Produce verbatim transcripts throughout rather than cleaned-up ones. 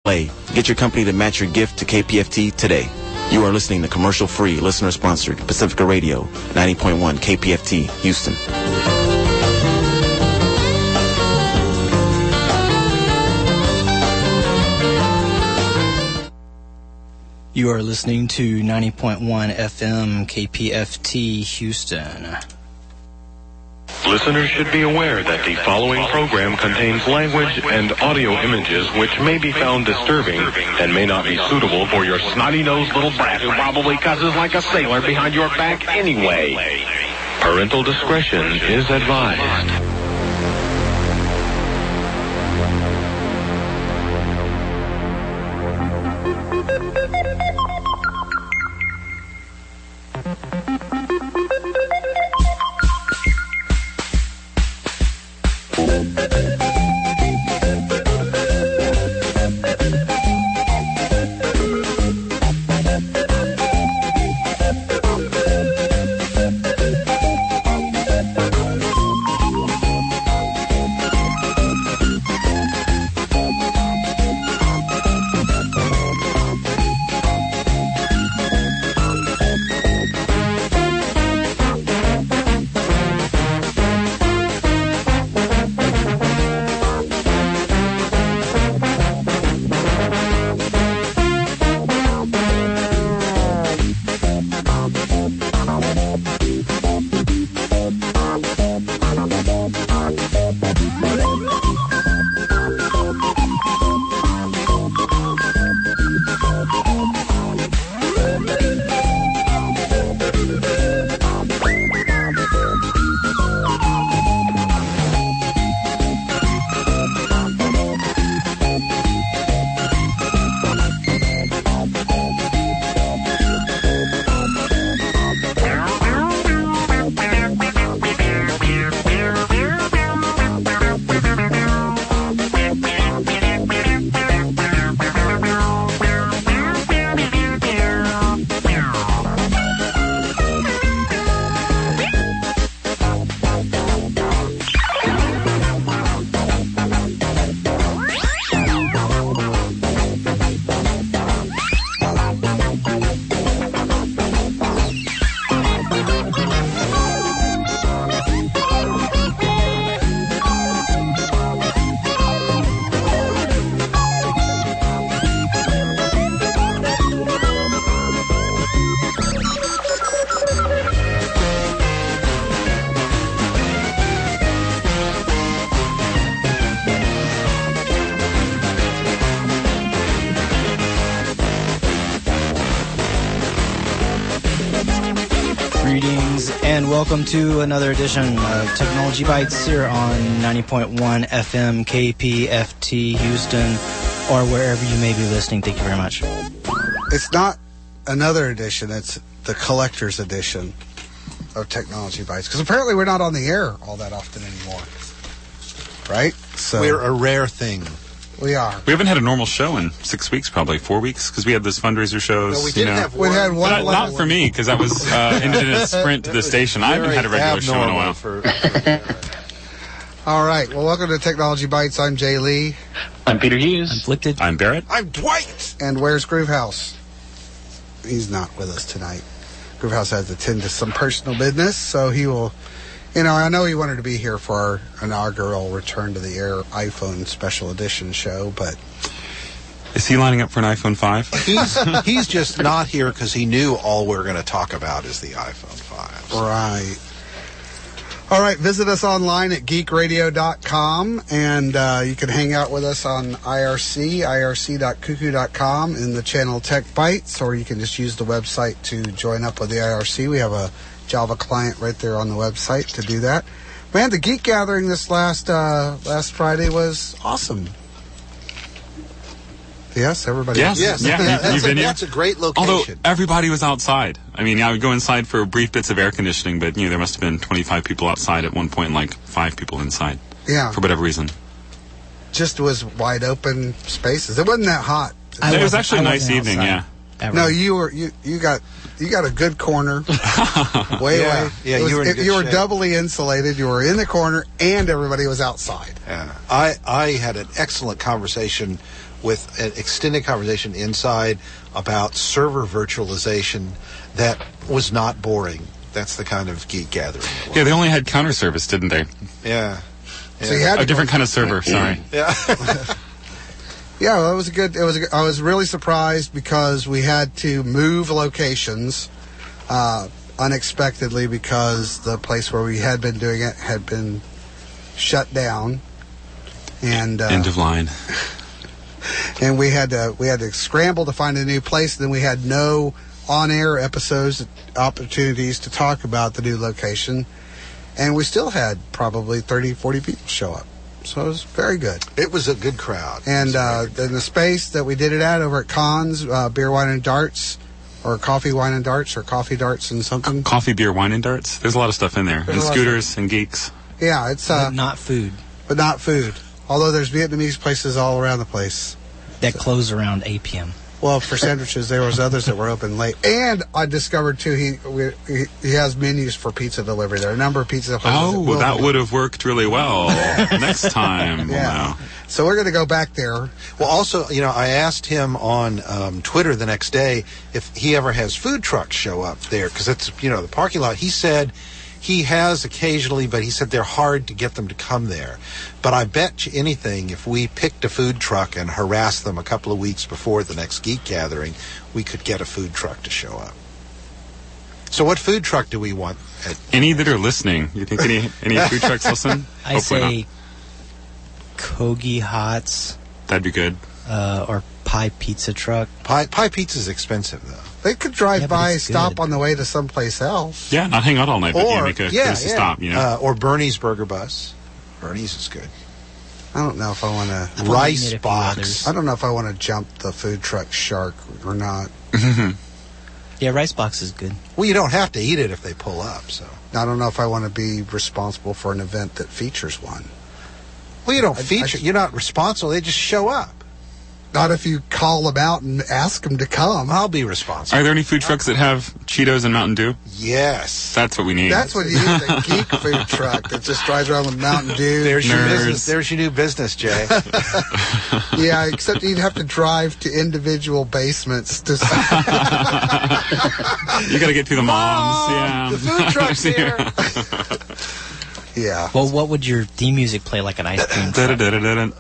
Play. Get your company to match your gift to K P F T today. You are listening to commercial-free, listener-sponsored Pacifica Radio, ninety point one K P F T, Houston. You are listening to ninety point one F M K P F T, Houston. Listeners should be aware that the following program contains language and audio images which may be found disturbing and may not be suitable for your snotty-nosed little brat who probably cusses like a sailor behind your back anyway. Parental discretion is advised. Welcome to another edition of Technology Bites here on ninety point one F M K P F T Houston, or wherever you may be listening. Thank you very much. It's not another edition, it's the collector's edition of Technology Bites, because apparently we're not on the air all that often anymore. Right? So we're a rare thing. We are. We haven't had a normal show in six weeks, probably four weeks, because we had those fundraiser shows. No, we did you know. have one. We had one. Not, not for me, because I was uh, in a sprint to the station. I haven't had a regular show in a while. For, All right. Well, welcome to Technology Bites. I'm Jay Lee. I'm Peter Hughes. I'm Afflicted. I'm Barrett. I'm Dwight. And where's Groovehouse? He's not with us tonight. Groovehouse has to attend to some personal business, so he will... You know, I know he wanted to be here for our inaugural Return to the Air iPhone Special Edition show, but... Is he lining up for an iPhone five? He's he's just not here because he knew all we're going to talk about is the iPhone five. Right. All right, visit us online at geek radio dot com, and uh, you can hang out with us on I R C, I R C dot cuckoo dot com, in the channel Tech Bites, or you can just use the website to join up with the I R C. We have a Java client right there on the website to do that. Man, the Geek Gathering this last uh, last Friday was awesome. Yes, everybody. Yes, yes. Yeah, That, you, that's, a, that's a great location. Although everybody was outside. I mean, I would go inside for brief bits of air conditioning, but you know there must have been twenty-five people outside at one point, and like five people inside. Yeah. For whatever reason. Just was wide open spaces. It wasn't that hot. I it was actually a nice evening. Outside. Yeah. Ever. No, you were you you got you got a good corner. way yeah, away. Yeah, was, you were. In it, good you were shape. doubly insulated. You were in the corner, and everybody was outside. Yeah, I I had an excellent conversation with an extended conversation inside about server virtualization that was not boring. That's the kind of geek gathering. Yeah, they only had counter service, didn't they? Yeah. yeah. So you had a different kind of server. Sorry. Yeah. Yeah, well, it was a good. It was. A good, I was really surprised because we had to move locations uh, unexpectedly because the place where we had been doing it had been shut down, and uh, End of line. and we had to we had to scramble to find a new place. And then we had no on-air episodes, opportunities to talk about the new location, and we still had probably thirty, forty people show up. So it was very good. It was a good crowd. And uh, in the space that we did it at over at Cons, uh, Beer, Wine, and Darts, or Coffee, Wine, and Darts, or Coffee, Darts, and something. Coffee, beer, wine, and darts. There's a lot of stuff in there. There's And a lot scooters and geeks. Yeah, it's uh, But not food. but not food. Although there's Vietnamese places all around the place. That close around eight p.m. Well, for sandwiches, there was others that were open late. And I discovered too, he we, he, he has menus for pizza delivery. There are a number of pizza places. Oh, that would have worked really well. Next time. Yeah. Wow. So we're going to go back there. Well, also, you know, I asked him on um, Twitter the next day if he ever has food trucks show up there, because it's, you know, the parking lot. He said he has occasionally, but he said they're hard to get them to come there. But I bet you anything, if we picked a food truck and harassed them a couple of weeks before the next Geek Gathering, we could get a food truck to show up. So what food truck do we want? At- Any that are listening? You think any any food trucks listen? I Hopefully say not. Kogi Hots That'd be good. uh, or Pie Pizza Truck. Pie, pie pizza's expensive, though. They could drive Yeah, but by, it's stop good. on the way to someplace else. Yeah, not hang out all night, but you Or, make a yeah, courtesy yeah. stop, you know? Uh, or Bernie's Burger Bus. Bernie's is good. I don't know if I want to. I've only Rice eaten a few box. others. I don't know if I want to jump the food truck shark or not. Yeah, Rice Box is good. Well, you don't have to eat it if they pull up, so. I don't know if I want to be responsible for an event that features one. Well, you don't I- feature. I- you're not responsible. They just show up. Not if you call them out and ask them to come. I'll be responsible. Are there any food trucks that have Cheetos and Mountain Dew? Yes. That's what we need. That's what you need, the geek food truck that just drives around with Mountain Dew. There's your Nerds. business. There's your new business, Jay. Yeah, except you'd have to drive to individual basements to. You got to get through the moms. Yeah. the food truck's here. Yeah. Well, what would your theme music play like an ice cream truck? Da-da-da-da-da.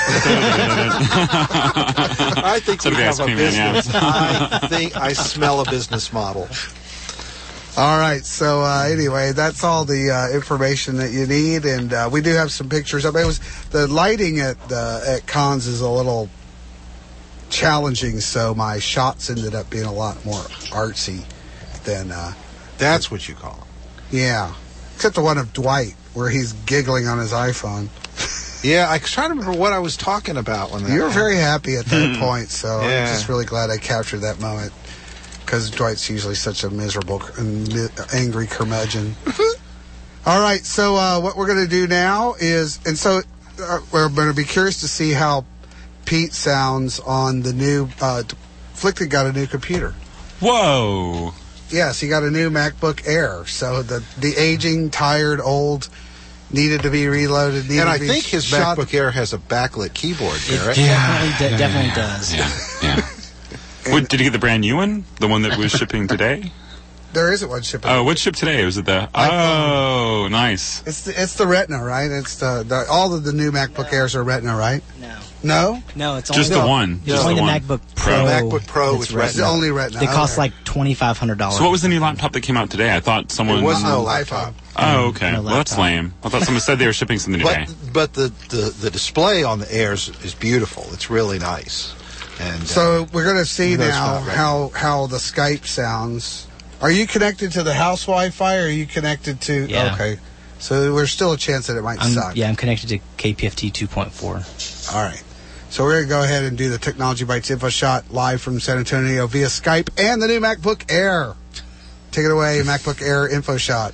I think So we the have ice a cream man, yeah. business. I think I smell a business model. All right. So uh, anyway, that's all the uh, information that you need, and uh, we do have some pictures up. It was the lighting at uh, at cons is a little challenging, so my shots ended up being a lot more artsy than uh, That's what you call them. yeah. Except the one of Dwight where he's giggling on his iPhone. Yeah, I was trying to remember what I was talking about when that You were happened. very happy at that point, so Yeah. I'm just really glad I captured that moment because Dwight's usually such a miserable and mi- angry curmudgeon. All right, so uh, what we're going to do now is, and so uh, we're going to be curious to see how Pete sounds on the new. Uh, Flickton got a new computer. Whoa. Yes, he got a new MacBook Air. So the the aging, tired, old needed to be reloaded. Needed And I to be think his shot. MacBook Air has a backlit keyboard It there, right? definitely, de- definitely does. Yeah, yeah. What, did you get the brand new one? The one that was shipping today? There isn't one shipping. Oh, what shipped today? Was it the... Oh, nice. It's the, it's the Retina, right? It's the, the all of the new MacBook Airs are Retina, right? No. No, No, it's Just only the one. It's Just only the the one. MacBook Pro. The MacBook Pro that's with Retina. it's the only Retina. They cost Okay. like twenty-five hundred dollars. So what was the new laptop that came out today? I thought someone... It was no iPhone. laptop. Oh, okay. No Well, that's laptop. lame. I thought someone said they were shipping something today. But but the, the, the display on the Airs is beautiful. It's really nice. And uh, So we're going to see That's now not right. how how the Skype sounds. Are you connected to the house Wi-Fi, or are you connected to? Yeah. Okay, so there's still a chance that it might I'm, suck. yeah, I'm connected to K P F T two point four. All right. So we're going to go ahead and do the Technology Bites info shot live from San Antonio via Skype and the new MacBook Air. Take it away, MacBook Air info shot.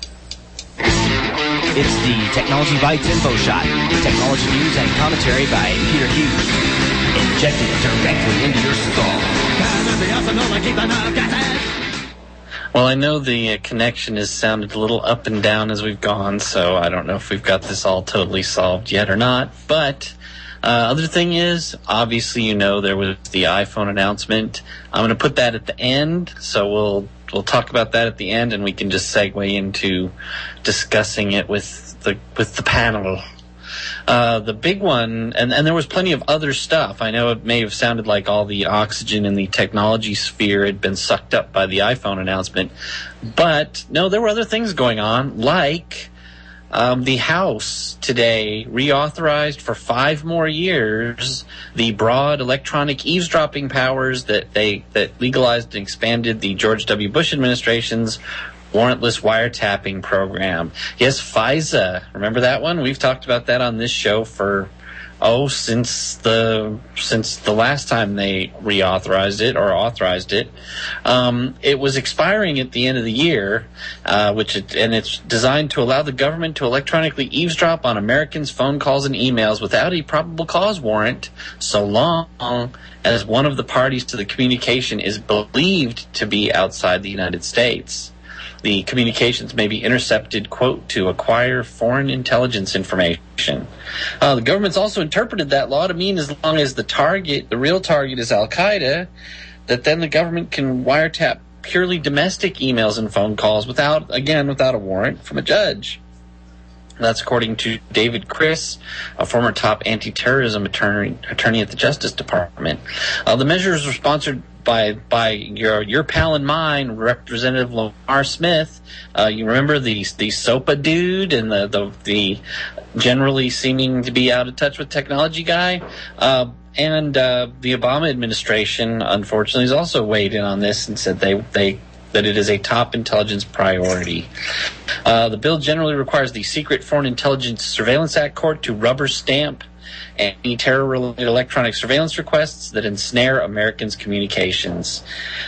It's the Technology Bites Info Shot. Technology news and commentary by Peter Hughes. Injected directly into your skull. Well, I know the uh, connection has sounded a little up and down as we've gone, so I don't know if we've got this all totally solved yet or not. But Uh, other thing is, obviously, you know, there was the iPhone announcement. I'm going to put that at the end, so we'll we'll talk about that at the end, and we can just segue into discussing it with the with the panel. Uh, the big one, and, and there was plenty of other stuff. I know it may have sounded like all the oxygen in the technology sphere had been sucked up by the iPhone announcement, but no, there were other things going on, like um, the House today reauthorized for five more years the broad electronic eavesdropping powers that they that legalized and expanded the George W. Bush administration's warrantless wiretapping program. Yes, FISA. Remember that one? We've talked about that on this show for, oh, since the since the last time they reauthorized it or authorized it. Um, it was expiring at the end of the year, uh, which it, and it's designed to allow the government to electronically eavesdrop on Americans' phone calls and emails without a probable cause warrant, so long as one of the parties to the communication is believed to be outside the United States. The communications may be intercepted, quote, to acquire foreign intelligence information. Uh, the government's also interpreted that law to mean as long as the target, the real target is Al-Qaeda, that then the government can wiretap purely domestic emails and phone calls without, again, without a warrant from a judge. That's according to David Criss, a former top anti-terrorism attorney, attorney at the Justice Department. Uh, the measures were sponsored by by your your pal and mine, Representative Lamar Smith. Uh, you remember the the SOPA dude and the, the the generally seeming to be out of touch with technology guy. Uh, and uh, the Obama administration, unfortunately, has also weighed in on this and said they they. that it is a top intelligence priority. Uh, the bill generally requires the Secret Foreign Intelligence Surveillance Act court to rubber stamp any terror-related electronic surveillance requests that ensnare Americans' communications.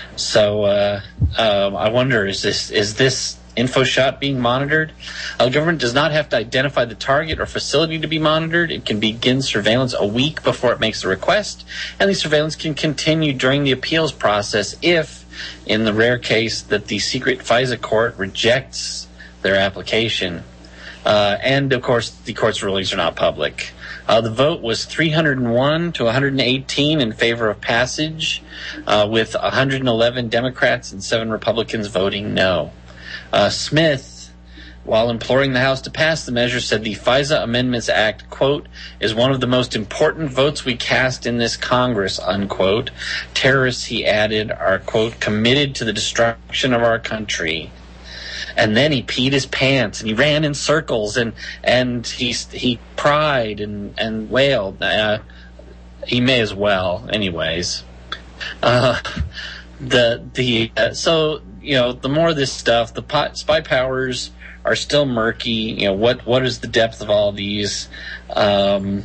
So uh, um, I wonder, is this is this InfoShot being monitored? Uh, the government does not have to identify the target or facility to be monitored. It can begin surveillance a week before it makes the request, and the surveillance can continue during the appeals process if, in the rare case that the secret FISA court rejects their application. Uh, and, of course, the court's rulings are not public. Uh, the vote was three hundred one to one hundred eighteen in favor of passage, uh, with one hundred eleven Democrats and seven Republicans voting no. Uh, Smith, while imploring the House to pass the measure, said the FISA Amendments Act, quote, is one of the most important votes we cast in this Congress, unquote. Terrorists, he added, are, quote, committed to the destruction of our country. And then he peed his pants and he ran in circles and and he he cried and and wailed. Uh, he may as well, anyways. Uh, the the uh, so you know the more of this stuff, the pot, spy powers are still murky. You know what what is the depth of all these? Um,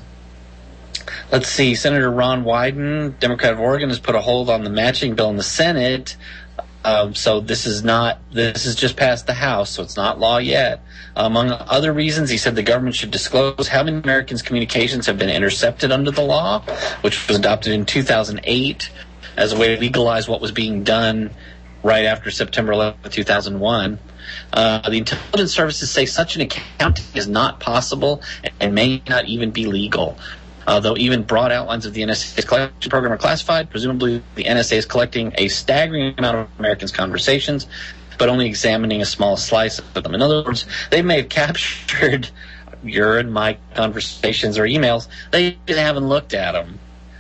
let's see. Senator Ron Wyden, Democrat of Oregon, has put a hold on the matching bill in the Senate. Um, so this is not, this is just past the House, so it's not law yet. Among other reasons, he said the government should disclose how many Americans' communications have been intercepted under the law, which was adopted in two thousand eight as a way to legalize what was being done right after September eleventh, two thousand one. Uh, the intelligence services say such an accounting is not possible and may not even be legal. Uh, though even broad outlines of the N S A's collection program are classified, presumably the N S A is collecting a staggering amount of Americans' conversations, but only examining a small slice of them. In other words, they may have captured your and my conversations or emails. They just haven't looked at them.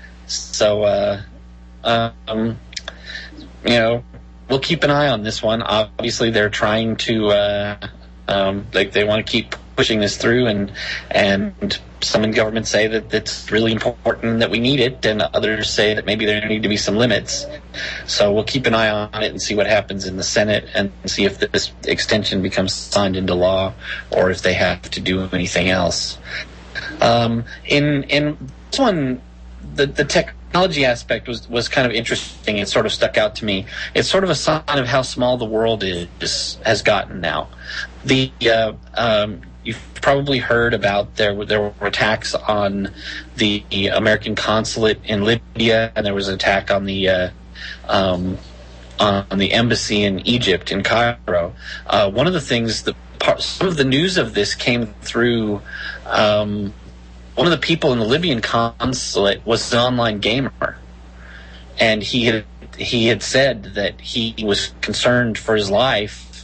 So, uh, um, you know, we'll keep an eye on this one. Obviously, they're trying to, uh, um, like they want to keep pushing this through, and and some in government say that it's really important that we need it, and others say that maybe there need to be some limits. So we'll keep an eye on it and see what happens in the Senate and see if this extension becomes signed into law or if they have to do anything else. Um, in in this one, the the technology aspect was was kind of interesting. It sort of stuck out to me. It's sort of a sign of how small the world is has gotten now. The uh, um, You've probably heard about there there were attacks on the American consulate in Libya, and there was an attack on the uh, um, on the embassy in Egypt, in Cairo. Uh, one of the things that part, some of the news of this came through um, one of the people in the Libyan consulate was an online gamer, and he had he had said that he was concerned for his life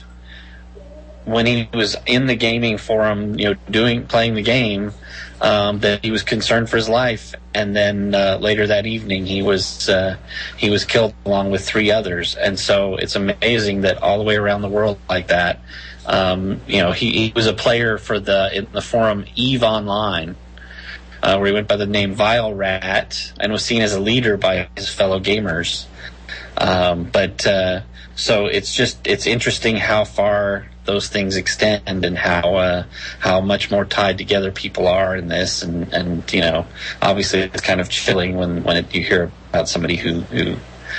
when he was in the gaming forum, you know, doing playing the game. Um, that he was concerned for his life, and then uh, later that evening he was uh, he was killed along with three others. And so it's amazing that all the way around the world like that, um, you know, he, he was a player for the in the forum EVE Online, uh, where he went by the name Vile Rat and was seen as a leader by his fellow gamers. Um, but uh, so it's just it's interesting how far those things extend and how uh, how much more tied together people are in this, and, and you know, obviously it's kind of chilling when when it, you hear about somebody who who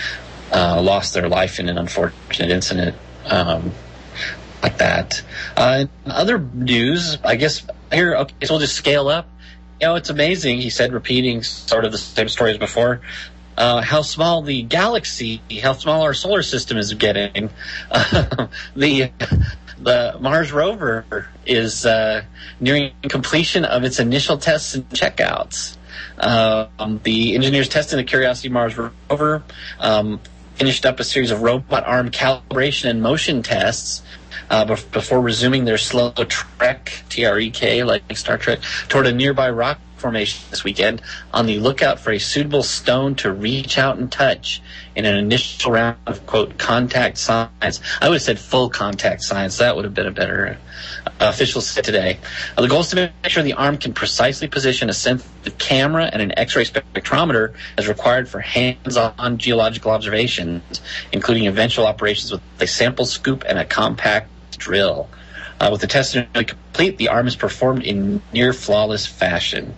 uh, lost their life in an unfortunate incident um, like that. Uh, in other news, I guess here, okay, so we'll just scale up. You know, it's amazing. He said, repeating sort of the same story as before. Uh, how small the galaxy, how small our solar system is getting. Uh, the the Mars rover is uh, nearing completion of its initial tests and checkouts. Uh, um, the engineers testing the Curiosity Mars rover um, finished up a series of robot arm calibration and motion tests uh, bef- before resuming their slow trek, T R E K, like Star Trek, toward a nearby rock formation this weekend, on the lookout for a suitable stone to reach out and touch in an initial round of, quote, contact science. I would have said full contact science. That would have been a better uh, official set today. Uh, the goal is to make sure the arm can precisely position a sensitive camera and an X-ray spectrometer as required for hands-on geological observations, including eventual operations with a sample scoop and a compact drill. Uh, with the test nearly complete, the arm is performed in near-flawless fashion.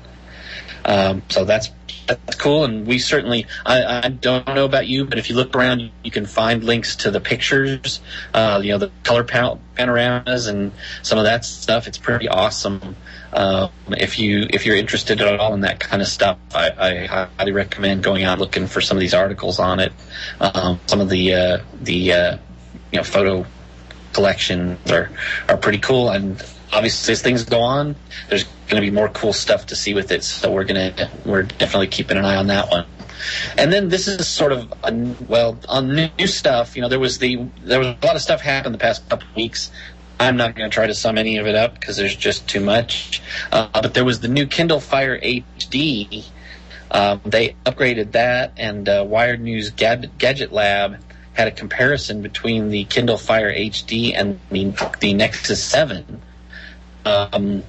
Um, so that's that's cool, and we certainly, I, I don't know about you, but if you look around, you can find links to the pictures, uh, you know, the color pan- panoramas and some of that stuff. It's pretty awesome. Uh, if you if you're interested at all in that kind of stuff, I, I highly recommend going out looking for some of these articles on it. Um, some of the uh, the uh, you know photo collections are are pretty cool, and obviously as things go on, there's going to be more cool stuff to see with it, so we're going to we're definitely keeping an eye on that one. And then this is sort of a, well on new, new stuff. You know, there was the there was a lot of stuff happened the past couple of weeks. I'm not going to try to sum any of it up because there's just too much. Uh, but there was the new Kindle Fire H D. Um, they upgraded that, and uh, Wired News Gad- Gadget Lab had a comparison between the Kindle Fire H D and the, the Nexus seven. Um,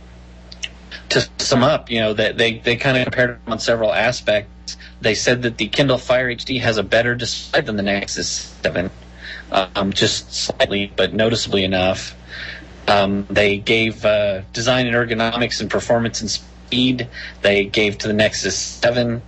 to sum up, you know, that they, they kind of compared them on several aspects. They said that the Kindle Fire H D has a better display than the Nexus seven, um, just slightly, but noticeably enough. Um, they gave uh, design and ergonomics and performance and speed. They gave to the Nexus seven.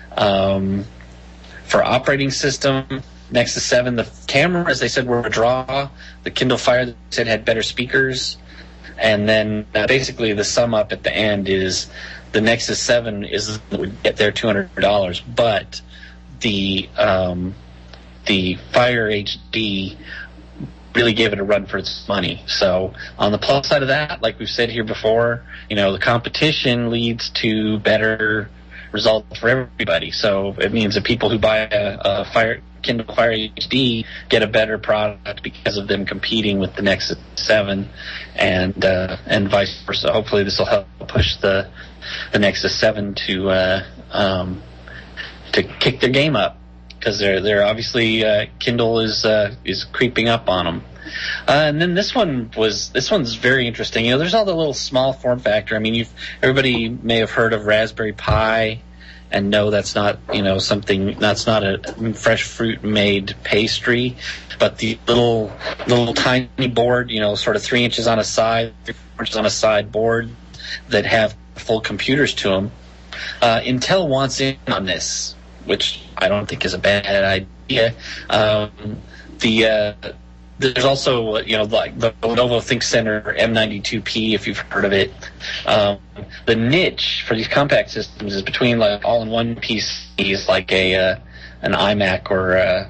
Um, for operating system, Nexus seven, the cameras, they said, were a draw. The Kindle Fire, they said, had better speakers. And then uh, basically the sum up at the end is the Nexus seven is would get their two hundred dollars, but the um, the Fire H D really gave it a run for its money. So on the plus side of that, like we've said here before, you know, the competition leads to better results for everybody. So it means that people who buy a, a Fire Kindle Fire H D get a better product because of them competing with the Nexus seven, and uh, and vice versa. Hopefully, this will help push the the Nexus seven to uh, um, to kick their game up, because they're they're obviously uh, Kindle is uh, is creeping up on them. Uh, and then this one was this one's very interesting. You know, there's all the little small form factor. I mean, you've everybody may have heard of Raspberry Pi. And no, that's not, you know, something, that's not a fresh fruit made pastry, but the little, little tiny board, you know, sort of three inches on a side, three inches on a side board that have full computers to them. Uh, Intel wants in on this, which I don't think is a bad idea. Um, the, uh, There's also, you know, like the Lenovo ThinkCentre M ninety-two P, if you've heard of it. Um, the niche for these compact systems is between like all-in-one P Cs, like a uh, an iMac or a,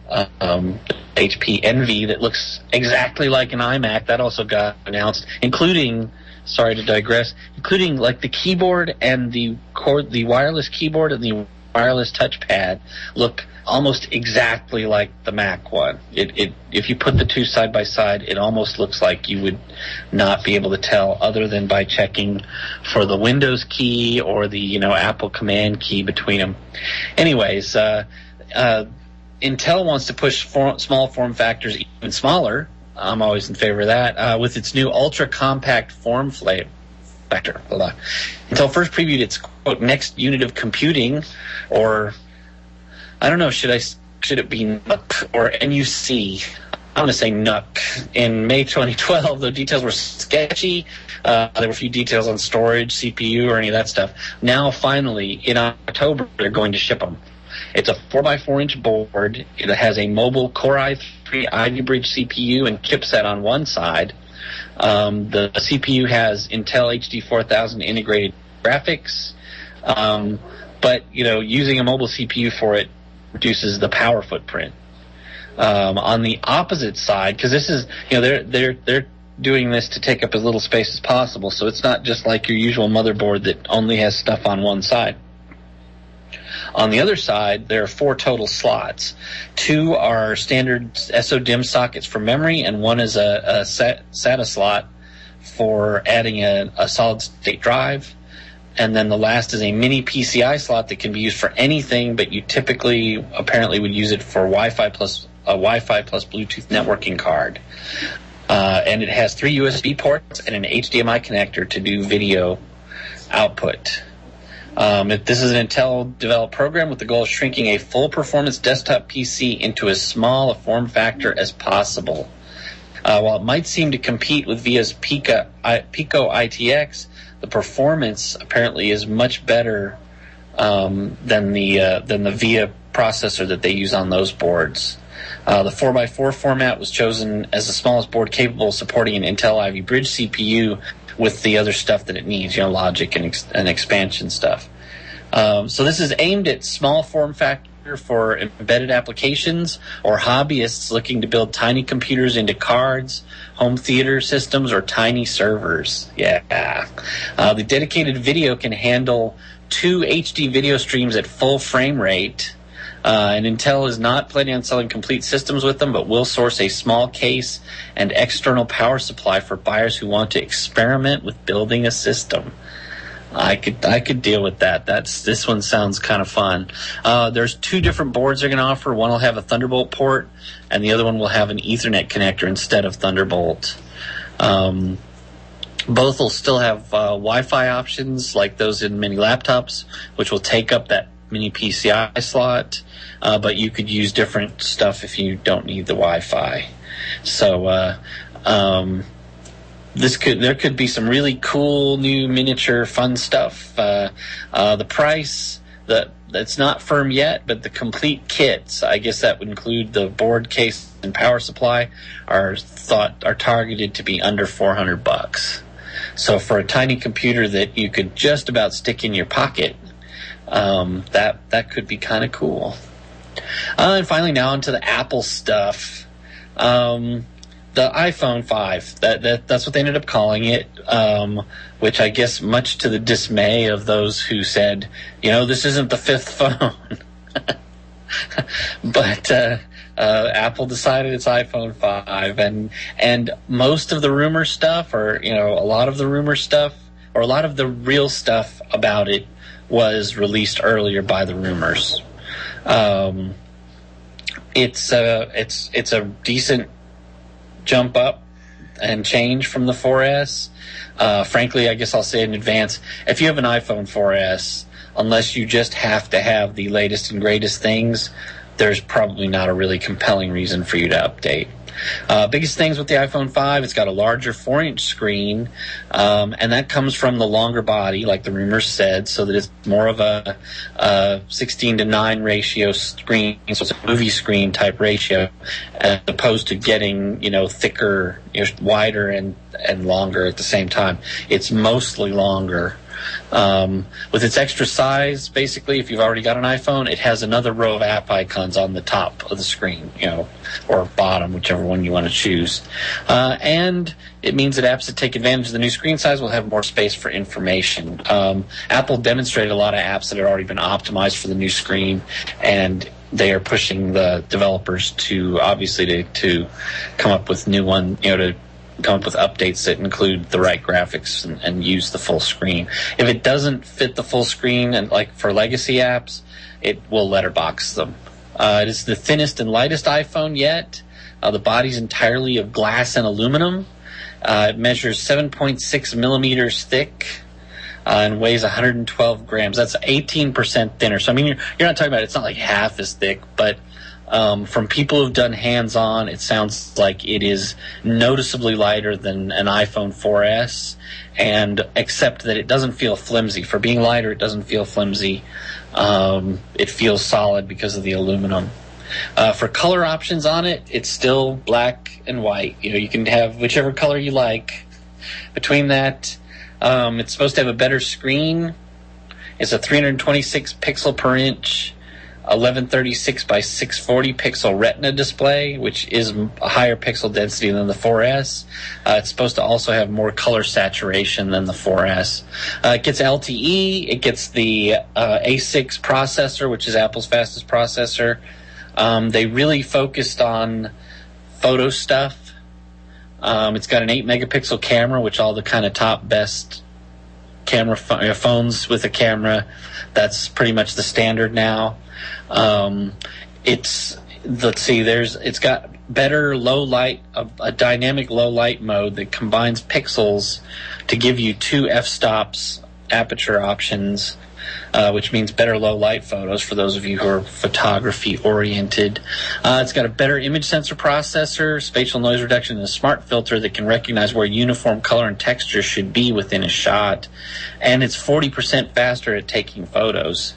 um, H P Envy that looks exactly like an iMac. That also got announced, including sorry to digress, including like the keyboard and the cord, the wireless keyboard and the wireless touchpad look almost exactly like the Mac one. It, it, if you put the two side by side, it almost looks like you would not be able to tell other than by checking for the Windows key or the, you know, Apple command key between them. Anyways, uh, uh, Intel wants to push form, small form factors even smaller. I'm always in favor of that, uh, with its new ultra-compact form fla- factor. Hold on. Intel first previewed its, quote, next unit of computing, or, I don't know, should I should it be N U C or N U C? I'm going to say N U C. In May twenty twelve, the details were sketchy. Uh, there were a few details on storage, C P U, or any of that stuff. Now, finally, in October, they're going to ship them. It's a four by four inch board. It has a mobile Core i three Ivy Bridge C P U and chipset on one side. Um, the C P U has Intel H D four thousand integrated graphics. Um, but, you know, using a mobile C P U for it reduces the power footprint. Um, on the opposite side, because this is, you know, they're they're they're doing this to take up as little space as possible, so it's not just like your usual motherboard that only has stuff on one side. On the other side, there are four total slots. Two are standard S O D I M sockets for memory, and one is a, a SATA slot for adding a, a solid-state drive. And then the last is a mini P C I slot that can be used for anything, but you typically, apparently, would use it for Wi-Fi plus a Wi-Fi plus Bluetooth networking card. Uh, and it has three U S B ports and an H D M I connector to do video output. Um, if this is an Intel-developed program with the goal of shrinking a full-performance desktop P C into as small a form factor as possible. Uh, while it might seem to compete with VIA's Pico, I, Pico I T X, the performance apparently is much better um, than the uh, than the VIA processor that they use on those boards. Uh, the four by four format was chosen as the smallest board capable of supporting an Intel Ivy Bridge C P U with the other stuff that it needs, you know, logic and, ex- and expansion stuff. Um, so this is aimed at small form factor for embedded applications or hobbyists looking to build tiny computers into cards, home theater systems, or tiny servers. Yeah. Uh, the dedicated video can handle two H D video streams at full frame rate. Uh, and Intel is not planning on selling complete systems with them, but will source a small case and external power supply for buyers who want to experiment with building a system. I could I could deal with that. That's this one sounds kind of fun. Uh, there's two different boards they're going to offer. One will have a Thunderbolt port, and the other one will have an Ethernet connector instead of Thunderbolt. Um, both will still have uh, Wi-Fi options like those in mini laptops, which will take up that mini P C I slot. Uh, but you could use different stuff if you don't need the Wi-Fi. So uh, um, this could there could be some really cool new miniature fun stuff. Uh, uh, the price the that's not firm yet, but the complete kits, I guess that would include the board case and power supply, are thought are targeted to be under four hundred bucks. So for a tiny computer that you could just about stick in your pocket, um, that that could be kind of cool. Uh, and finally, now onto the Apple stuff. Um, the iPhone five, that, that that's what they ended up calling it, um, which I guess much to the dismay of those who said, you know, this isn't the fifth phone. But uh, uh, Apple decided it's iPhone five, and and most of the rumor stuff, or, you know, a lot of the rumor stuff, or a lot of the real stuff about it was released earlier by the rumors. Um, it's a it's it's a decent jump up and change from the four S. Uh, frankly, I guess I'll say in advance, if you have an iPhone four S, unless you just have to have the latest and greatest things, there's probably not a really compelling reason for you to update. Uh, biggest things with the iPhone five, it's got a larger four inch screen, um, and that comes from the longer body, like the rumors said, so that it's more of a, a sixteen to nine ratio screen, so it's a movie screen type ratio, as opposed to getting, you know, thicker, you know, wider and, and longer at the same time. It's mostly longer. Um, with its extra size, basically, if you've already got an iPhone, it has another row of app icons on the top of the screen, you know, or bottom, whichever one you want to choose. Uh, and it means that apps that take advantage of the new screen size will have more space for information. Um, Apple demonstrated a lot of apps that had already been optimized for the new screen, and they are pushing the developers to obviously to, to come up with new one, you know, to come up with updates that include the right graphics and, and use the full screen. If it doesn't fit the full screen, and like for legacy apps, it will letterbox them. Uh, it is the thinnest and lightest iPhone yet. Uh, the body's entirely of glass and aluminum. Uh, it measures seven point six millimeters thick uh, and weighs one hundred twelve grams. That's eighteen percent thinner. So, I mean, you're, you're not talking about, it's not like half as thick, but um, from people who've done hands-on, it sounds like it is noticeably lighter than an iPhone four S, and except that it doesn't feel flimsy. For being lighter, it doesn't feel flimsy. Um, it feels solid because of the aluminum. Uh, for color options on it, it's still black and white. You know, you can have whichever color you like. Between that, um, it's supposed to have a better screen. It's a three hundred twenty-six pixel per inch, eleven thirty-six by six forty pixel Retina display, which is a higher pixel density than the four S. Uh, it's supposed to also have more color saturation than the four S. Uh, it gets L T E. It gets the uh, A six processor, which is Apple's fastest processor. Um, they really focused on photo stuff. Um, it's got an eight megapixel camera, which all the kind of top best camera ph- phones with a camera, that's pretty much the standard now. Um, it's let's see, there's it's got better low light, a, a dynamic low light mode that combines pixels to give you two f-stops aperture options. Uh, which means better low light photos for those of you who are photography oriented. Uh, it's got a better image sensor processor, spatial noise reduction, and a smart filter that can recognize where uniform color and texture should be within a shot. And it's forty percent faster at taking photos.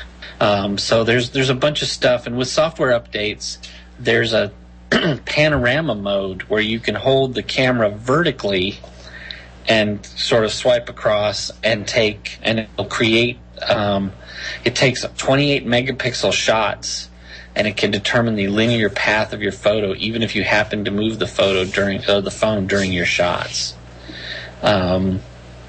Um, so there's there's a bunch of stuff. And with software updates, there's a panorama mode where you can hold the camera vertically and sort of swipe across and take, and it'll create, um, it takes twenty-eight megapixel shots, and it can determine the linear path of your photo, even if you happen to move the photo during, uh, the phone during your shots. Um,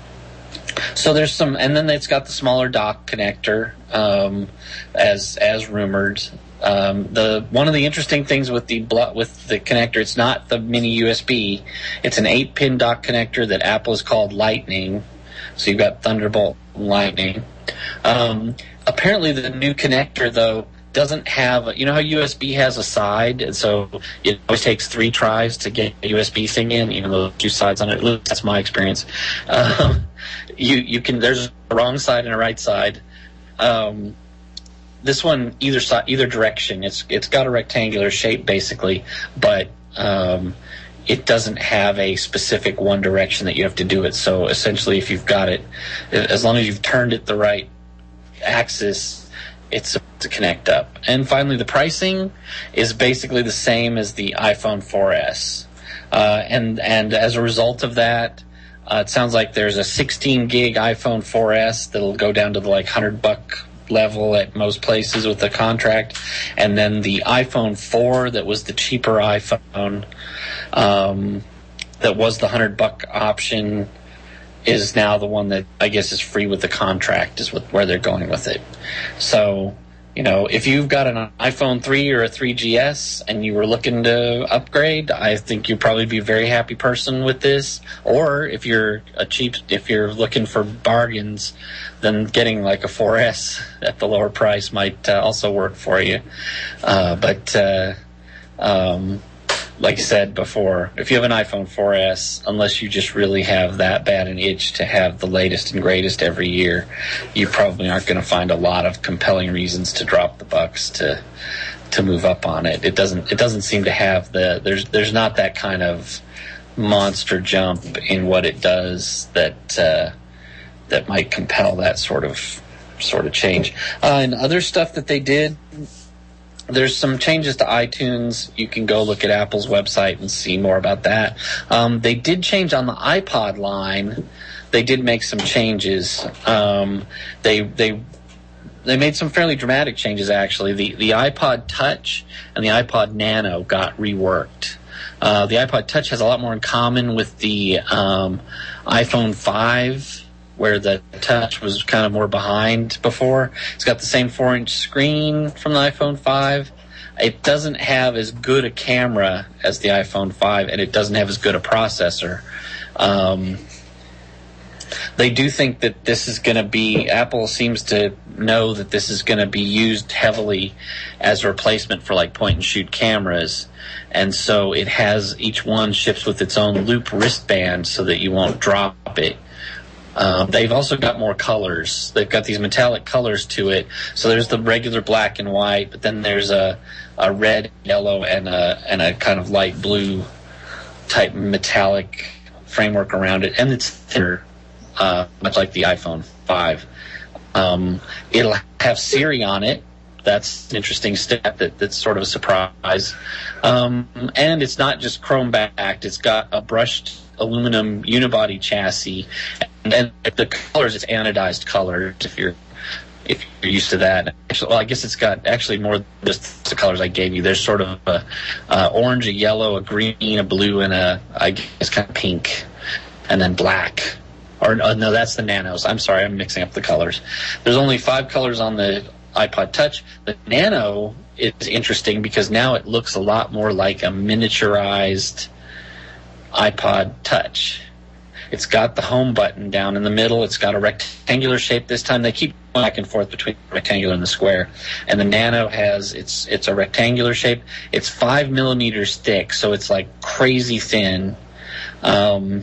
so there's some, and then it's got the smaller dock connector, um, as, as rumored. Um, the one of the interesting things with the with the connector, it's not the mini U S B. It's an eight-pin dock connector that Apple has called Lightning. So you've got Thunderbolt and Lightning. Um, apparently, the new connector though doesn't have. You know how U S B has a side, and so it always takes three tries to get a U S B thing in, even though there's two sides on it. At least that's my experience. Um, you you can there's a wrong side and a right side. Um, This one, either side, either direction. It's it's got a rectangular shape basically, but um, it doesn't have a specific one direction that you have to do it. So essentially, if you've got it, as long as you've turned it the right axis, it's to connect up. And finally, the pricing is basically the same as the iPhone four S, uh, and and as a result of that, uh, it sounds like there's a sixteen gig iPhone four S that'll go down to the like hundred buck level at most places with the contract, and then the iPhone four that was the cheaper iPhone, um, that was the hundred buck option, is now the one that I guess is free with the contract, is what, where they're going with it. So, you know, if you've got an iPhone three or a three G S and you were looking to upgrade, I think you'd probably be a very happy person with this. Or if you're a cheap, if you're looking for bargains, then getting like a four S at the lower price might uh, also work for you. Uh, but uh, um, like I said before, if you have an iPhone four S, unless you just really have that bad an itch to have the latest and greatest every year, you probably aren't going to find a lot of compelling reasons to drop the bucks to to move up on it. It doesn't it doesn't seem to have the there's there's not that kind of monster jump in what it does that uh, that might compel that sort of sort of change. Uh, and other stuff that they did, there's some changes to iTunes. You can go look at Apple's website and see more about that. Um, they did change on the iPod line. they did make some changes. Um, they they they made some fairly dramatic changes, actually. The the iPod Touch and the iPod Nano got reworked. Uh, the iPod Touch has a lot more in common with the um, iPhone five, where the Touch was kind of more behind before. It's got the same four-inch screen from the iPhone five. It doesn't have as good a camera as the iPhone five, and it doesn't have as good a processor. Um, they do think that this is going to be, Apple seems to know that this is going to be used heavily as a replacement for like point-and-shoot cameras. And so it has, each one ships with its own loop wristband so that you won't drop it. Um, they've also got more colors. They've got these metallic colors to it. So there's the regular black and white, but then there's a, a red, yellow, and a and a kind of light blue type metallic framework around it. And it's thinner, uh, much like the iPhone five. Um, it'll have Siri on it. That's an interesting step that, that's sort of a surprise. Um, and it's not just chrome backed. It's got a brushed aluminum unibody chassis. And, and the colors, it's anodized colors, if you're if you're used to that. Actually, well, I guess it's got actually more than just the colors I gave you. There's sort of a uh, orange, a yellow, a green, a blue, and a, I guess, kind of pink, and then black. Or uh, no, that's the Nanos. I'm sorry, I'm mixing up the colors. There's only five colors on the iPod Touch. The Nano is interesting because now it looks a lot more like a miniaturized iPod Touch. It's got the home button down in the middle. It's got a rectangular shape this time. They keep going back and forth between the rectangular and the square. And the Nano has, it's it's a rectangular shape. It's five millimeters thick, so it's like crazy thin. Um,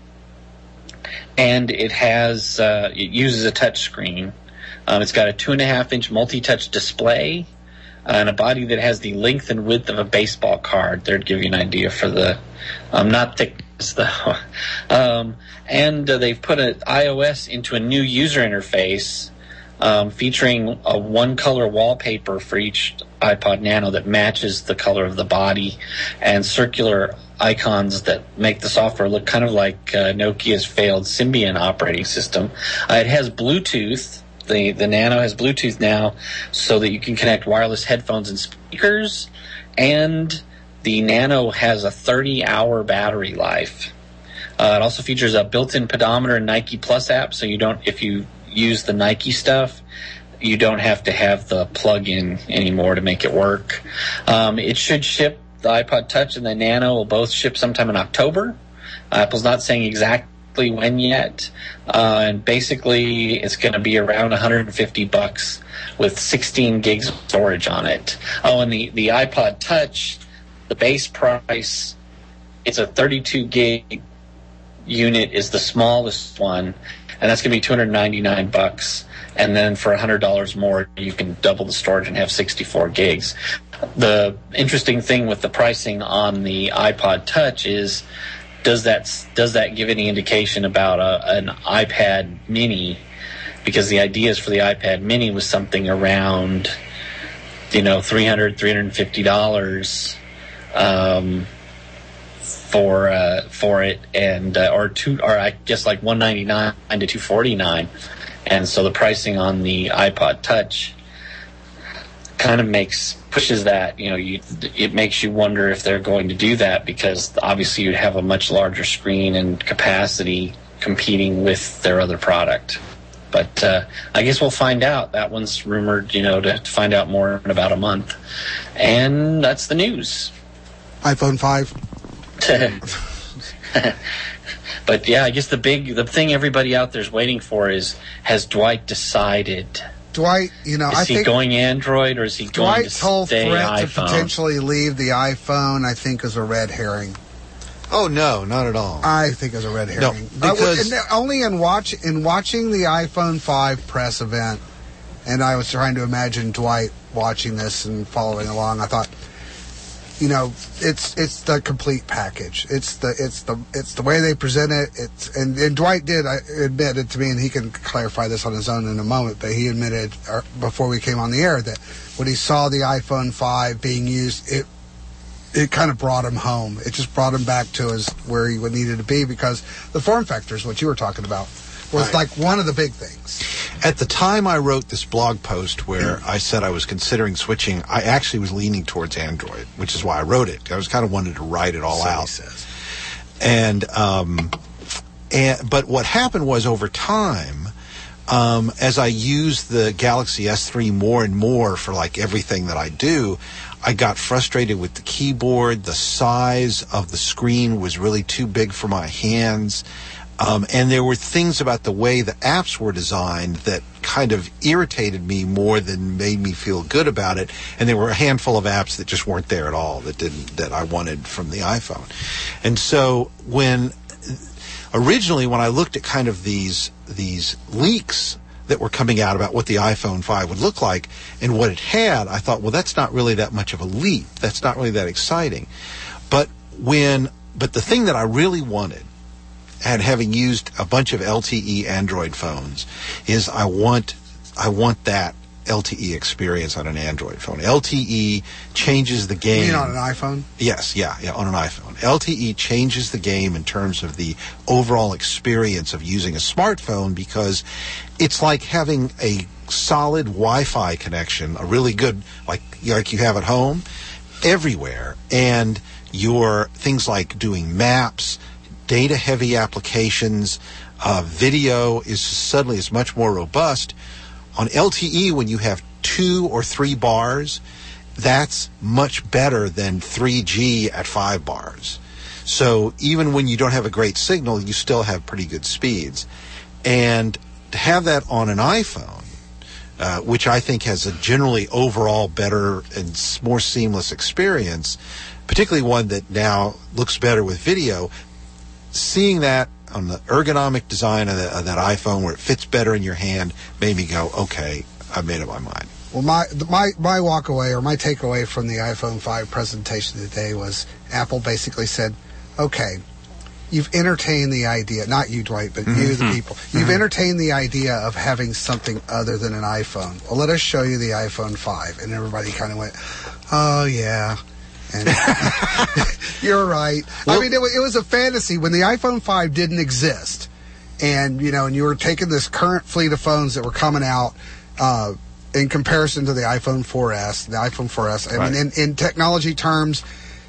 and it has, uh, it uses a touch screen. Um, it's got a two and a half inch multi-touch display uh, and a body that has the length and width of a baseball card. There'd give you an idea for the, um, not thickness though. um, and uh, they've put an iOS into a new user interface um, featuring a one-color wallpaper for each iPod Nano that matches the color of the body, and circular icons that make the software look kind of like uh, Nokia's failed Symbian operating system. Uh, it has Bluetooth. The the Nano has Bluetooth now, so that you can connect wireless headphones and speakers, and the Nano has a thirty-hour battery life. Uh, it also features a built-in pedometer and Nike Plus app, so you don't, if you use the Nike stuff, you don't have to have the plug-in anymore to make it work. Um, it should ship, the iPod Touch and the Nano will both ship sometime in October. Uh, Apple's not saying exactly when yet, uh, and basically it's going to be around one hundred fifty bucks with sixteen gigs of storage on it. Oh, and the, the iPod Touch, the base price, it's a thirty-two gig unit, is the smallest one, and that's going to be two hundred ninety-nine bucks. And then for one hundred dollars more, you can double the storage and have sixty-four gigs. The interesting thing with the pricing on the iPod Touch is, does that does that give any indication about a, an iPad Mini? Because the ideas for the iPad Mini was something around, you know, three hundred dollars, three hundred fifty dollars um, for uh, for it, and uh, or two, or I guess like one ninety-nine to two forty-nine. And so the pricing on the iPod Touch kind of makes pushes that, you know, you, it makes you wonder if they're going to do that, because obviously you'd have a much larger screen and capacity competing with their other product. But uh, I guess we'll find out. That one's rumored, you know, to, to find out more in about a month. And that's the news. iPhone five. But yeah, I guess the big, the thing everybody out there is waiting for is, has Dwight decided? Dwight, you know, is I he think going Android, or is he going Dwight's to whole stay threat iPhone? to potentially leave the iPhone, I think, is a red herring. Oh no, not at all. I think is a red herring. No, because I, only in watch in watching the iPhone five press event, and I was trying to imagine Dwight watching this and following along. I thought, you know, it's it's the complete package. It's the it's the it's the way they present it. It's and, and Dwight did I admit it to me, and he can clarify this on his own in a moment. But he admitted or, before we came on the air that when he saw the iPhone five being used, it it kind of brought him home. It just brought him back to his where he needed to be, because the form factor is what you were talking about. Was right. like one of the big things. At the time I wrote this blog post where I said I was considering switching, I actually was leaning towards Android, which is why I wrote it. I was kind of wanted to write it all So out. he says. And, um, and but what happened was over time, um, as I used the Galaxy S three more and more for like everything that I do, I got frustrated with the keyboard. The size of the screen was really too big for my hands. Um, and there were things about the way the apps were designed that kind of irritated me more than made me feel good about it. And there were a handful of apps that just weren't there at all, that didn't that I wanted from the iPhone. And so when originally when I looked at kind of these these leaks that were coming out about what the iPhone five would look like and what it had, I thought, well, that's not really that much of a leap. That's not really that exciting. But when but the thing that I really wanted, and having used a bunch of L T E Android phones, is I want I want that L T E experience on an Android phone. L T E changes the game. You mean on an iPhone? Yes, yeah, yeah, on an iPhone. L T E changes the game in terms of the overall experience of using a smartphone, because it's like having a solid Wi-Fi connection, a really good, like like you have at home, everywhere. And your things like doing maps, data-heavy applications, uh, video is suddenly is much more robust. On L T E, when you have two or three bars, that's much better than three G at five bars. So even when you don't have a great signal, you still have pretty good speeds. And to have that on an iPhone, uh, which I think has a generally overall better and s- more seamless experience, particularly one that now looks better with video, seeing that on the ergonomic design of, the, of that iPhone where it fits better in your hand made me go, okay, I've made up my mind. Well, my my my walk away or my takeaway from the iPhone five presentation today was Apple basically said, okay, you've entertained the idea, not you, Dwight, but mm-hmm. you, the people. You've mm-hmm. entertained the idea of having something other than an iPhone. Well, let us show you the iPhone five. And everybody kind of went, oh, yeah. And you're right. Well, I mean, it, it was a fantasy when the iPhone five didn't exist. And, you know, and you were taking this current fleet of phones that were coming out uh, in comparison to the iPhone four S, the iPhone four S. I right. mean, in, in technology terms,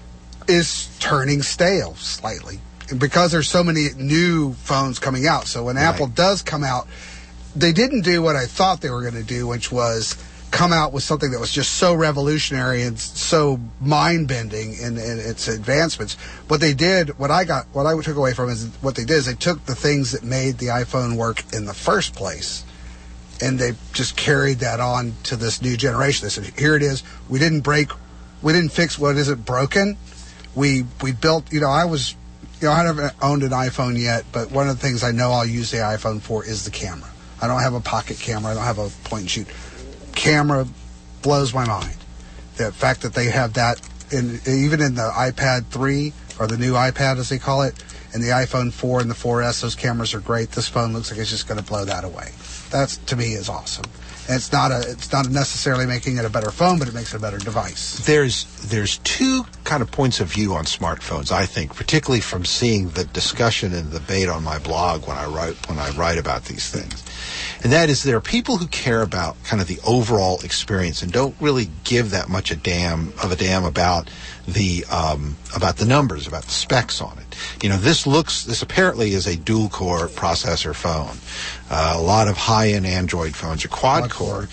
is turning stale slightly because there's so many new phones coming out. So when right. Apple does come out, they didn't do what I thought they were going to do, which was come out with something that was just so revolutionary and so mind-bending in, in its advancements. What they did, what I got, what I took away from it is what they did is they took the things that made the iPhone work in the first place, and they just carried that on to this new generation. They said, here it is. We didn't break, we didn't fix what isn't broken. We we built, you know, I was, you know, I haven't owned an iPhone yet, but one of the things I know I'll use the iPhone for is the camera. I don't have a pocket camera. I don't have a point and shoot. Camera blows my mind. The fact that they have that, in, even in the iPad three, or the new iPad as they call it, and the iPhone four and the four S, those cameras are great. This phone looks like it's just going to blow that away. That's, to me, is awesome. And it's not a, it's not necessarily making it a better phone, but it makes it a better device. There's there's two kind of points of view on smartphones, I think, particularly from seeing the discussion and debate on my blog when I write when I write about these things. And that is, there are people who care about kind of the overall experience and don't really give that much a damn of a damn about the um, about the numbers, about the specs on it. You know, this looks this apparently is a dual core processor phone. Uh, a lot of high end Android phones are quad core.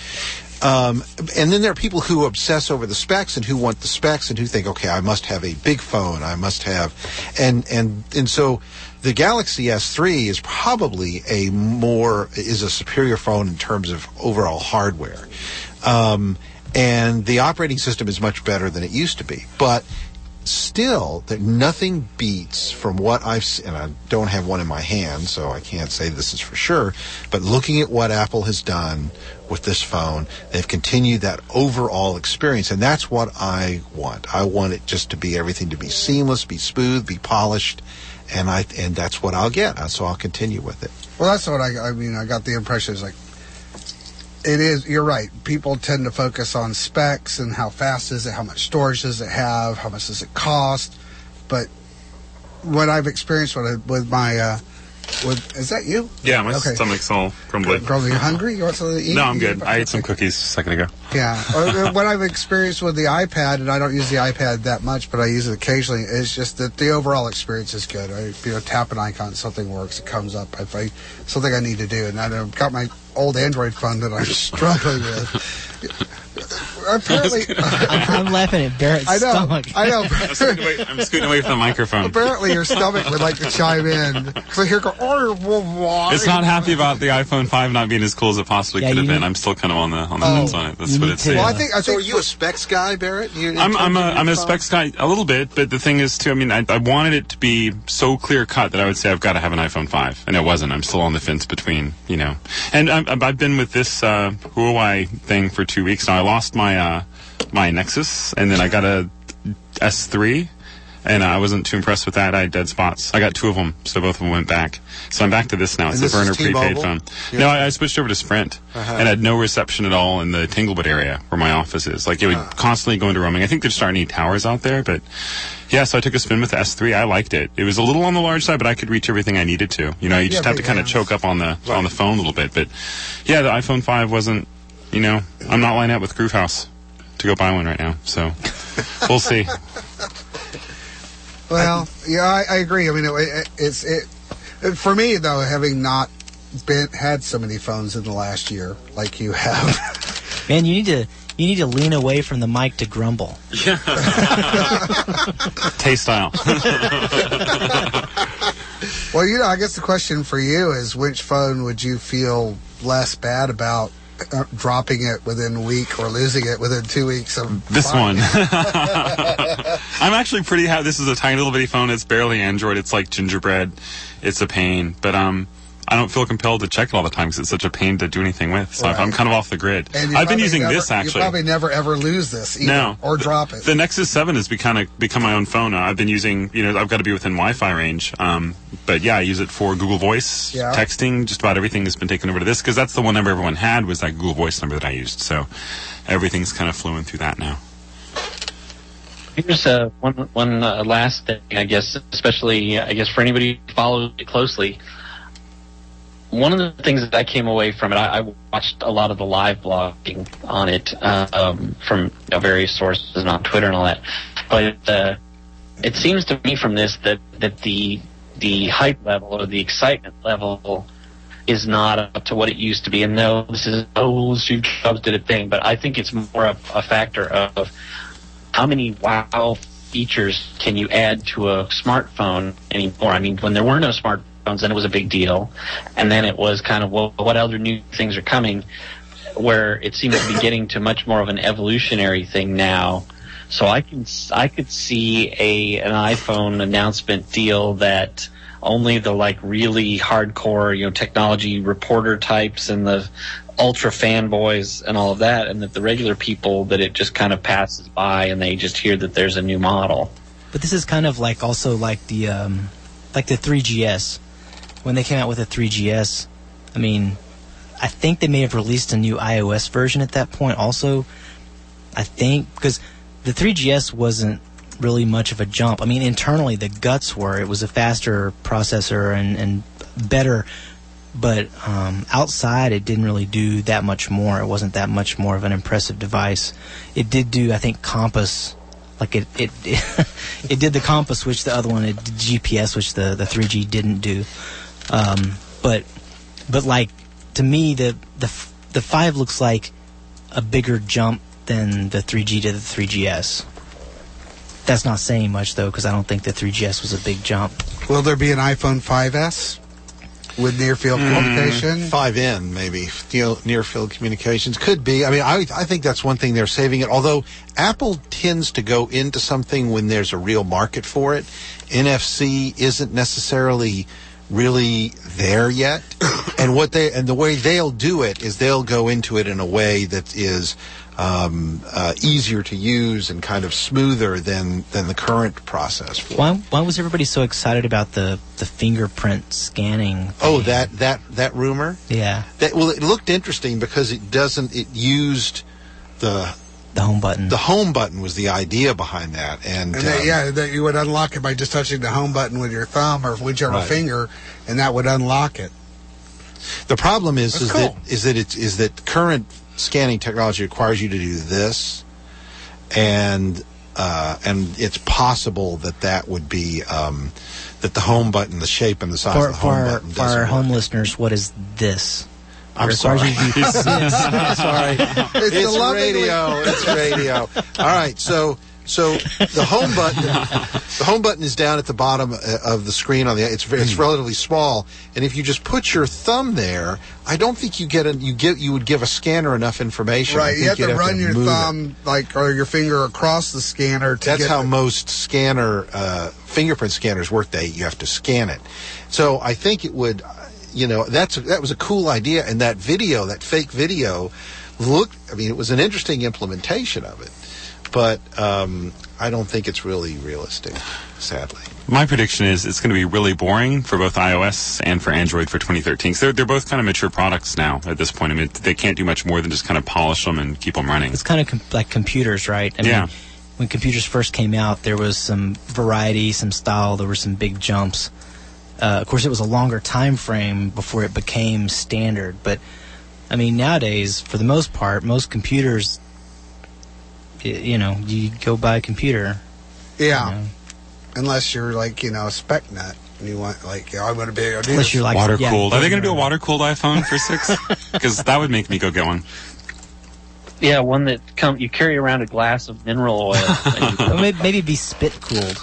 Um, and then there are people who obsess over the specs and who want the specs and who think, okay, I must have a big phone. I must have, and and and so. The Galaxy S three is probably a more, is a superior phone in terms of overall hardware. Um, and the operating system is much better than it used to be. But still, there, nothing beats from what I've seen, and I don't have one in my hand, so I can't say this is for sure, but looking at what Apple has done with this phone, they've continued that overall experience, and that's what I want. I want it just to be everything to be seamless, be smooth, be polished, and I and that's what I'll get. So I'll continue with it. Well, that's what I, I mean. I got the impression is like it is, you're right. People tend to focus on specs and how fast is it, how much storage does it have, how much does it cost. But what I've experienced with, with my, uh, with, is that you? Yeah, my Okay. stomach's all crumbly. Girl, you hungry? You want something to eat? No, I'm good. I Okay. ate some cookies a second ago. Yeah. Uh, what I've experienced with the iPad, and I don't use the iPad that much, but I use it occasionally, is just that the overall experience is good. I you know, tap an icon, something works, it comes up. If I something I need to do, and I've got my old Android phone that I'm struggling with. Apparently, I'm, I'm laughing at Barrett's I know, stomach. I know. I'm scooting away, I'm scooting away from the microphone. Apparently, your stomach would like to chime in because I hear go. Oh, why? It's not happy about the iPhone five not being as cool as it possibly Yeah, could have you been. need- I'm still kind of on the on the Oh. fence on it. That's You what need it's to- saying. Well, I think I So think are you a specs guy, Barrett? You, in I'm I'm terms a of your I'm a phone? specs guy a little bit, but the thing is too. I mean, I, I wanted it to be so clear cut that I would say I've got to have an iPhone five, and it wasn't. I'm still on the fence between, you know. And I'm, I've been with this uh, Huawei thing for two weeks now. I lost my uh, my Nexus, and then I got a S three. And uh, I wasn't too impressed with that. I had dead spots. I got two of them, so both of them went back. So I'm back to this now. It's And a this is burner prepaid T-Mobile? phone. Yeah. No, I, I switched over to Sprint Uh-huh. and had no reception at all in the Tanglewood area where my office is. Like, it would constantly go into roaming. I think they're starting to need towers out there, but yeah, so I took a spin with the S three. I liked it. It was a little on the large side, but I could reach everything I needed to. You know, you just Yeah, have to big kind of hands. choke up on the on the phone a little bit. But yeah, the iPhone five wasn't, you know, I'm not lining up with Groove House to go buy one right now. So we'll see. Well, yeah, I, I agree. I mean, it, it, it's it, it for me though, having not been had so many phones in the last year like you have. Man, you need to you need to lean away from the mic to grumble. Tay style. Well, you know, I guess the question for you is, which phone would you feel less bad about uh, dropping it within a week or losing it within two weeks of This buying one. it? I'm actually pretty happy. This is a tiny little bitty phone. It's barely Android. It's like gingerbread. It's a pain. But um, I don't feel compelled to check it all the time because it's such a pain to do anything with. So Right. I'm kind of off the grid. And you I've been probably using never- this, actually. You probably never ever lose this either, No. or drop it. The Nexus seven has become, a, become my own phone. Uh, I've been using, you know, I've got to be within Wi-Fi range. Um, but yeah, I use it for Google Voice, Yeah. texting. Just about everything has been taken over to this because that's the one number everyone had was that Google Voice number that I used. So everything's kind of flowing through that now. Here's uh, one one uh, last thing, I guess, especially I guess for anybody who follows it closely. One of the things that I came away from it, I, I watched a lot of the live blogging on it uh, um, from you know, various sources and on Twitter and all that. But uh, it seems to me from this that, that the the hype level or the excitement level is not up to what it used to be. And no, this is oh, Steve Jobs did a thing, but I think it's more a, a factor of how many wow features can you add to a smartphone anymore? I mean, when there were no smartphones, then it was a big deal. And then it was kind of, well, what other new things are coming? Where it seems to be getting to much more of an evolutionary thing now. So I can, I could see a an iPhone announcement deal that only the like really hardcore, you know, technology reporter types and the ultra fanboys and all of that, and that the regular people, that it just kind of passes by and they just hear that there's a new model. But this is kind of like also like the um, like the three G S. When they came out with the three G S, I mean, I think they may have released a new iOS version at that point also. I think because the three G S wasn't really much of a jump. I mean, internally the guts were. It was a faster processor and, and better, but um, outside it didn't really do that much more. It wasn't that much more of an impressive device. It did do, I think, Compass. Like it, it, it, it did the Compass, which the other one, it did G P S, which the, the three G didn't do. Um, but, but like to me, the the f- the five looks like a bigger jump than the three G to the three G S. That's not saying much though, because I don't think the three G S was a big jump. Will there be an iPhone five S with near field communication? five N maybe, near field communications could be. I mean, I I think that's one thing they're saving it. Although Apple tends to go into something when there's a real market for it. N F C isn't necessarily really there yet, and what they and the way they'll do it is they'll go into it in a way that is um, uh, easier to use and kind of smoother than than the current process. For why why was everybody so excited about the, the fingerprint scanning thing? Oh, that that that rumor. Yeah. That, well, it looked interesting because it doesn't. It used the the home button. The home button was the idea behind that, and, and that, um, yeah, that you would unlock it by just touching the home button with your thumb or whichever Right. finger, and that would unlock it. The problem is, That's is cool. that is that it's is that current scanning technology requires you to do this, and uh, and it's possible that that would be um, that the home button, the shape and the size For, of the for, home our, button for doesn't our work. home listeners, what is this? I'm It sorry. requires you to do this. Sorry, It's, it's the lovingly- radio. It's radio. All right, so so the home button, the home button is down at the bottom uh, of the screen. On the it's Hmm. it's relatively small, and if you just put your thumb there, I don't think you get a, you get you would give a scanner enough information. I Right, think you have you'd to run your move it. thumb like or your finger across the scanner to That's get how the- most scanner uh, fingerprint scanners work. They you have to scan it. So I think it would, uh, you know, that's that was a cool idea, and that video, that fake video, looked. I mean, it was an interesting implementation of it, but um, I don't think it's really realistic, sadly. My prediction is it's going to be really boring for both iOS and for Android for twenty thirteen. So they're, they're both kind of mature products now at this point. I mean, they can't do much more than just kind of polish them and keep them running. It's kind of com- like computers, right? I Yeah. mean, when computers first came out, there was some variety, some style, there were some big jumps. Uh, of course, it was a longer time frame before it became standard. But, I mean, nowadays, for the most part, most computers, y- you know, you go buy a computer. Yeah, you know, unless you're like you know a spec nut and you want like yeah, I'm going to be able to do Unless this. you're like Water yeah, cooled. Are they going to do a right. water cooled iPhone for six? Because that would make me go get one. Yeah, one that come you carry around a glass of mineral oil. And you- Or maybe, maybe be spit cooled.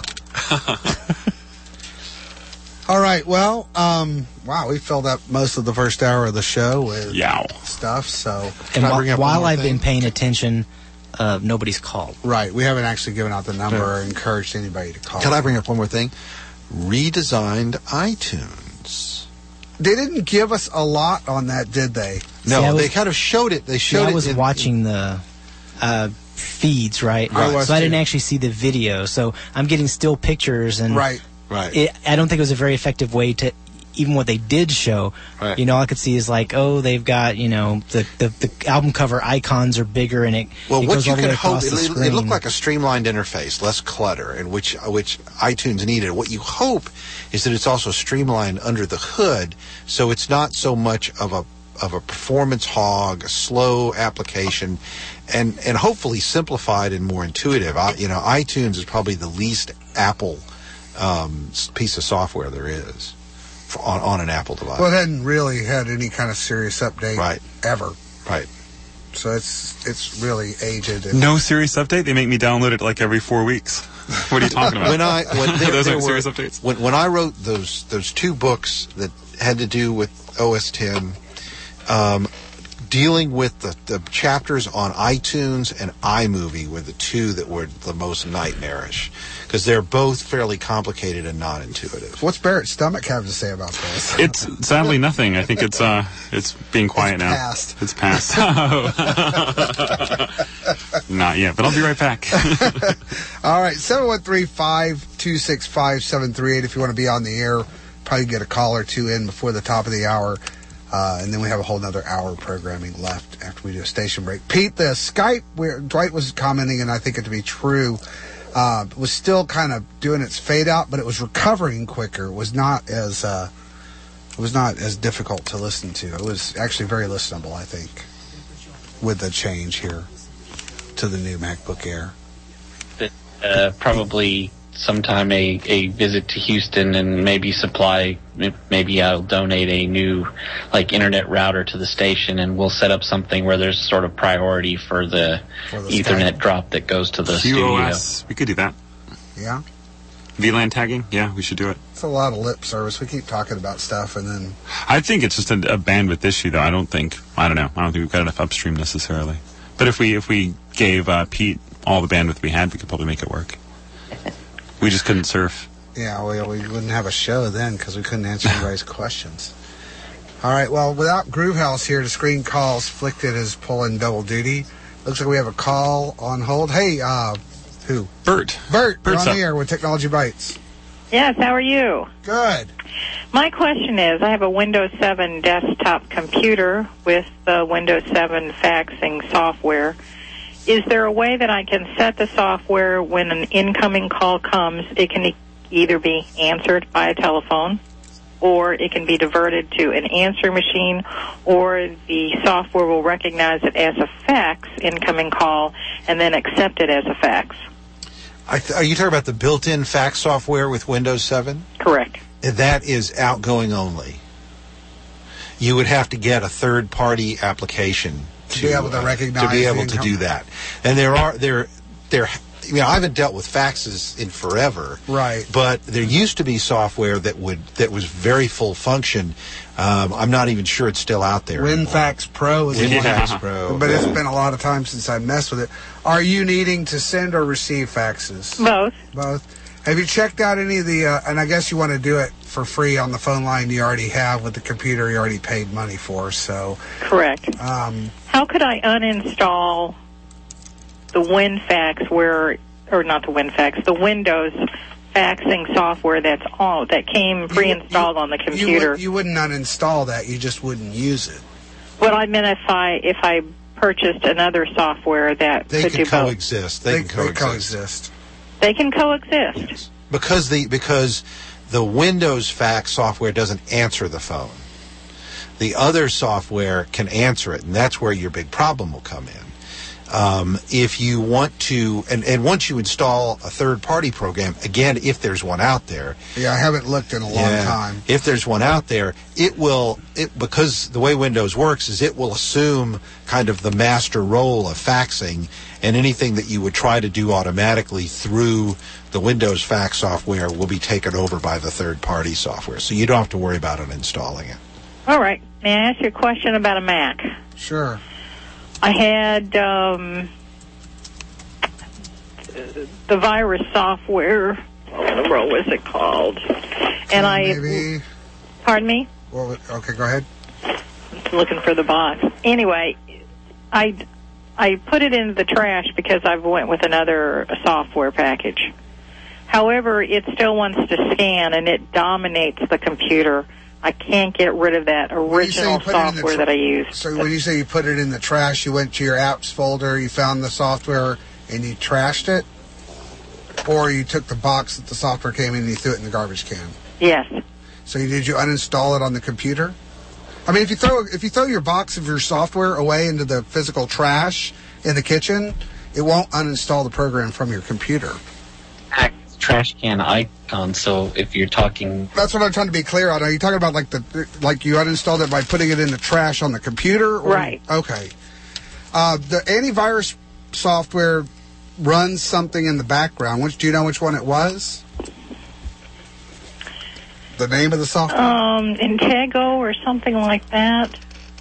All right, well, um, wow, we filled up most of the first hour of the show with Yow. stuff. So And I wh- bring up one while more I've thing? been paying attention, uh, nobody's called. right, we haven't actually given out the number Yeah. or encouraged anybody to call. Can I bring up one more thing? Redesigned iTunes. They didn't give us a lot on that, did they? No, See, I was- they kind of showed it. They showed Yeah, I it. was in- watching the uh, feeds, right? I was so I didn't too. actually see the video. So I'm getting still pictures, and Right. Right. it, I don't think it was a very effective way to. Even what they did show, Right. you know, all I could see is like, oh, they've got, you know, the, the, the album cover icons are bigger, and it, Well, it what goes you all the way can hope, across it, the it screen. looked like a streamlined interface, less clutter, and which which iTunes needed. What you hope is that it's also streamlined under the hood, so it's not so much of a of a performance hog, a slow application, and and hopefully simplified and more intuitive. I, you know, iTunes is probably the least Apple um, s- piece of software there is for, on on an Apple device. Well, it hadn't really had any kind of serious update Right. ever. Right. So it's it's really aged. And No serious update? They make me download it like every four weeks. What are you talking about? when I when there, Those there aren't were, serious updates. When when I wrote those those two books that had to do with O S ten, um, dealing with the, the chapters on iTunes and iMovie were the two that were the most nightmarish because they're both fairly complicated and non-intuitive. What's Barrett's stomach have to say about this? It's sadly nothing. I think it's uh, it's being quiet It's now. past. It's past. Not yet, but I'll be right back. All right, seven one three, five two six five, seven three eight if you want to be on the air. Probably get a call or two in before the top of the hour. Uh, and then we have a whole nother hour of programming left after we do a station break. Pete, the Skype, where Dwight was commenting, and I think it to be true, uh, was still kind of doing its fade out, but it was recovering quicker. It was not as uh, it was not as difficult to listen to. It was actually very listenable, I think, with the change here to the new MacBook Air. uh, probably sometime a, a visit to Houston and maybe supply, maybe I'll donate a new like internet router to the station and we'll set up something where there's sort of priority for the, For the Ethernet Skype. drop that goes to the Q O S. studio. We could do that. Yeah. V LAN tagging? Yeah, we should do it. It's a lot of lip service. We keep talking about stuff, and then I think it's just a, a bandwidth issue, though. I don't think, I don't know, I don't think we've got enough upstream necessarily. But if we if we gave uh, Pete all the bandwidth we had, we could probably make it work. We just couldn't surf. yeah, we, we wouldn't have a show then because we couldn't answer anybody's questions. All right, well, without Groovehouse here to screen calls, Flicked is pulling double duty. Looks like we have a call on hold. Hey, uh, who? Bert. Bert, Bert's you're on up. the air with Technology Bites. Yes, how are you? Good. My question is, I have a Windows seven desktop computer with the Windows seven faxing software. Is there a way that I can set the software when an incoming call comes, it can e- either be answered by a telephone, or it can be diverted to an answering machine, or the software will recognize it as a fax incoming call and then accept it as a fax? I th- are you talking about the built-in fax software with Windows seven? Correct. That is outgoing only. You would have to get a third-party application To to, be able to uh, recognize to be the able to income- do that. And there are there there. You know, I haven't dealt with faxes in forever. Right. But there used to be software that would that was very full function. Um, I'm not even sure it's still out there. WinFax Pro is one. WinFax Pro. But it's been a lot of time since I messed with it. Are you needing to send or receive faxes? Both. Both. Have you checked out any of the, uh, and I guess you want to do it for free on the phone line you already have with the computer you already paid money for, so. Correct. Um, How could I uninstall the WinFax where, or not the WinFax, the Windows faxing software that's all that came pre-installed on the you, computer? would, you wouldn't uninstall that, you just wouldn't use it. Well, I meant if I if I purchased another software that They could can do both. coexist. They, They, can they coexist. coexist. They can coexist. Yes. Because the because the Windows fax software doesn't answer the phone. The other software can answer it, and that's where your big problem will come in. Um, if you want to, and, and once you install a third-party program, again, if there's one out there, Yeah, I haven't looked in a long yeah, time. if there's one out there, it will, it because the way Windows works is it will assume kind of the master role of faxing, and anything that you would try to do automatically through the Windows fax software will be taken over by the third-party software. So you don't have to worry about uninstalling it. All right. May I ask you a question about a Mac? Sure. I had um, the virus software. What in the world was it called? And I, Maybe. pardon me? Well, okay, go ahead. I'm looking for the box. Anyway, I I put it into the trash because I went with another software package. However, it still wants to scan, and it dominates the computer. I can't get rid of that When you say you original put it in the software tra- that I use. So when you say you put it in the trash, you went to your apps folder, you found the software, and you trashed it? Or you took the box that the software came in and you threw it in the garbage can? Yes. So you, did you uninstall it on the computer? I mean, if you throw if you throw your box of your software away into the physical trash in the kitchen, it won't uninstall the program from your computer. Trash can icon. So if you're talking, That's what I'm trying to be clear on. Are you talking about like the like you uninstalled it by putting it in the trash on the computer? Or, Right. Okay. Uh, the antivirus software runs something in the background. Which do you know which one it was? The name of the software? Um, Intego or something like that.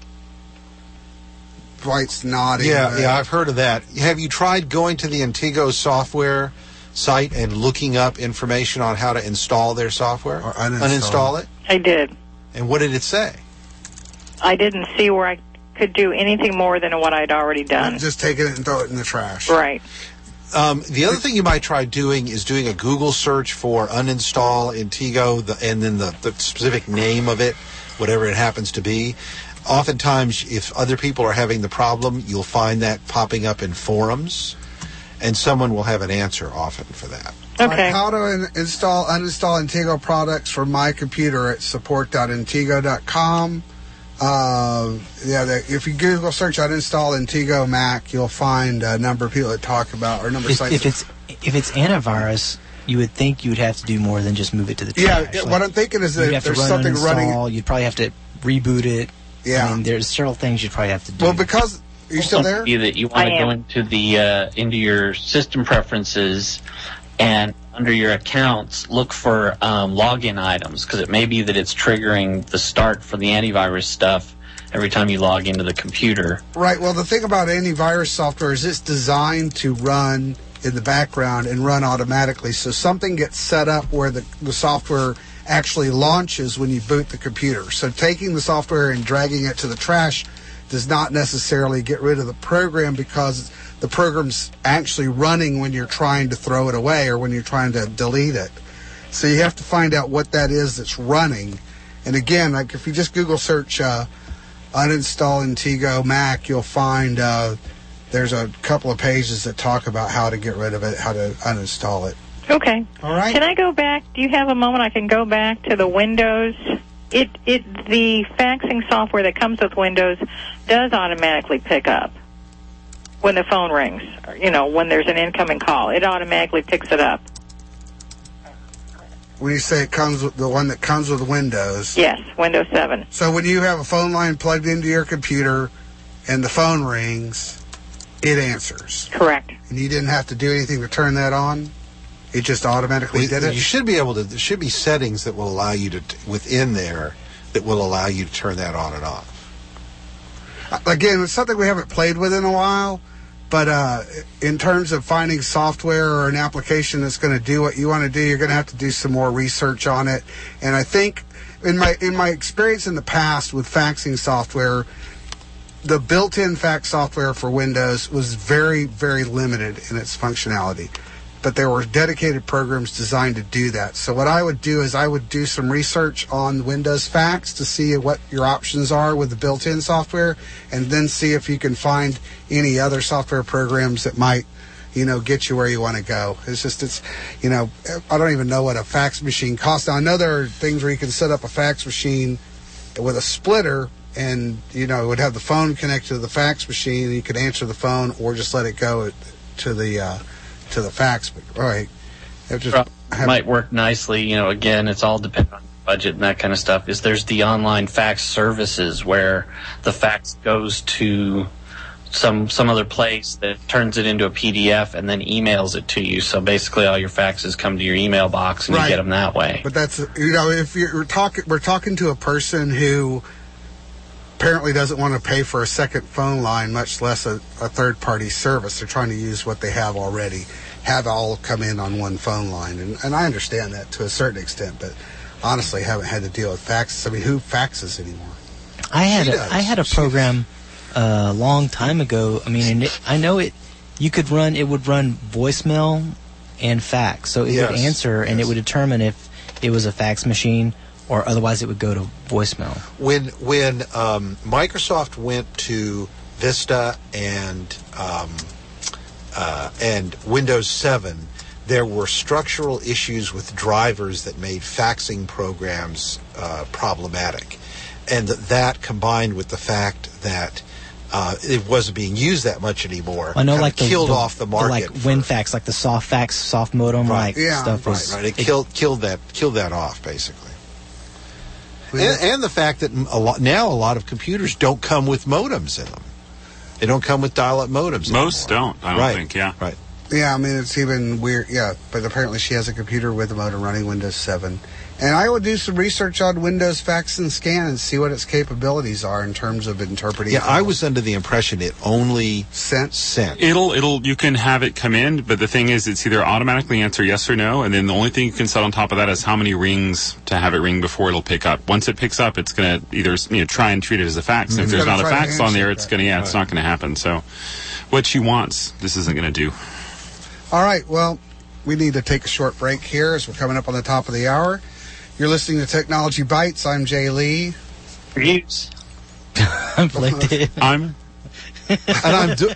Dwight's nodding. Yeah, uh, yeah, I've heard of that. Have you tried going to the Intego software site and looking up information on how to install their software? Or uninstall. Uninstall it? I did. And what did it say? I didn't see where I could do anything more than what I'd already done. Just take it and throw it in the trash. Right. Um, the other thing you might try doing is doing a Google search for uninstall Intego the, and then the, the specific name of it, whatever it happens to be. Oftentimes, if other people are having the problem, you'll find that popping up in forums, and someone will have an answer often for that. Okay. Uh, how to in- install, uninstall Intego products from my computer at support dot intego dot com. Uh, yeah, the, if you Google search uninstall Intego Mac, you'll find a number of people that talk about, or a number of If, sites. if it's if it's antivirus, you would think you would have to do more than just move it to the yeah, trash. yeah, Like, what I'm thinking is that you'd if have to there's run something running. uninstall, You'd probably have to reboot it. Yeah. I mean, there's several things you'd probably have to do. Well, because are you still there? Be that you want I to am. go into the uh, into your system preferences, and under your accounts, look for um, login items, because it may be that it's triggering the start for the antivirus stuff every time you log into the computer. Right. Well, the thing about antivirus software is it's designed to run in the background and run automatically. So something gets set up where the, the software actually launches when you boot the computer. So taking the software and dragging it to the trash does not necessarily get rid of the program because the program's actually running when you're trying to throw it away or when you're trying to delete it. So you have to find out what that is that's running. And again, like if you just Google search uh, uninstall Intego Mac, you'll find uh, there's a couple of pages that talk about how to get rid of it, how to uninstall it. Okay. All right. Can I go back? Do you have a moment I can go back to the Windows? It it the faxing software that comes with Windows does automatically pick up when the phone rings. You know, when there's an incoming call, it automatically picks it up. When you say it comes with the one that comes with Windows. Yes, Windows seven. So when you have a phone line plugged into your computer and the phone rings, it answers. Correct. And you didn't have to do anything to turn that on? It just automatically did it? You should be able to, there should be settings that will allow you to, within there, that will allow you to turn that on and off. Again, it's something we haven't played with in a while. But uh, in terms of finding software or an application that's going to do what you want to do, you're going to have to do some more research on it. And I think in my in my experience in the past with faxing software, the built-in fax software for Windows was very, very limited in its functionality. But there were dedicated programs designed to do that. So what I would do is I would do some research on Windows Fax to see what your options are with the built-in software, and then see if you can find any other software programs that might, you know, get you where you want to go. It's just, it's, you know, I don't even know what a fax machine costs. Now, I know there are things where you can set up a fax machine with a splitter, and, you know, it would have the phone connected to the fax machine, and you could answer the phone or just let it go to the... Uh, to the fax, but all right. It just have, might work nicely. You know, again, it's all dependent on budget and that kind of stuff. Is there's the online fax services where the fax goes to some some other place that turns it into a P D F and then emails it to you. So basically, all your faxes come to your email box and right. you get them that way. But that's, you know, if you're talking, we're talking to a person who apparently doesn't want to pay for a second phone line, much less a, a third-party service. They're trying to use what they have already, have all come in on one phone line. And, and I understand that to a certain extent, but honestly, I haven't had to deal with faxes. I mean, who faxes anymore? I had a, I had a program a uh, long time ago. I mean, and it, I know it. You could run, it would run voicemail and fax. So it yes. would answer, yes. and it would determine if it was a fax machine, or otherwise it would go to voicemail. When when um, Microsoft went to Vista and um, uh, and Windows seven, there were structural issues with drivers that made faxing programs uh, problematic, and that, that combined with the fact that uh, it wasn't being used that much anymore, I know, like the, killed the, off the market. The, like WinFax, like the soft fax, soft modem, right. like yeah, stuff. Right, was, right. It, it killed killed that killed that off basically. And, and the fact that a lot, now a lot of computers don't come with modems in them. They don't come with dial-up modems Most anymore. don't, I don't right. think, yeah. Right. Yeah, I mean, it's even weird, yeah. But apparently she has a computer with a modem running Windows seven. And I would do some research on Windows Fax and Scan and see what its capabilities are in terms of interpreting. Yeah, I was under the impression it only sent. Sent. It'll, it'll, you can have it come in, but the thing is, it's either automatically answer yes or no, and then the only thing you can set on top of that is how many rings to have it ring before it'll pick up. Once it picks up, it's going to either, you know, try and treat it as a fax. And if there's not a fax on there, it's going to, yeah, right. it's not going to happen. So, what she wants, this isn't going to do. All right, well, we need to take a short break here as we're coming up on the top of the hour. You're listening to Technology Bites. I'm Jay Lee. Reeves. I'm Blake. I'm. And I'm. Do-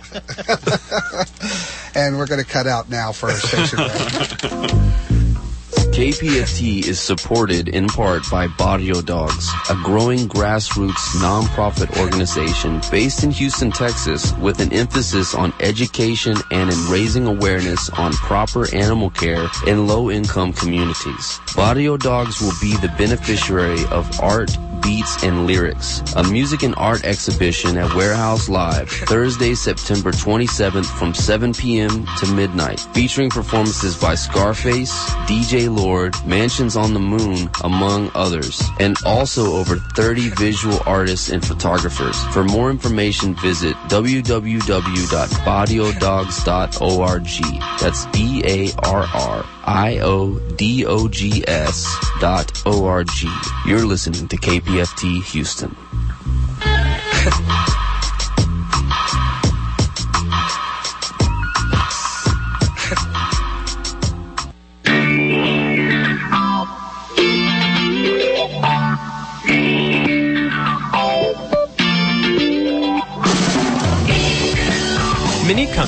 and we're going to cut out now for a station break. K P F T is supported in part by Barrio Dogs, a growing grassroots nonprofit organization based in Houston, Texas, with an emphasis on education and in raising awareness on proper animal care in low-income communities. Barrio Dogs will be the beneficiary of Art, Beats, and Lyrics, a music and art exhibition at Warehouse Live, Thursday, September twenty-seventh from seven p.m. to midnight, featuring performances by Scarface, D J Lord, Mansions on the Moon, among others, and also over thirty visual artists and photographers. For more information, visit w w w dot barrio dogs dot org. That's B A R R I O D O G S dot O R G. You're listening to K P F T Houston.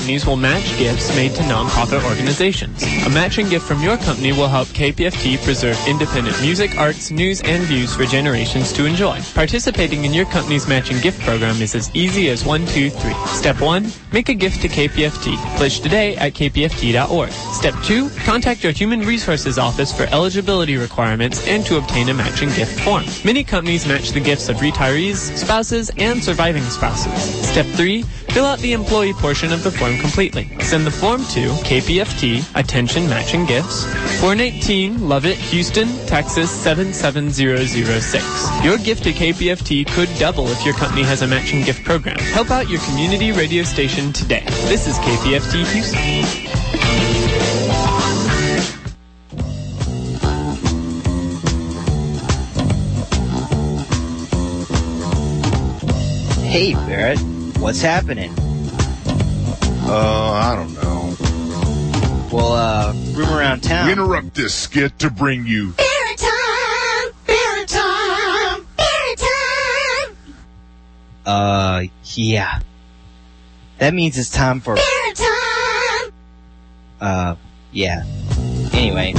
companies will match gifts made to nonprofit organizations. A matching gift from your company will help K P F T preserve independent music, arts, news, and views for generations to enjoy. Participating in your company's matching gift program is as easy as one, two, three. Step one, make a gift to K P F T. Pledge today at k p f t dot org. Step two, contact your Human Resources Office for eligibility requirements and to obtain a matching gift form. Many companies match the gifts of retirees, spouses, and surviving spouses. Step three, fill out the employee portion of the form completely. Send the form to K P F T, Attention Matching Gifts, four nineteen Lovett, Houston, Texas seven seven zero zero six. Your gift to K P F T could double if your company has a matching gift program. Help out your community radio station today. This is K P F T Houston. Hey, Barrett, what's happening? Uh, I don't know. Well, uh, room around town. We interrupt this skit to bring you Barrett time! Barrett time! Barrett time! Uh, yeah. That means it's time for Barrett time! Uh, yeah. Anyway.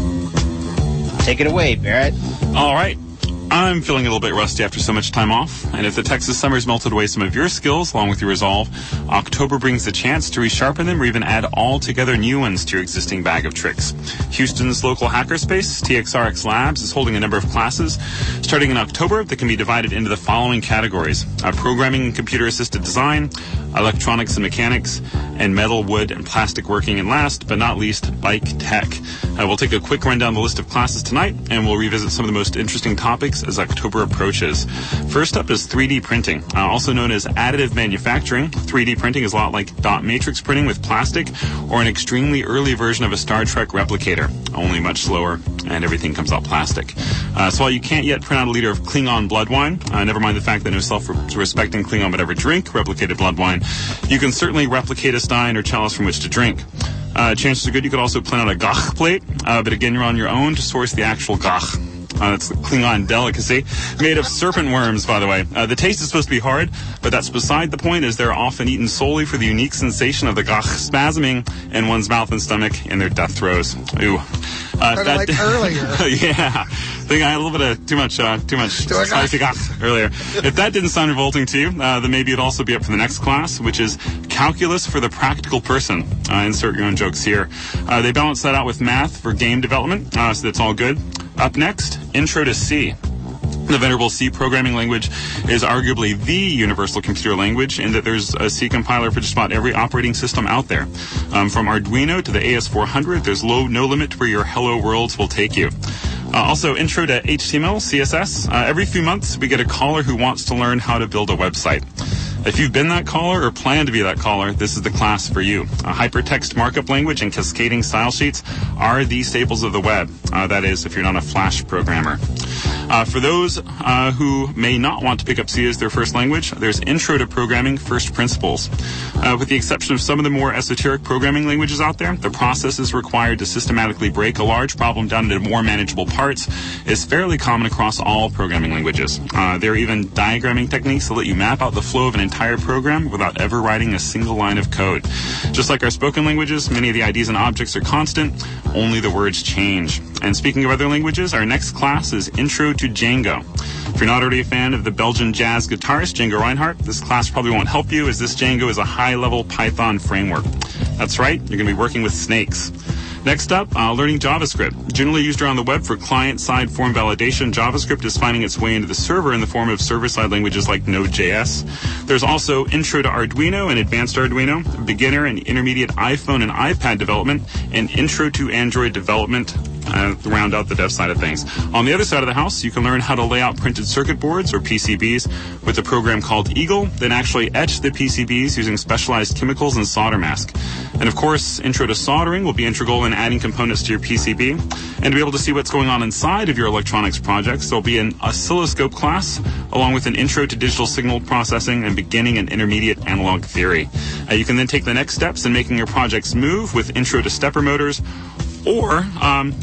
Take it away, Barrett. All right. I'm feeling a little bit rusty after so much time off, and if the Texas summer's melted away some of your skills along with your resolve, October brings the chance to resharpen them or even add altogether new ones to your existing bag of tricks. Houston's local hackerspace, T X R X Labs, is holding a number of classes starting in October that can be divided into the following categories: uh, programming and computer-assisted design, electronics and mechanics, and metal, wood, and plastic working, and last but not least, bike tech. Uh, we'll take a quick rundown of the list of classes tonight, and we'll revisit some of the most interesting topics as October approaches. First up is three D printing, uh, also known as additive manufacturing. three D printing is a lot like dot matrix printing with plastic, or an extremely early version of a Star Trek replicator, only much slower, and everything comes out plastic. Uh, so while you can't yet print out a liter of Klingon blood wine, uh, never mind the fact that no self-respecting Klingon would ever drink replicated blood wine, you can certainly replicate a stein or chalice from which to drink. Uh, chances are good you could also print out a gach plate, uh, but again, you're on your own to source the actual gach. Uh, that's the Klingon delicacy, made of serpent worms, by the way. Uh, the taste is supposed to be hard, but that's beside the point, as they're often eaten solely for the unique sensation of the gach spasming in one's mouth and stomach in their death throes. Ooh. Uh, kind of like earlier. Yeah. I think I had a little bit of too much, uh, too much spicy gach earlier. If that didn't sound revolting to you, uh, then maybe it'd also be up for the next class, which is calculus for the practical person. Uh, insert your own jokes here. Uh, they balance that out with math for game development, uh, so that's all good. Up next, Intro to C. The venerable C programming language is arguably the universal computer language in that there's a C compiler for just about every operating system out there. Um, from Arduino to the A S four hundred, there's low, no limit to where your hello worlds will take you. Uh, also, intro to H T M L, C S S. Uh, every few months, we get a caller who wants to learn how to build a website. If you've been that caller or plan to be that caller, this is the class for you. A hypertext markup language and cascading style sheets are the staples of the web. Uh, that is, if you're not a Flash programmer. Uh, for those uh, who may not want to pick up C as their first language, there's Intro to Programming First Principles. Uh, with the exception of some of the more esoteric programming languages out there, the processes required to systematically break a large problem down into more manageable parts is fairly common across all programming languages. Uh, there are even diagramming techniques that let you map out the flow of an entire program without ever writing a single line of code. Just like our spoken languages, many of the ideas and objects are constant, only the words change. And speaking of other languages, our next class is Intro to Django. If you're not already a fan of the Belgian jazz guitarist Django Reinhardt, this class probably won't help you, as this Django is a high-level Python framework. That's right, you're going to be working with snakes. Next up, uh, learning JavaScript. Generally used around the web for client-side form validation, JavaScript is finding its way into the server in the form of server-side languages like Node.js. There's also Intro to Arduino and Advanced Arduino, beginner and intermediate iPhone and iPad development, and Intro to Android development uh, to round out the dev side of things. On the other side of the house, you can learn how to lay out printed circuit boards, or P C Bs, with a program called Eagle, then actually etch the P C Bs using specialized chemicals and solder mask. And of course, Intro to Soldering will be integral in adding components to your P C B. And to be able to see what's going on inside of your electronics projects, there'll be an oscilloscope class, along with an Intro to Digital Signal Processing and beginning and intermediate analog theory. Uh, you can then take the next steps in making your projects move with Intro to Stepper Motors, or um, you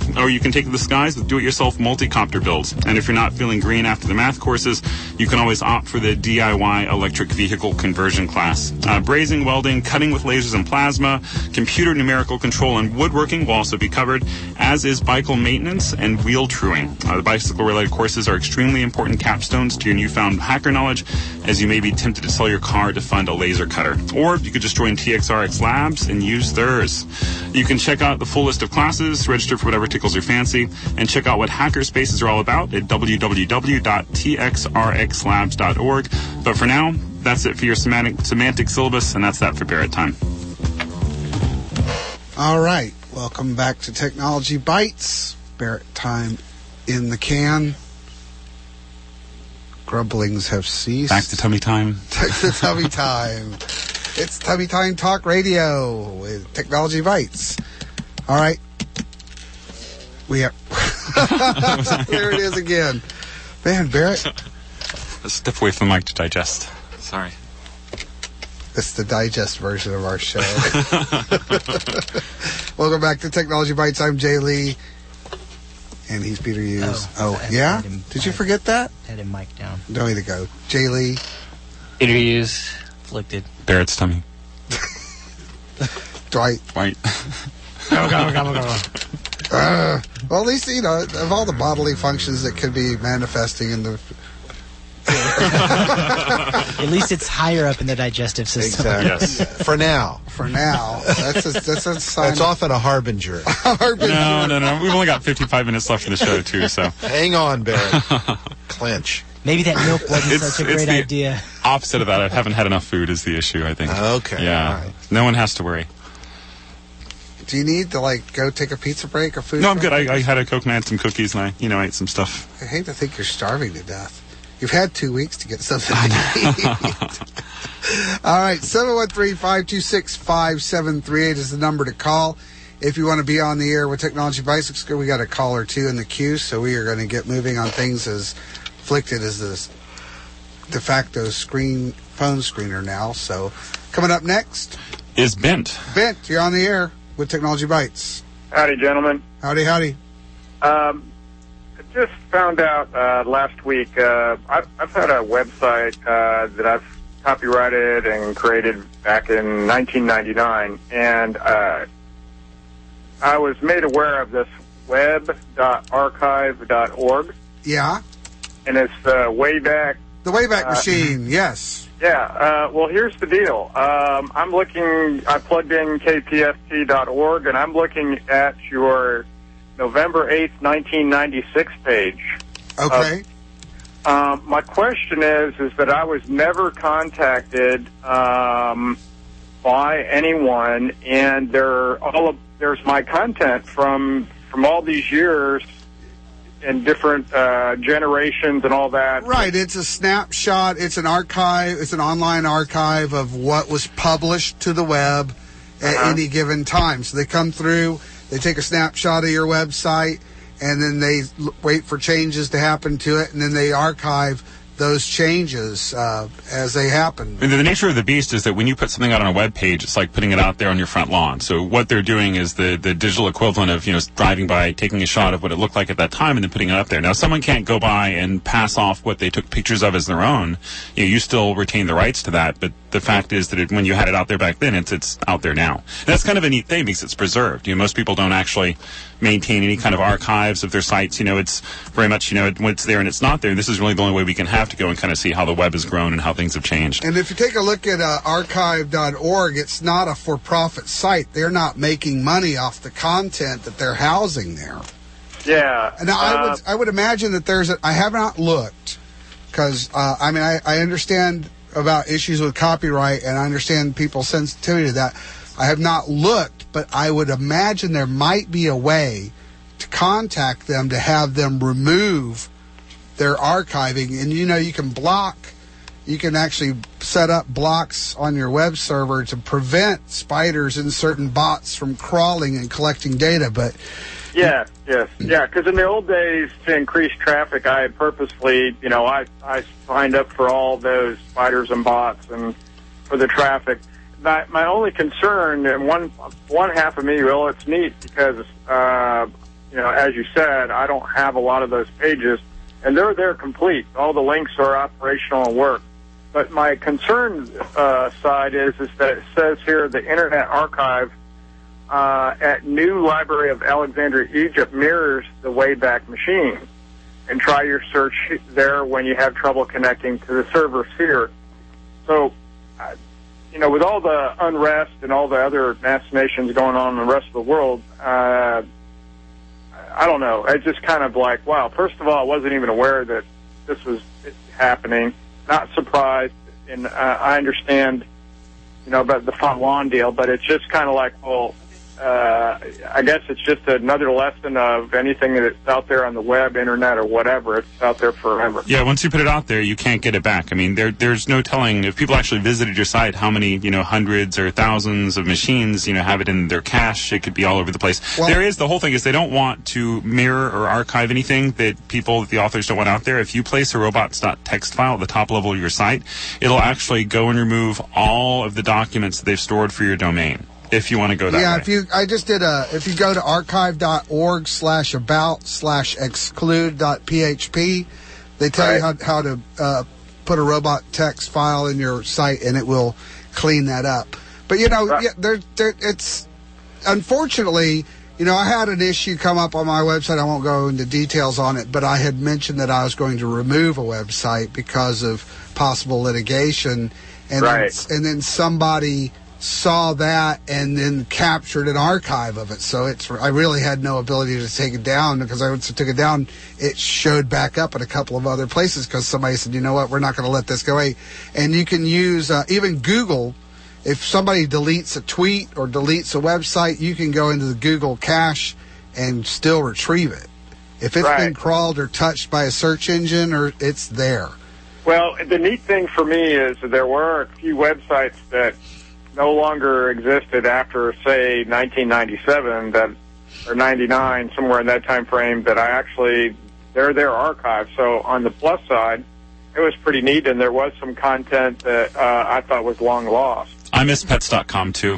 Or you can take the skies with do-it-yourself multi-copter builds. And if you're not feeling green after the math courses, you can always opt for the D I Y electric vehicle conversion class. Uh, brazing, welding, cutting with lasers and plasma, computer numerical control, and woodworking will also be covered, as is bicycle maintenance and wheel truing. Uh, the bicycle-related courses are extremely important capstones to your newfound hacker knowledge, as you may be tempted to sell your car to fund a laser cutter. Or you could just join T X R X Labs and use theirs. You can check out the full list of classes, register for whatever tickles your fancy, and check out what hacker spaces are all about at w w w dot t x r x labs dot org. But for now, that's it for your semantic, semantic syllabus, and that's that for Barrett Time. All right. Welcome back to Technology Bites. Barrett Time in the can. Grumblings have ceased. Back to tummy time. Back to tummy time. It's Tummy Time Talk Radio with Technology Bites. All right. We have... There it is again. Man, Barrett. Step away from the mic to digest. Sorry. It's the digest version of our show. Welcome back to Technology Bites. I'm Jay Lee. And he's Peter Hughes. Oh, oh yeah? Did you forget that? Had him mic down. No way to go. Jay Lee. Peter Hughes. Afflicted. Barrett's tummy. Dwight. Dwight. Go, go, go, go. Uh, well, at least, you know, of all the bodily functions that could be manifesting in the... At least it's higher up in the digestive system. Exactly. Yes. For now. For now. That's a, that's a sign. That's often a harbinger. harbinger. No, no, no. We've only got fifty-five minutes left in the show, too, so. Hang on, Barrett. Clench. Maybe that milk wasn't It's- such a it's great the idea. Opposite of that, I haven't had enough food is the issue, I think. Okay. Yeah. All right. No one has to worry. Do you need to, like, go take a pizza break or food No, I'm break? good. I, I had a Coke and I had some cookies and I, you know, ate some stuff. I hate to think you're starving to death. You've had two weeks to get something to eat. All right, seven one three, five two six, five seven three eight is the number to call. If you want to be on the air with Technology Bites, we got a call or two in the queue, so we are going to get moving on things as afflicted as this de facto screen phone screener now. So coming up next is Bent. Bent, you're on the air with Technology Bites. Howdy, gentlemen. Howdy, howdy. Um, I just found out uh, last week, uh, I've, I've had a website uh, that I've copyrighted and created back in nineteen ninety-nine, and uh, I was made aware of this web dot archive dot org. Yeah. And it's the Wayback... The Wayback uh, Machine, yes. Yeah, uh, well, here's the deal. Um, I'm looking, I plugged in K P F T dot org, and I'm looking at your November eighth, nineteen ninety-six page. Okay. Uh, um, my question is, is that I was never contacted um, by anyone, and there all of, there's my content from from all these years and different uh, generations and all that. Right, it's a snapshot, it's an archive, it's an online archive of what was published to the web at Uh-huh. any given time. So they come through, they take a snapshot of your website, and then they l- wait for changes to happen to it, and then they archive those changes uh, as they happen. And the nature of the beast is that when you put something out on a web page, it's like putting it out there on your front lawn. So what they're doing is the, the digital equivalent of, you know, driving by, taking a shot of what it looked like at that time, and then putting it up there. Now, someone can't go by and pass off what they took pictures of as their own. You know, you still retain the rights to that, but the fact is that it, when you had it out there back then, it's it's out there now. And that's kind of a neat thing because it's preserved. You know, most people don't actually maintain any kind of archives of their sites. You know, it's very much, you know, it, when it's there and it's not there. This is really the only way we can have to go and kind of see how the web has grown and how things have changed. And if you take a look at uh, archive dot org, it's not a for-profit site. They're not making money off the content that they're housing there. Yeah. And I uh, would I would imagine that there's a, I have not looked because uh, I mean I, I understand about issues with copyright and I understand people's sensitivity to that. I have not looked, but I would imagine there might be a way to contact them to have them remove their archiving. And you know, you can block, you can actually set up blocks on your web server to prevent spiders and certain bots from crawling and collecting data. But Yeah, yes, yeah. Because in the old days, to increase traffic, I had purposely, you know, I I signed up for all those spiders and bots and for the traffic. My my only concern, and one one half of me, well, it's neat because uh, you know, as you said, I don't have a lot of those pages, and they're they're complete. All the links are operational and work. But my concern uh, side is is that it says here the Internet Archive uh, at New Library of Alexandria, Egypt mirrors the Wayback Machine, and try your search there when you have trouble connecting to the servers here. So, uh, you know, with all the unrest and all the other machinations going on in the rest of the world, uh, I don't know. It's just kind of like, wow, first of all, I wasn't even aware that this was happening. Not surprised, and uh, I understand, you know, about the Fun deal, but it's just kind of like, well, uh, I guess it's just another lesson of anything that's out there on the web, internet, or whatever. It's out there forever. Yeah, once you put it out there, you can't get it back. I mean, there, there's no telling if people actually visited your site how many, you know, hundreds or thousands of machines, you know, have it in their cache. It could be all over the place. Well, there is, the whole thing is they don't want to mirror or archive anything that people, the authors don't want out there. If you place a robots.txt file at the top level of your site, it'll actually go and remove all of the documents that they've stored for your domain. If you want to go that yeah, way. if you, I just did a, if you go to archive.org slash about slash exclude dot php, they tell right. you how, how to uh, put a robot text file in your site, and it will clean that up. But, you know, right. yeah, there, there, it's, unfortunately, you know, I had an issue come up on my website. I won't go into details on it, but I had mentioned that I was going to remove a website because of possible litigation. And, right. then, and then somebody saw that and then captured an archive of it. So it's, I really had no ability to take it down, because I once I took it down, it showed back up in a couple of other places because somebody said, you know what, we're not going to let this go away. And you can use, uh, even Google, if somebody deletes a tweet or deletes a website, you can go into the Google cache and still retrieve it. If it's right. been crawled or touched by a search engine, or it's there. Well, the neat thing for me is that there were a few websites that no longer existed after, say, nineteen ninety-seven, that or ninety-nine, somewhere in that time frame, that I actually, they're their archive. So on the plus side, it was pretty neat, and there was some content that uh, I thought was long lost. I miss pets dot com too.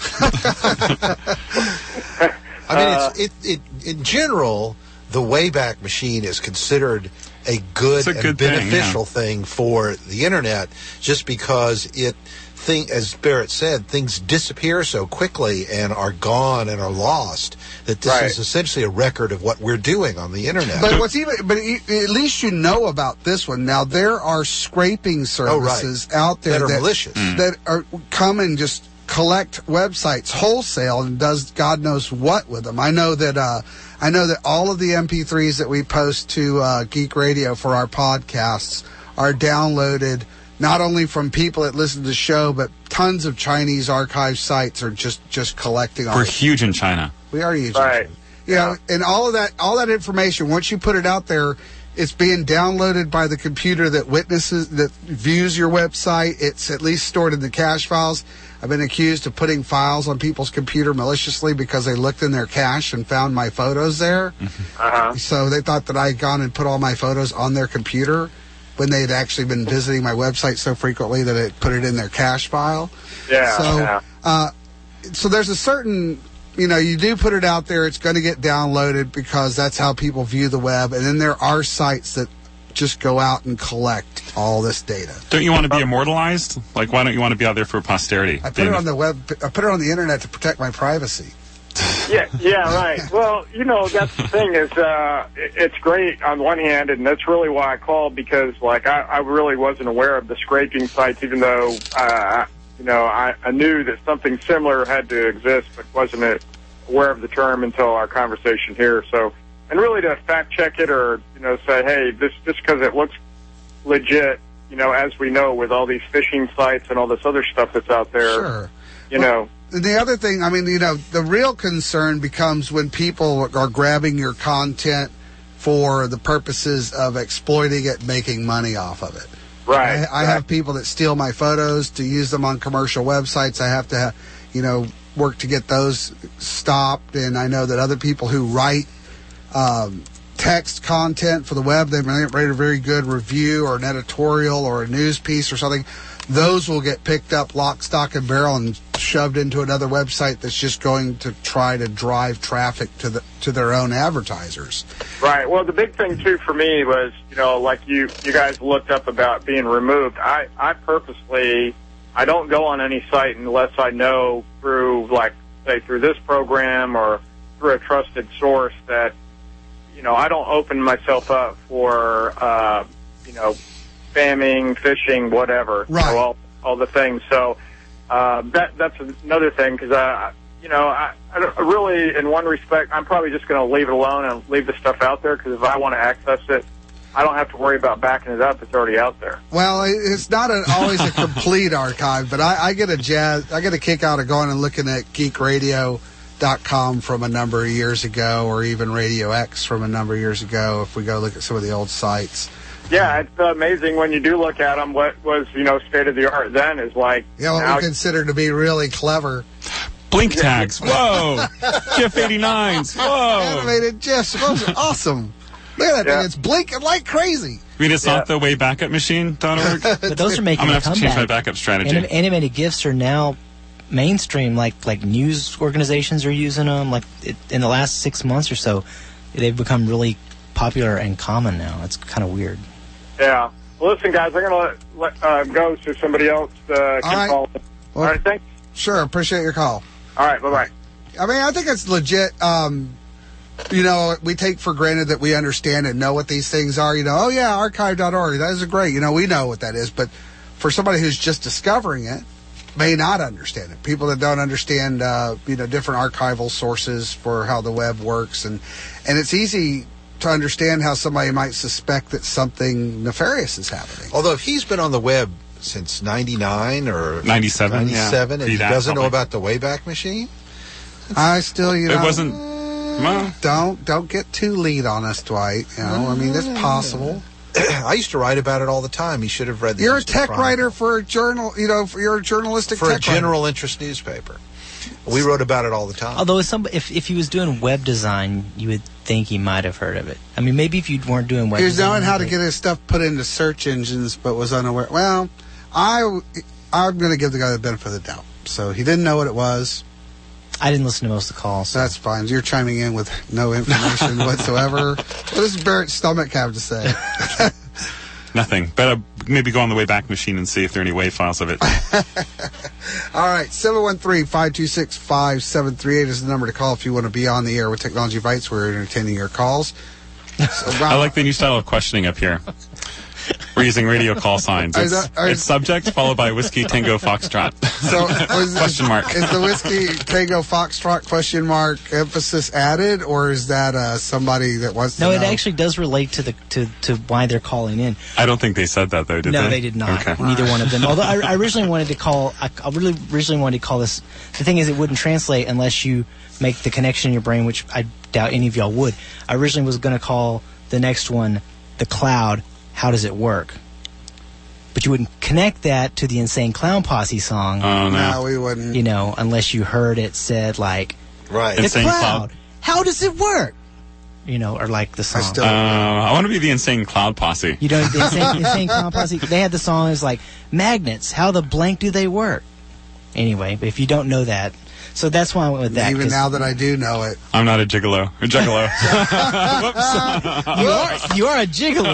I mean, it's, it, it, in general, the Wayback Machine is considered a good, a good and beneficial thing, yeah. thing for the Internet, just because it, thing, as Barrett said, things disappear so quickly and are gone and are lost that this right. is essentially a record of what we're doing on the Internet. But what's even, but at least you know about this one. Now, there are scraping services oh, right. out there that are that, malicious, mm. that are come and just collect websites wholesale and does God knows what with them. I know that uh, I know that all of the M P threes that we post to uh, Geek Radio for our podcasts are downloaded not only from people that listen to the show, but tons of Chinese archive sites are just, just collecting all We're it. huge in China. We are huge. Right. You know, and all of that, all that information, once you put it out there, it's being downloaded by the computer that witnesses, that views your website. It's at least stored in the cache files. I've been accused of putting files on people's computer maliciously because they looked in their cache and found my photos there. Uh-huh. So they thought that I had gone and put all my photos on their computer when they had actually been visiting my website so frequently that it put it in their cache file. Yeah. So, yeah. Uh, so there's a certain, you know, you do put it out there, it's going to get downloaded because that's how people view the web. And then there are sites that just go out and collect all this data. Don't you want to be immortalized? Like, why don't you want to be out there for posterity? I put it on the web. I put it on the internet to protect my privacy. Yeah, yeah, right. Well, you know, that's the thing is, uh, it, it's great on one hand, and that's really why I called, because, like, I, I really wasn't aware of the scraping sites, even though, uh, you know, I, I knew that something similar had to exist, but wasn't aware of the term until our conversation here. So, and really to fact check it, or, you know, say, hey, this just because it looks legit, you know, as we know with all these phishing sites and all this other stuff that's out there, Sure. you well, know. The other thing, I mean, you know, the real concern becomes when people are grabbing your content for the purposes of exploiting it, making money off of it. Right. I, I right. have people that steal my photos to use them on commercial websites. I have to, have, you know, work to get those stopped. And I know that other people who write um, text content for the web, they might write a very good review or an editorial or a news piece or something. Those will get picked up lock, stock, and barrel and shoved into another website that's just going to try to drive traffic to the to their own advertisers. Right. Well, the big thing too for me was, you know, like you you guys looked up about being removed. I I purposely I don't go on any site unless I know through, like, say through this program or through a trusted source that, you know, I don't open myself up for, uh, you know, spamming, phishing, whatever, right. you know, all all the things. So uh, that that's another thing because I, you know, I, I don't- really in one respect I'm probably just going to leave it alone and leave the stuff out there because if I want to access it, I don't have to worry about backing it up. It's already out there. Well, it's not a, always a complete archive, but I, I get a jazz, I get a kick out of going and looking at geek radio dot com from a number of years ago, or even Radio X from a number of years ago. If we go look at some of the old sites, Yeah, it's amazing when you do look at them. What was, you know, state of the art then is like yeah, what now we consider to be really clever. Blink tags. Whoa. GIF eighty-nines. Whoa. Animated GIFs. Those are awesome. Look at that Yeah. thing. It's blinking like crazy. I mean, it's not the way backup machine dot org. But those are making I'm going a to have to change my comeback. backup strategy. Anim- animated GIFs are now mainstream. Like like news organizations are using them. Like it, in the last six months or so, they've become really popular and common now. It's kind of weird. Yeah. Well, listen, guys, I'm going to let, let uh, go so somebody else uh, can right. call. Well, All right, thanks. Sure, appreciate your call. All right, bye-bye. I mean, I think it's legit. Um, you know, we take for granted that we understand and know what these things are. You know, oh, yeah, archive dot org. That is great. You know, we know what that is. But for somebody who's just discovering it, may not understand it. People that don't understand, uh, you know, different archival sources for how the web works. And, and it's easy to understand how somebody might suspect that something nefarious is happening. Although if he's been on the web since ninety-nine or ninety-seven, yeah. ninety-seven, and Be he that, doesn't know probably. about the Wayback Machine, I still, you know. It wasn't. Well, Don't don't get too lead on us, Dwight. You know, I mean, it's possible. I used to write about it all the time. He should have read the You're a Houston tech Chronicle. writer for a journal. You know, for you're a journalistic for a tech writer. general interest newspaper. We wrote about it all the time. Although if, some, if if he was doing web design, you would think he might have heard of it. I mean, maybe if you weren't doing web He was design. knowing how to but- get his stuff put into search engines, but was unaware. Well, I I'm going to give the guy the benefit of the doubt. So he didn't know what it was. I didn't listen to most of the calls. So. That's fine. You're chiming in with no information whatsoever. What does Barrett's stomach have to say? nothing. Better maybe go on the Wayback Machine and see if there are any WAV files of it. All right, seven one three, five two six, five seven three eight is the number to call if you want to be on the air with Technology Bites. We're entertaining your calls. So, I like the new style of questioning up here. We're using radio call signs. It's, Are the- are- it's subject followed by Whiskey Tango Foxtrot. So was, question mark. Is the Whiskey Tango Foxtrot question mark emphasis added, or is that uh, somebody that wants to No, know? it actually does relate to the to, to why they're calling in. I don't think they said that though, did no, they? they did not. Okay. Neither one of them. Although I, I originally wanted to call, I, I really originally wanted to call this. The thing is, it wouldn't translate unless you make the connection in your brain, which I doubt any of y'all would. I originally was going to call the next one the cloud. How does it work? But you wouldn't connect that to the Insane Clown Posse song. Oh, no. No, we wouldn't. You know, unless you heard it said like, right, the Insane cloud. Cloud. How does it work? You know, or like the song. I still- Uh, I want to be the Insane Cloud Posse. You don't the Insane, Insane Clown Posse. They had the song is like magnets. How the blank do they work? Anyway, but if you don't know that, so that's why I went with that. Even 'cause now that I do know it. I'm not a gigolo. A juggalo. you are you are a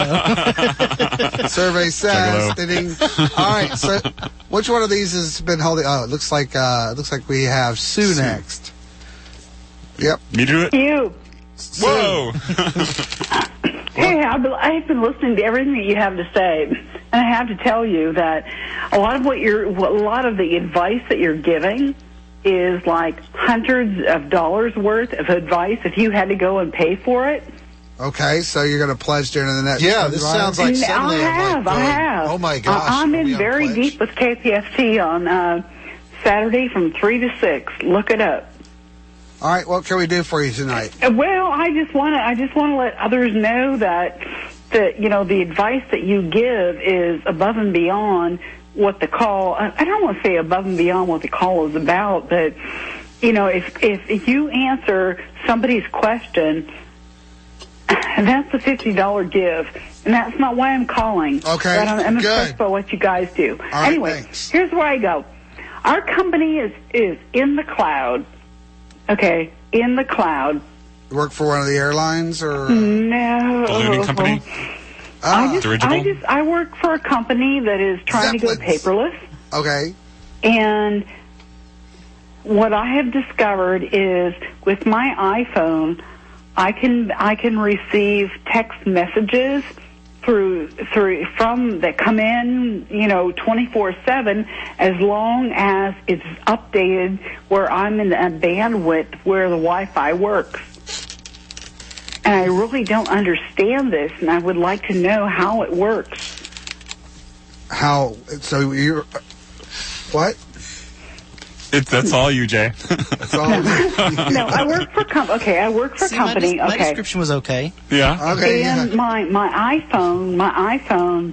gigolo. Survey says. Juggalo. Ding. All right, so which one of these has been holding? Oh, it looks like uh, it looks like we have Sue next. Yep. Me do it? You. Whoa! Hey, I've been, I've been listening to everything that you have to say, and I have to tell you that a lot of what you're, what, a lot of the advice that you're giving is like hundreds of dollars worth of advice if you had to go and pay for it. Okay, so you're going to pledge during the next. Yeah, this sounds like And suddenly I have, I'm like I going, have. oh my gosh. I, I'm are we in on very pledge? deep with K P F T on uh, Saturday from three to six. Look it up. All right, what can we do for you tonight? Uh, Well, I just want to I just want to let others know that that you know the advice that you give is above and beyond what the call. I I don't want to say above and beyond what the call is about, but you know if if, if you answer somebody's question, that's a fifty dollar give, and that's not why I'm calling. Okay, but I'm, I'm good. impressed by what you guys do. right, anyway, thanks. here's where I go. Our company is, is in the cloud. Okay, in the cloud. You work for one of the airlines or No. Ballooning company? I just, Dirigible? I just, I work for a company that is trying to go paperless. Okay. And what I have discovered is with my iPhone, I can I can receive text messages through through from that come in, you know, twenty-four seven, as long as it's updated where I'm in a bandwidth where the Wi-Fi works. And I really don't understand this, and I would like to know how it works. How? So you're what? It, that's all you, Jay. That's all. No, I work for com- okay. I work for See, a company. My, des- my okay, description was okay. Yeah. Okay. and Yeah. my my iPhone, my iPhone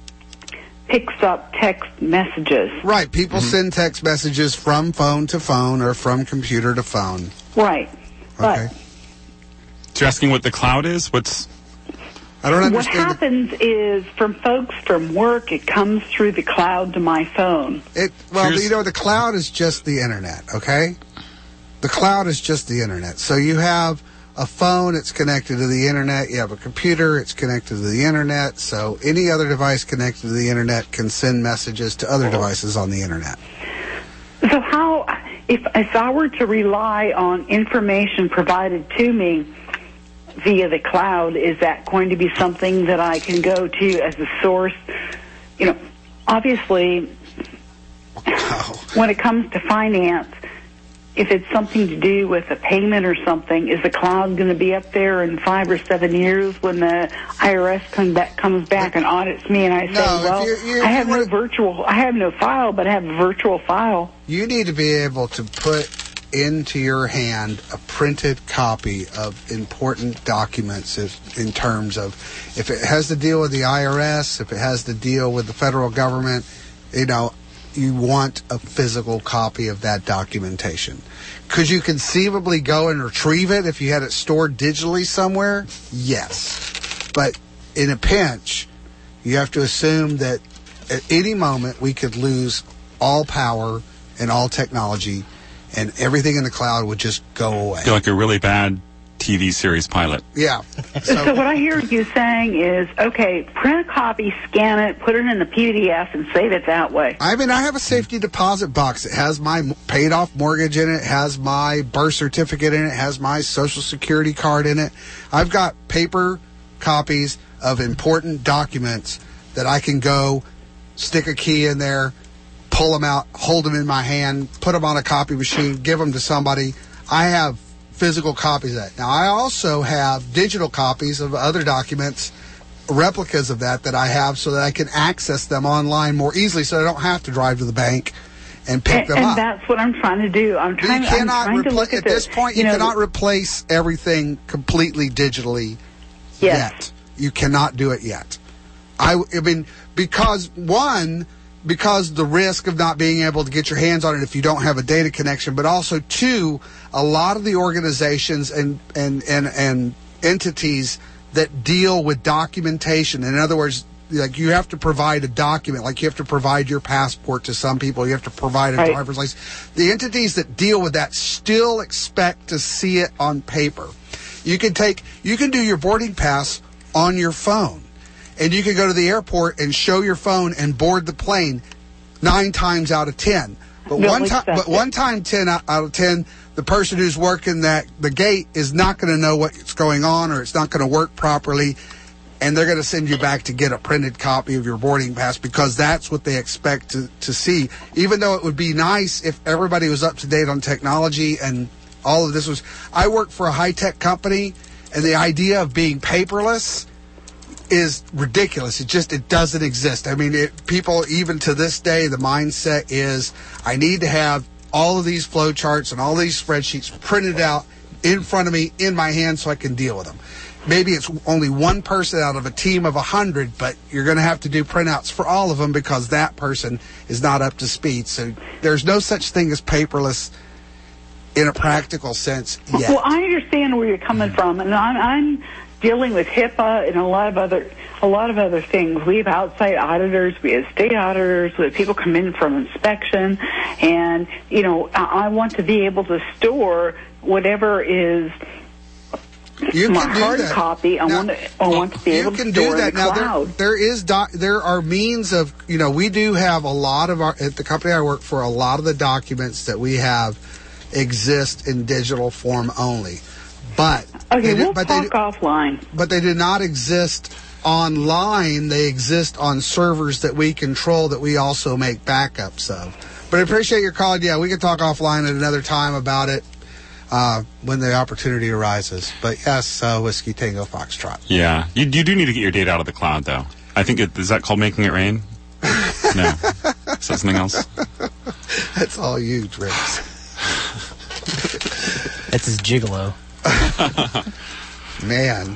picks up text messages. Right. People send text messages from phone to phone or from computer to phone. Right, Okay. but So you're asking what the cloud is? What's I don't what understand. happens is from folks from work, it comes through the cloud to my phone. It well, Here's- you know, the cloud is just the internet. Okay. The cloud is just the internet. So you have a phone, it's connected to the internet. You have a computer, it's connected to the internet. So any other device connected to the internet can send messages to other devices on the internet. So how, if if I were to rely on information provided to me via the cloud, is that going to be something that I can go to as a source? You know, obviously, when it comes to finance, if it's something to do with a payment or something, is the cloud going to be up there in five or seven years when the I R S come back, comes back and audits me, and I say, No, if well, you- you- I have you no wanna- virtual, I have no file, but I have a virtual file. You need to be able to put into your hand a printed copy of important documents if, in terms of if it has to deal with the I R S, if it has to deal with the federal government, you know, you want a physical copy of that documentation. Could you conceivably go and retrieve it if you had it stored digitally somewhere? Yes. But in a pinch, you have to assume that at any moment we could lose all power and all technology, and everything in the cloud would just go away. You're like a really bad T V series pilot? Yeah. So, so what I hear you saying is, okay, print a copy, scan it, put it in a P D F, and save it that way. I mean, I have a safety deposit box. It has my m- paid off mortgage in it, has my birth certificate in it, has my social security card in it. I've got paper copies of important documents that I can go stick a key in there, pull them out, hold them in my hand, put them on a copy machine, give them to somebody. I have physical copies of that. Now, I also have digital copies of other documents, replicas of that that I have, so that I can access them online more easily, so I don't have to drive to the bank and pick And, them and up. that's what I'm trying to do. I'm But trying, you I'm cannot trying to repla- look at at this the- point. You, know, cannot the- replace everything completely digitally Yes. yet. You cannot do it yet. I, I mean, because one, because the risk of not being able to get your hands on it if you don't have a data connection, but also two, a lot of the organizations and and and, and entities that deal with documentation. In other words, like you have to provide a document, like you have to provide your passport to some people, you have to provide a Right. driver's license. The entities that deal with that still expect to see it on paper. You can take, you can do your boarding pass on your phone, and you can go to the airport and show your phone and board the plane nine times out of ten. But They'll one time, accept but it. one time, ten out out of ten, the person who's working that the gate is not going to know what's going on, or it's not going to work properly, and they're going to send you back to get a printed copy of your boarding pass because that's what they expect to, to see. Even though it would be nice if everybody was up to date on technology and all of this was. I work for a high tech company, and the idea of being paperless is ridiculous. It just, it doesn't exist. I mean, it, people, even to this day, the mindset is, I need to have all of these flow charts and all these spreadsheets printed out in front of me, in my hand, so I can deal with them. Maybe it's only one person out of a team of a hundred, but you're going to have to do printouts for all of them because that person is not up to speed. So there's no such thing as paperless in a practical sense yet. Well, I understand where you're coming from, and I'm, I'm dealing with HIPAA and a lot of other a lot of other things. We have outside auditors, we have state auditors, we have people come in from inspection, and, you know, I, I want to be able to store whatever is You my can do hard that. copy. I Now, want to, I want to be you able can to do store that in the now. cloud. There, there is doc, there are means of, you know, we do have a lot of our at the company I work for. A lot of the documents that we have exist in digital form only, but Okay, they do- we'll but talk they do, offline. but they do not exist online. They exist on servers that we control that we also make backups of. But I appreciate your call. Yeah, we can talk offline at another time about it. Uh, when the opportunity arises. But yes, uh, Whiskey Tango Foxtrot. Yeah, you, you do need to get your data out of the cloud, though. I think it, is that called making it rain? No, is that something else? That's all you, Drix. That's his gigolo. Man,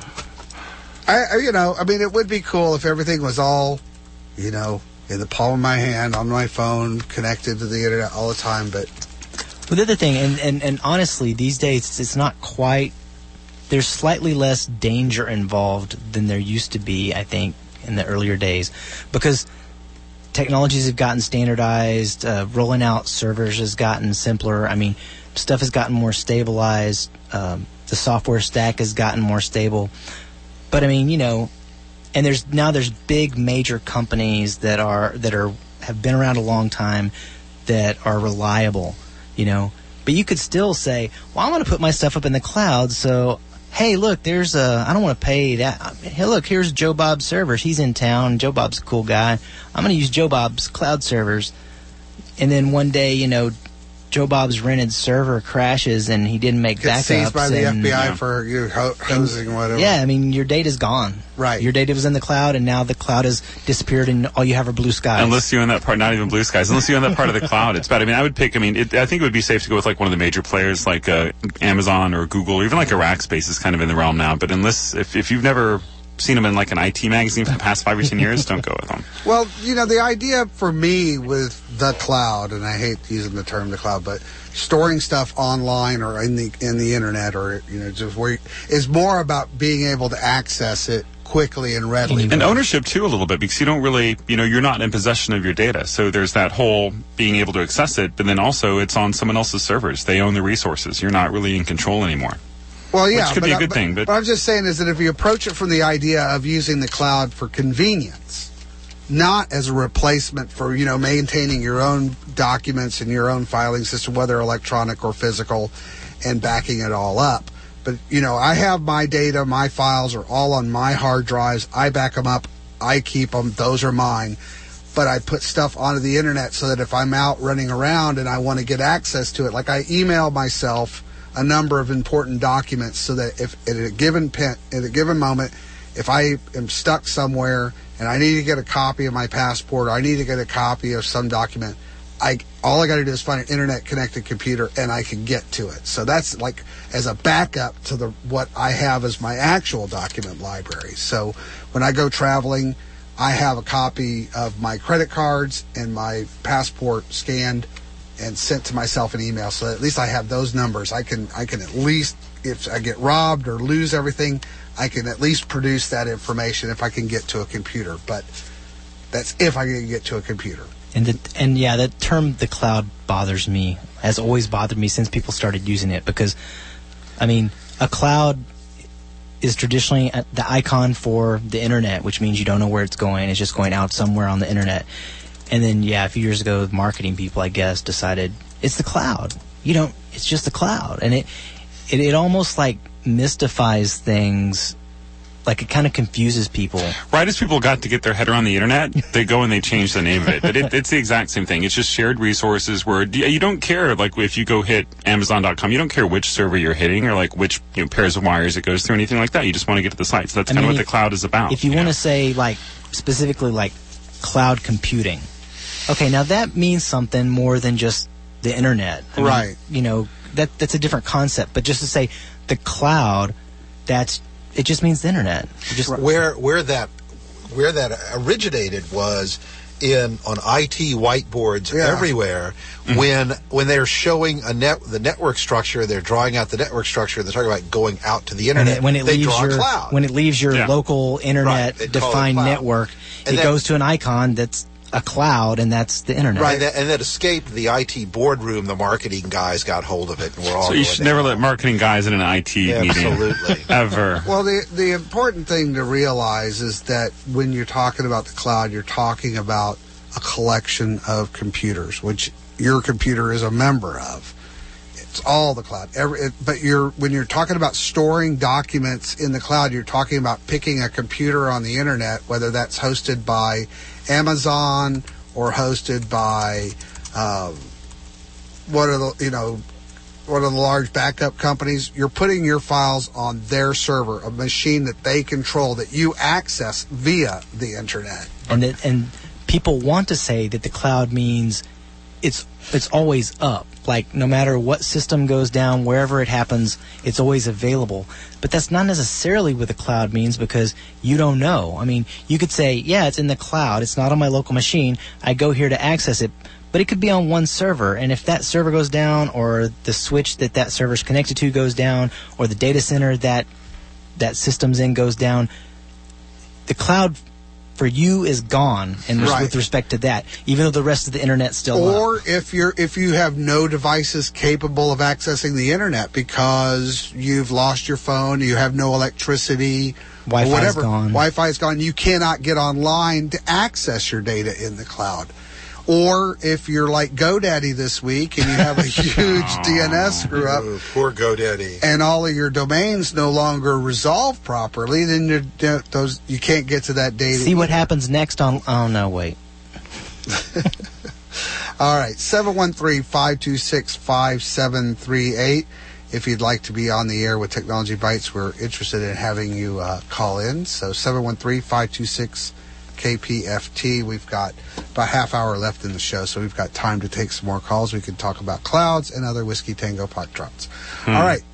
I, I you know, I mean, it would be cool if everything was all, you know, in the palm of my hand on my phone, connected to the internet all the time. But Well, the other thing, and, and, and honestly, these days, it's not quite, there's slightly less danger involved than there used to be, I think, in the earlier days. Because technologies have gotten standardized, uh, rolling out servers has gotten simpler. I mean, stuff has gotten more stabilized. Um, the software stack has gotten more stable. But, I mean, you know, and there's now there's big major companies that are that are have been around a long time that are reliable. You know, but you could still say, well, I'm going to put my stuff up in the cloud. So, hey, look, there's a, I don't want to pay that. Hey, look, here's Joe Bob's servers. He's in town. Joe Bob's a cool guy. I'm going to use Joe Bob's cloud servers. And then one day, you know, Joe Bob's rented server crashes and he didn't make gets backups. seized by the and, F B I you know, for you know, ho- hosing or whatever. Yeah, I mean, your data's gone. Right. Your data was in the cloud, and now the cloud has disappeared, and all you have are blue skies. Unless you own that part, not even blue skies. Unless you own that part of the cloud, it's bad. I mean, I would pick. I mean, it, I think it would be safe to go with like one of the major players, like uh, Amazon or Google, or even like a Rackspace is kind of in the realm now. But unless if if you've never seen them in like an I T magazine for the past five or ten years, don't go with them. Well, you know, the idea for me with the cloud, and I hate using the term the cloud, but storing stuff online or in the in the internet, or you know, just where you, is more about being able to access it quickly and readily. And ownership too, a little bit, because you don't really, you know, you're not in possession of your data. So there's that whole being able to access it, but then also it's on someone else's servers. They own the resources. You're not really in control anymore. Well, yeah, which could but, be a I- good but, thing. But what I'm just saying is that if you approach it from the idea of using the cloud for convenience, not as a replacement for, you know, maintaining your own documents and your own filing system, whether electronic or physical, and backing it all up. But, you know, I have my data, my files are all on my hard drives. I back them up. I keep them. Those are mine. But I put stuff onto the internet so that if I'm out running around and I want to get access to it, like I email myself a number of important documents so that if at a given pen, at a given moment, if I am stuck somewhere and I need to get a copy of my passport or I need to get a copy of some document, I all I got to do is find an internet connected computer and I can get to it. So that's like as a backup to the what I have as my actual document library. So when I go traveling, I have a copy of my credit cards and my passport scanned and sent to myself an email, so at least I have those numbers. I can I can at least, if I get robbed or lose everything, I can at least produce that information if I can get to a computer. But that's if I can get to a computer. And the, and yeah, that term "the cloud" bothers me. Has always bothered me since people started using it, because, I mean, a cloud is traditionally the icon for the internet, which means you don't know where it's going. It's just going out somewhere on the internet. And then, yeah, a few years ago, marketing people, I guess, decided it's the cloud. You don't. It's just the cloud, and it it, it almost like mystifies things. Like, it kind of confuses people. right as people got to get their head around the internet, they go and they change the name of it. But it, it's the exact same thing. It's just shared resources where you you don't care, like, if you go hit Amazon dot com, you don't care which server you're hitting or, like, which you know, pairs of wires it goes through, anything like that. You just want to get to the site. So that's I kind of mean, what the cloud is about. If you, you want to say, like, specifically, like, cloud computing, okay, now that means something more than just the internet. I mean, Right. you know, that that's a different concept. But just to say the cloud, that's it just means the internet. It just where where that where that originated was in on I T whiteboards everywhere Mm-hmm. when when they're showing a net the network structure, they're drawing out the network structure. They're talking about going out to the And internet. it, when it they leaves draw a your cloud. when it leaves your Yeah. local internet Right, they call it defined cloud. network, And it that- goes to an icon that's a cloud, and that's the internet. Right, that, and that escaped the I T boardroom. The marketing guys got hold of it, and we're all. So you going should down. never let marketing guys in an I T Yeah, meeting. absolutely. Ever. Well, the the important thing to realize is that when you're talking about the cloud, you're talking about a collection of computers, which your computer is a member of. It's all the cloud. Every, it, but you're when you're talking about storing documents in the cloud, you're talking about picking a computer on the internet, whether that's hosted by Amazon or hosted by um, one of the you know one of the large backup companies. You're putting your files on their server, a machine that they control, that you access via the internet. And it, and people want to say that the cloud means it's it's always up. Like, no matter what system goes down, wherever it happens, it's always available. But that's not necessarily what the cloud means, because you don't know. I mean, you could say, yeah, it's in the cloud. It's not on my local machine. I go here to access it. But it could be on one server. And if that server goes down, or the switch that that server's connected to goes down, or the data center that that system's in goes down, the cloud for you is gone, and Right. with respect to that, even though the rest of the internet's still up. Or if you're if you have no devices capable of accessing the internet because you've lost your phone, you have no electricity, or Wi-Fi's whatever, gone. Wi-Fi is gone. You cannot get online to access your data in the cloud. Or if you're like GoDaddy this week and you have a huge D N S screw up, Ooh, poor GoDaddy. and all of your domains no longer resolve properly, then you're, those you can't get to that data. See what happens next on... Oh, no, wait. All right, seven one three, five two six, five seven three eight. If you'd like to be on the air with Technology Bites, we're interested in having you uh, call in. So seven one three, five two six, K P F T. We've got about a half hour left in the show, so we've got time to take some more calls. We can talk about clouds and other Whiskey Tango pot drops. Hmm. All right.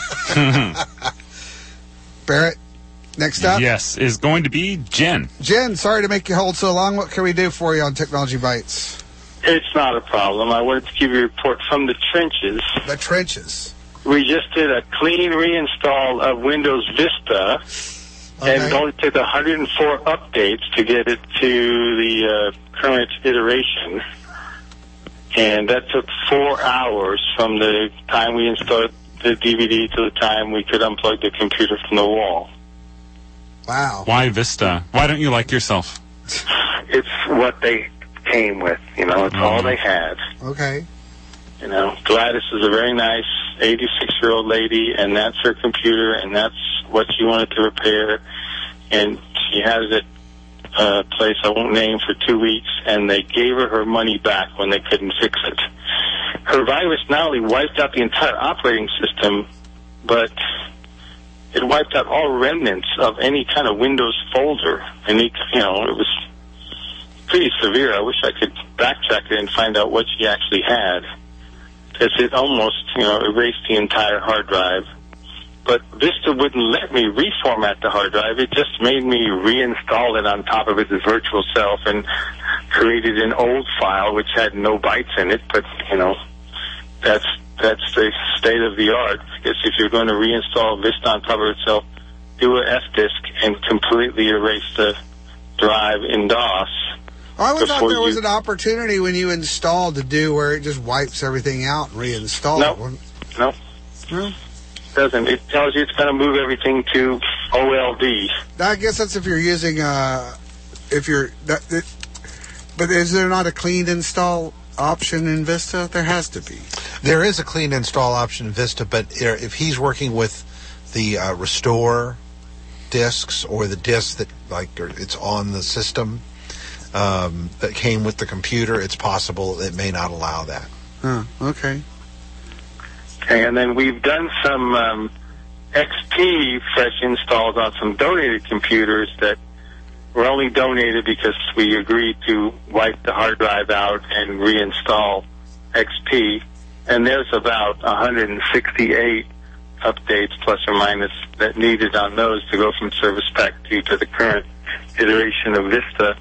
Barrett, next up. Yes, is going to be Jen. Jen, sorry to make you hold so long. What can we do for you on Technology Bites? It's not a problem. I wanted to give you a report from the trenches. The trenches. We just did a clean reinstall of Windows Vista, and it only took one hundred four updates to get it to the uh, current iteration. And that took four hours from the time we installed the D V D to the time we could unplug the computer from the wall. Wow. Why Vista? Why don't you like yourself? It's what they came with, you know, it's all they had. Okay. You know, Gladys is a very nice eighty-six-year-old lady, and that's her computer, and that's what she wanted to repair. And she has it a place I won't name for two weeks, and they gave her her money back when they couldn't fix it. Her virus not only wiped out the entire operating system, but it wiped out all remnants of any kind of Windows folder. And, it, you know, it was pretty severe. I wish I could backtrack it and find out what she actually had. Because it almost, you know, erased the entire hard drive. But Vista wouldn't let me reformat the hard drive. It just made me reinstall it on top of its virtual self and created an old file which had no bytes in it. But, you know, that's that's the state of the art. I guess if you're going to reinstall Vista on top of itself, do a F-disk and completely erase the drive in DOS. I always thought before there was you- an opportunity when you installed to do where it just wipes everything out and reinstall No. it. No. No. Doesn't. It tells you it's going to move everything to O L D. I guess that's if you're using uh if you're that, it, but is there not a clean install option in Vista? There has to be. There is a clean install option in Vista, but if he's working with the uh, restore disks or the disks that like are, it's on the system um, that came with the computer, it's possible it may not allow that. Huh, okay. Okay, and then we've done some um, X P fresh installs on some donated computers that were only donated because we agreed to wipe the hard drive out and reinstall X P. And there's about one hundred sixty-eight updates, plus or minus, that needed on those to go from Service Pack two to the current iteration of Vista.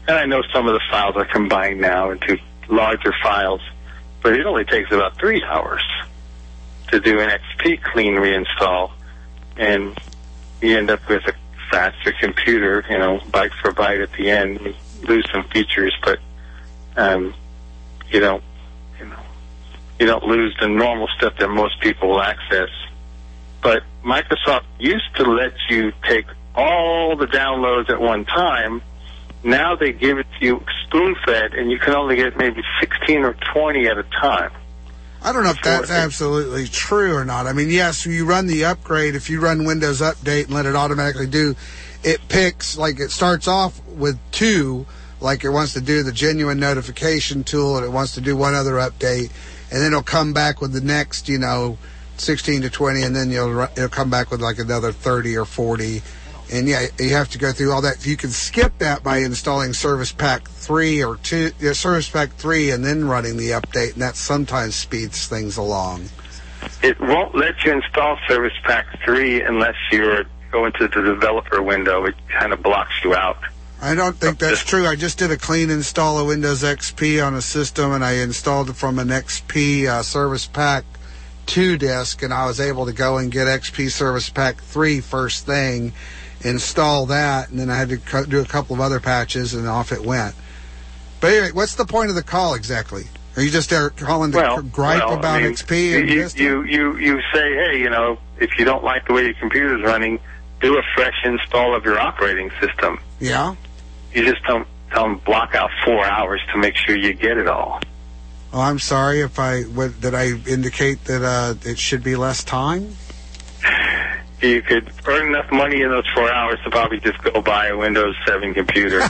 And I know some of the files are combined now into larger files, but it only takes about three hours to do an X P clean reinstall, and you end up with a faster computer, you know, byte for byte at the end. You lose some features, but um, you don't, you know, you don't lose the normal stuff that most people will access. But Microsoft used to let you take all the downloads at one time. Now they give it to you spoon-fed, and you can only get maybe sixteen or twenty at a time. I don't know if that's absolutely true or not. I mean, yes, you run the upgrade. If you run Windows Update and let it automatically do, it picks, like it starts off with two, like it wants to do the genuine notification tool, and it wants to do one other update, and then it'll come back with the next, you know, sixteen to twenty, and then you'll it'll come back with like another thirty or forty. And yeah, you have to go through all that. You can skip that by installing Service Pack three or two, yeah, Service Pack three, and then running the update, and that sometimes speeds things along. It won't let you install Service Pack three unless you go into the developer window. It kind of blocks you out. I don't think that's true. I just did a clean install of Windows X P on a system, and I installed it from an X P uh, Service Pack two disk, and I was able to go and get X P Service Pack three first thing, install that, and then I had to co- do a couple of other patches, and off it went. But anyway, what's the point of the call exactly? Are you just there calling to well, gripe well, about I mean, X P? And you, Vista? you, you, you say, hey, you know, if you don't like the way your computer's running, do a fresh install of your operating system. Yeah? You just don't tell them block out four hours to make sure you get it all. Oh, I'm sorry if I what, did I indicate that uh, it should be less time? You could earn enough money in those four hours to probably just go buy a Windows seven computer.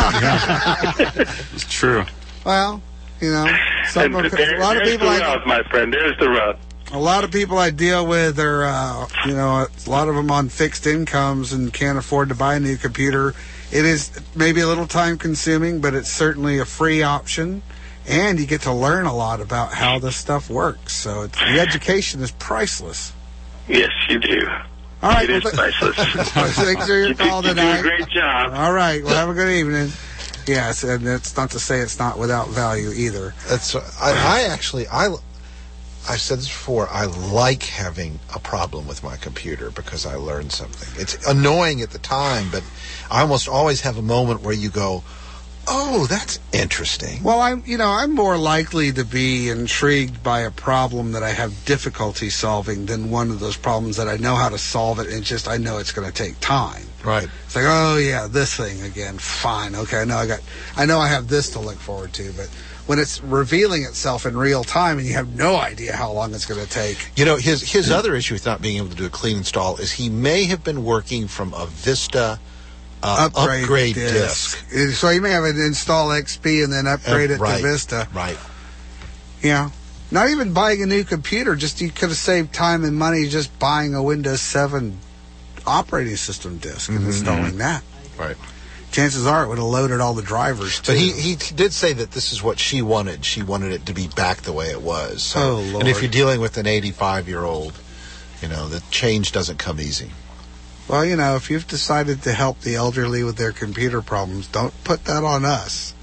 It's true. Well, you know, some And of, there, a lot of there's people the I, rub, my friend. There's the rub. a lot of people I deal with are, uh, you know, a lot of them on fixed incomes and can't afford to buy a new computer. It is maybe a little time consuming, but it's certainly a free option. And you get to learn a lot about how this stuff works. So it's, the education is priceless. Yes, you do. All right. It is well, priceless. Thanks for your you call do, you tonight. do a great job. All right. Well, have a good evening. Yes, and it's not to say it's not without value either. That's I, I actually I I've said this before. I like having a problem with my computer because I learned something. It's annoying at the time, but I almost always have a moment where you go, "Oh, that's interesting." Well, I'm, you know, I'm more likely to be intrigued by a problem that I have difficulty solving than one of those problems that I know how to solve it, and it's just I know it's going to take time. Right. It's like, oh yeah, this thing again. Fine, okay. I know I got, I know I have this to look forward to, but when it's revealing itself in real time and you have no idea how long it's going to take. You know, his his other issue with not being able to do a clean install is he may have been working from a Vista. Uh, upgrade, upgrade disk. disk. So you may have it install X P and then upgrade uh, it right, to Vista. Right. Yeah. Not even buying a new computer. Just you could have saved time and money just buying a Windows seven operating system disk and Mm-hmm. installing that. Right. Chances are it would have loaded all the drivers too. But he, he did say that this is what she wanted. She wanted it to be back the way it was. So, oh, Lord. And if you're dealing with an eighty-five-year-old, you know, the change doesn't come easy. Well, you know, if you've decided to help the elderly with their computer problems, don't put that on us.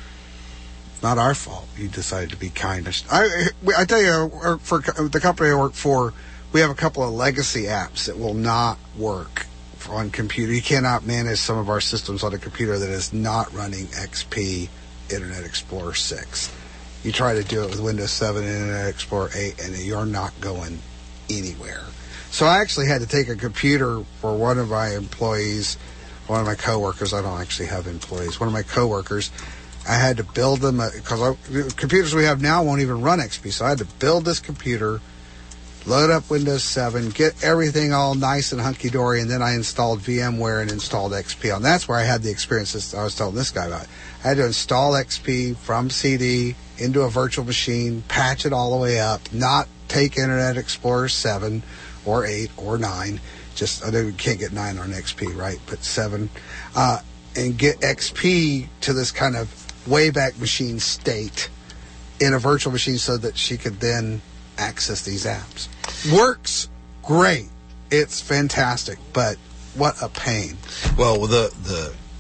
It's not our fault. You decided to be kind. I, I tell you, for the company I work for, we have a couple of legacy apps that will not work on computer. You cannot manage some of our systems on a computer that is not running X P Internet Explorer six. You try to do it with Windows seven and Internet Explorer eight, and you're not going anywhere. So I actually had to take a computer for one of my employees, one of my coworkers. I don't actually have employees. One of my coworkers, I had to build them because the computers we have now won't even run X P. So I had to build this computer, load up Windows seven, get everything all nice and hunky-dory, and then I installed VMware and installed X P on. That's where I had the experiences I was telling this guy about. I had to install X P from C D into a virtual machine, patch it all the way up, not take Internet Explorer seven or eight or nine. Just, I know you can't get nine on X P, right? But seven. Uh, and get X P to this kind of Wayback Machine state in a virtual machine so that she could then access these apps. Works great. It's fantastic, but what a pain. Well, the the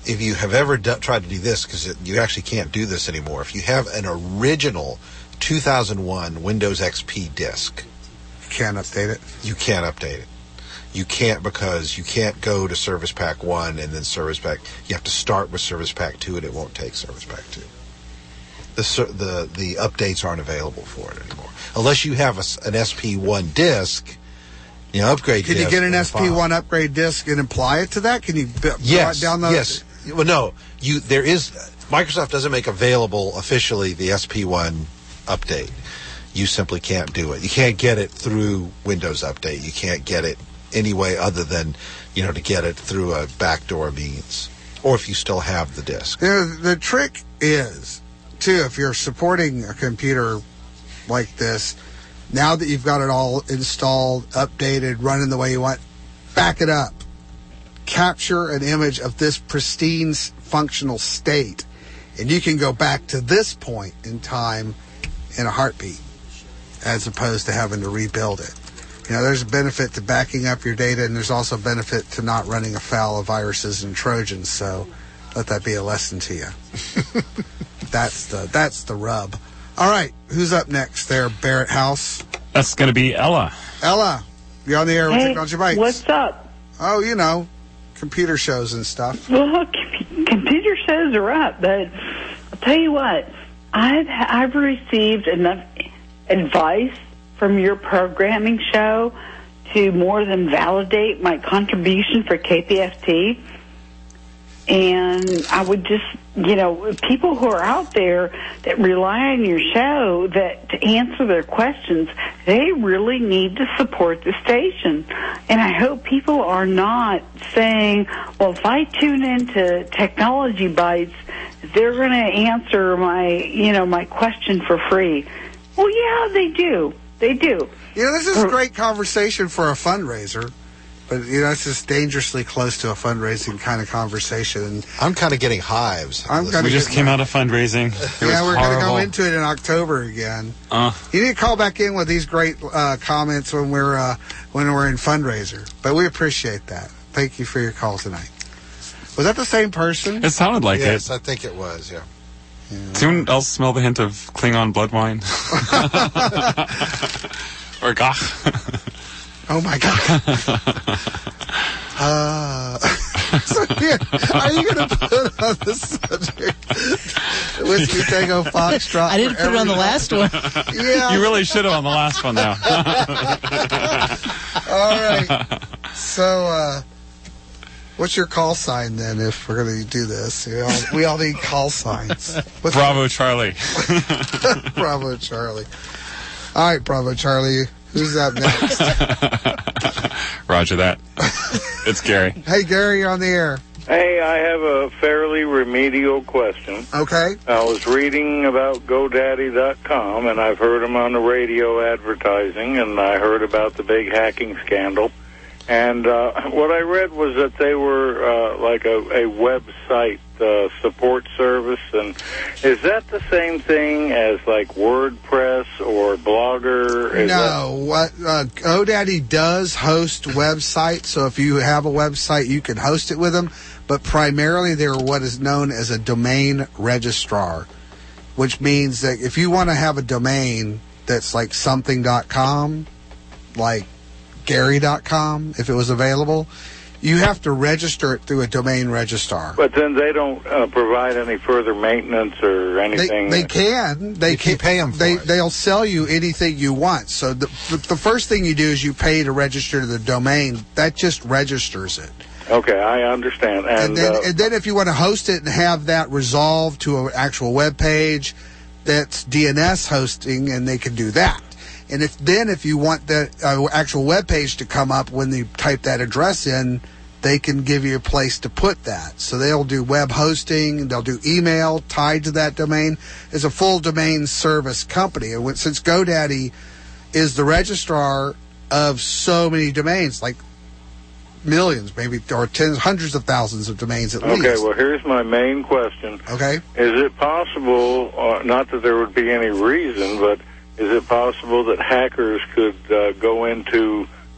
if you have ever do, tried to do this, because you actually can't do this anymore, if you have an original two thousand one Windows X P disk, you can't update it. You can't update it. You can't, because you can't go to Service Pack one and then Service Pack. You have to start with Service Pack two, and it won't take Service Pack two. The ser- the the updates aren't available for it anymore, unless you have a, an S P one disk. You know, upgrade. Can you get an S P one upgrade disk and apply it to that? Can you b- yes, download? Yes. Well, no. You there is Microsoft doesn't make available officially the S P one update. You simply can't do it. You can't get it through Windows Update. You can't get it any way other than, you know, to get it through a backdoor means, or if you still have the disk. You know, the trick is, too, if you're supporting a computer like this, now that you've got it all installed, updated, running the way you want, back it up. Capture an image of this pristine functional state, and you can go back to this point in time in a heartbeat, as opposed to having to rebuild it. You know, there's a benefit to backing up your data, and there's also a benefit to not running afoul of viruses and Trojans, so let that be a lesson to you. That's the that's the rub. All right, who's up next there, Barrett House? That's going to be Ella. Ella, you're on the air with Hey, Technology Bites. what's up? Oh, you know, computer shows and stuff. Well, com- computer shows are up, but I'll tell you what, I've I've received enough advice from your programming show to more than validate my contribution for K P F T. And I would just, you know, people who are out there that rely on your show that to answer their questions, they really need to support the station. And I hope people are not saying, well, if I tune into Technology Bites, they're going to answer my, you know, my question for free. Well, yeah, they do. They do. You know, this is a great conversation for a fundraiser. But, you know, it's just dangerously close to a fundraising kind of conversation. I'm kind of getting hives. I'm we just came out of fundraising. It yeah, was we're going to go horrible. into it in October again. Uh, You need to call back in with these great uh, comments when we're uh, when we're in fundraiser. But we appreciate that. Thank you for your call tonight. Was that the same person? It sounded like yes, it. I think it was, yeah. yeah. Does anyone else smell the hint of Klingon blood wine? Or gach? Oh, my God. Uh, so here, are you going to put on the subject Whiskey Tango Foxtrot? I didn't put it on the last one. Yeah. You really should have on the last one, though. All right. So, uh, what's your call sign then if we're going to do this? We all, we all need call signs. What's Bravo, Charlie. Bravo, Charlie. All right, Bravo, Charlie. Who's up next? Roger that. It's Gary. Hey, Gary, you're on the air. Hey, I have a fairly remedial question. Okay. I was reading about GoDaddy dot com, and I've heard them on the radio advertising, and I heard about the big hacking scandal. And uh, what I read was that they were uh, like a, a website uh, support service. And is that the same thing as like WordPress or Blogger? Is no, what uh, GoDaddy does host websites. So if you have a website, you can host it with them. But primarily, they're what is known as a domain registrar, which means that if you want to have a domain that's like something dot com, like Gary dot com, if it was available, you have to register it through a domain registrar. But then they don't uh, provide any further maintenance or anything. They, they can. They You can pay 'em for they, it. They'll sell you anything you want. So the, the the first thing you do is you pay to register the domain. That just registers it. Okay, I understand. And, And, then uh, and then if you want to host it and have that resolved to an actual web page, that's D N S hosting, and they can do that. And if then if you want the uh, actual web page to come up when you type that address in, they can give you a place to put that. So they'll do web hosting, they'll do email tied to that domain. It's a full domain service company. And when, since GoDaddy is the registrar of so many domains, like millions, maybe, or tens, hundreds of thousands of domains at okay, least. well, here's my main question. Okay. Is it possible, uh, not that there would be any reason, but is it possible that hackers could uh, go into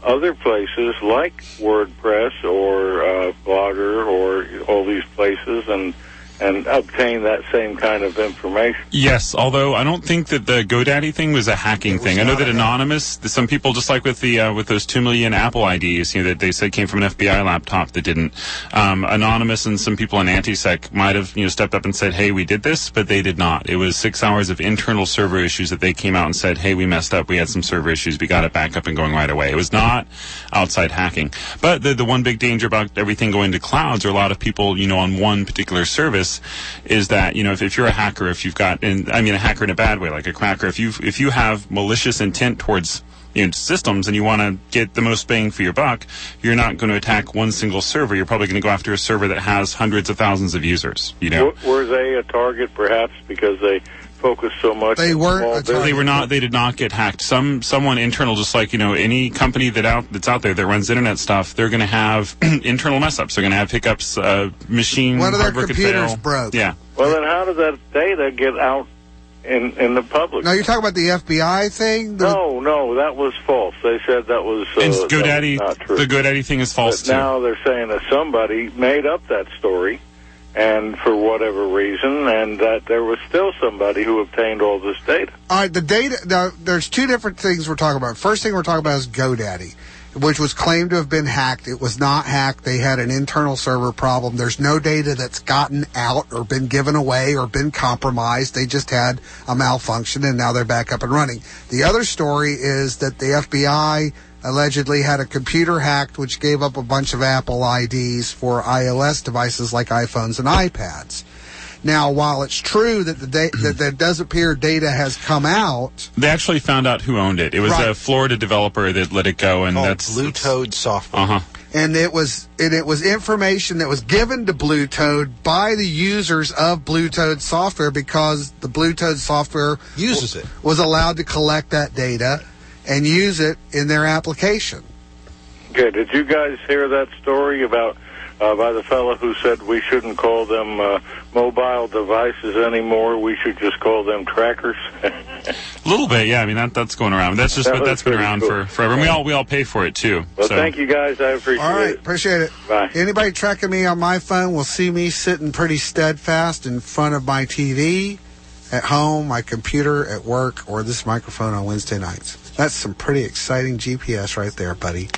other places like WordPress or uh, Blogger or all these places and and obtain that same kind of information. Yes, although I don't think that the GoDaddy thing was a hacking thing. I know that Anonymous, some people, just like with the uh, with those two million Apple I Ds, you know, that they said came from an F B I laptop that didn't. Um, Anonymous and some people in AntiSec might have, you know, stepped up and said, hey, we did this, but they did not. It was six hours of internal server issues that they came out and said, hey, we messed up. We had some server issues. We got it back up and going right away. It was not outside hacking. But the, the one big danger about everything going to clouds, or a lot of people, you know, on one particular service, is that, you know, if, if you're a hacker, if you've got, and I mean a hacker in a bad way, like a cracker, if you if you have malicious intent towards, you know, systems and you want to get the most bang for your buck, you're not going to attack one single server. You're probably going to go after a server that has hundreds of thousands of users. You know, were, were they a target perhaps because they focus so much. They weren't. They were not. They did not get hacked. Some someone internal, just like, you know, any company that out that's out there that runs internet stuff, they're going to have internal mess ups. They're going to have hiccups. Uh, machine One of their hardware could computers fail. broke. Yeah. Well, then how did that data get out in in the public? Now you're talking about the F B I thing. The No, no, that was false. They said that was uh, And that was GoDaddy, not true. the GoDaddy thing is false But too. now they're saying that somebody made up that story, and for whatever reason, and that there was still somebody who obtained all this data. All right, the data. Now, there's two different things we're talking about. First thing we're talking about is GoDaddy, which was claimed to have been hacked. It was not hacked. They had an internal server problem. There's no data that's gotten out or been given away or been compromised. They just had a malfunction, and now they're back up and running. The other story is that the F B I allegedly had a computer hacked, which gave up a bunch of Apple I Ds for iOS devices like iPhones and iPads. Now, while it's true that the da- that there does appear data has come out, They actually found out who owned it. It was Right. a Florida developer that let it go, and Called that's Blue Toad Software. Uh huh. and it was and it was information that was given to Blue Toad by the users of Blue Toad software, because the Blue Toad software Uses w- it. was allowed to collect that data and use it in their application. Okay, did you guys hear that story about uh, by the fellow who said we shouldn't call them uh, mobile devices anymore? We should just call them trackers. A little bit, yeah. I mean, that that's going around. That's just That but was that's been pretty around cool. for forever. And we all we all pay for it too. Well, so. thank you guys. I appreciate All right, it. appreciate it. Bye. Anybody tracking me on my phone will see me sitting pretty steadfast in front of my T V, at home, my computer, at work, or this microphone on Wednesday nights. That's some pretty exciting G P S right there, buddy.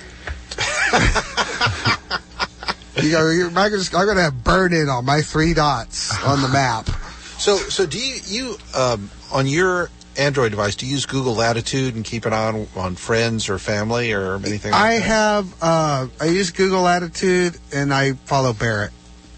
you go, you're, I'm going to have burn in on my three dots on the map. So, so do you, you um, on your Android device, do you use Google Latitude and keep an eye on, on friends or family or anything like I that? have, uh, I use Google Latitude, and I follow Barrett.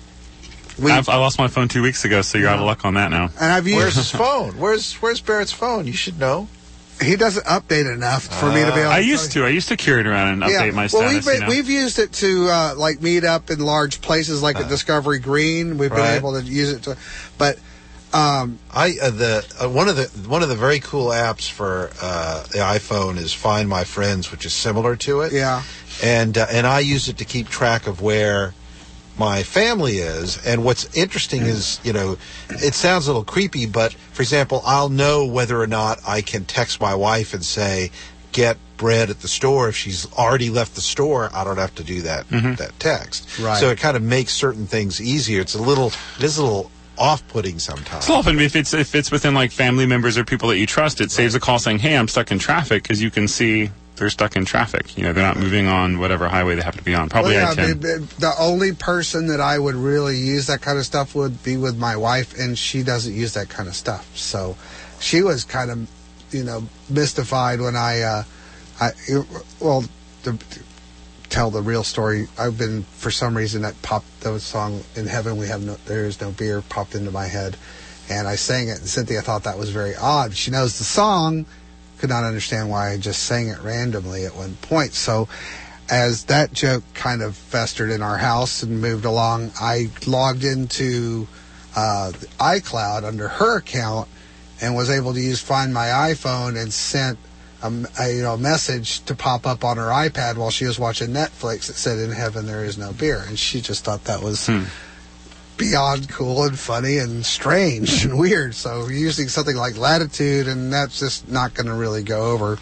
We, I've, I lost my phone two weeks ago, so you're out of luck on that now. and I've used. Where's his phone? Where's Where's Barrett's phone? You should know. He doesn't update enough for me to be able to I used to. I used to carry it around and update my well, status. we've, been, you know? we've used it to uh, like meet up in large places like at Discovery Green. We've been Right. able to use it to, but um, I uh, the uh, one of the one of the very cool apps for uh, the iPhone is Find My Friends, which is similar to it. yeah, and uh, and I use it to keep track of where my family is. And what's interesting is, you know, it sounds a little creepy, but for example, I'll know whether or not I can text my wife and say, get bread at the store. If she's already left the store, I don't have to do that Mhm. that text. Right. So it kind of makes certain things easier. It's a little it is a little off-putting sometimes. So often, if it's if it's within like family members or people that you trust, it saves a call saying, "Hey, I'm stuck in traffic," because you can see they're stuck in traffic. You know, they're not moving on whatever highway they happen to be on. Probably well, I yeah, ten. the, the only person that I would really use that kind of stuff would be with my wife, and she doesn't use that kind of stuff. So she was kind of, you know, mystified when I, uh, I well, to, to tell the real story, I've been, for some reason, that popped, the song "In Heaven We Have No, There Is No Beer" popped into my head, and I sang it, and Cynthia thought that was very odd. She knows the song, could not understand why I just sang it randomly at one point. So as that joke kind of festered in our house and moved along, I logged into uh, iCloud under her account and was able to use Find My iPhone and sent a, a you know message to pop up on her iPad while she was watching Netflix that said, "In heaven there is no beer," and she just thought that was Hmm. beyond cool and funny and strange and weird. So using something like Latitude, and that's just not going to really go over.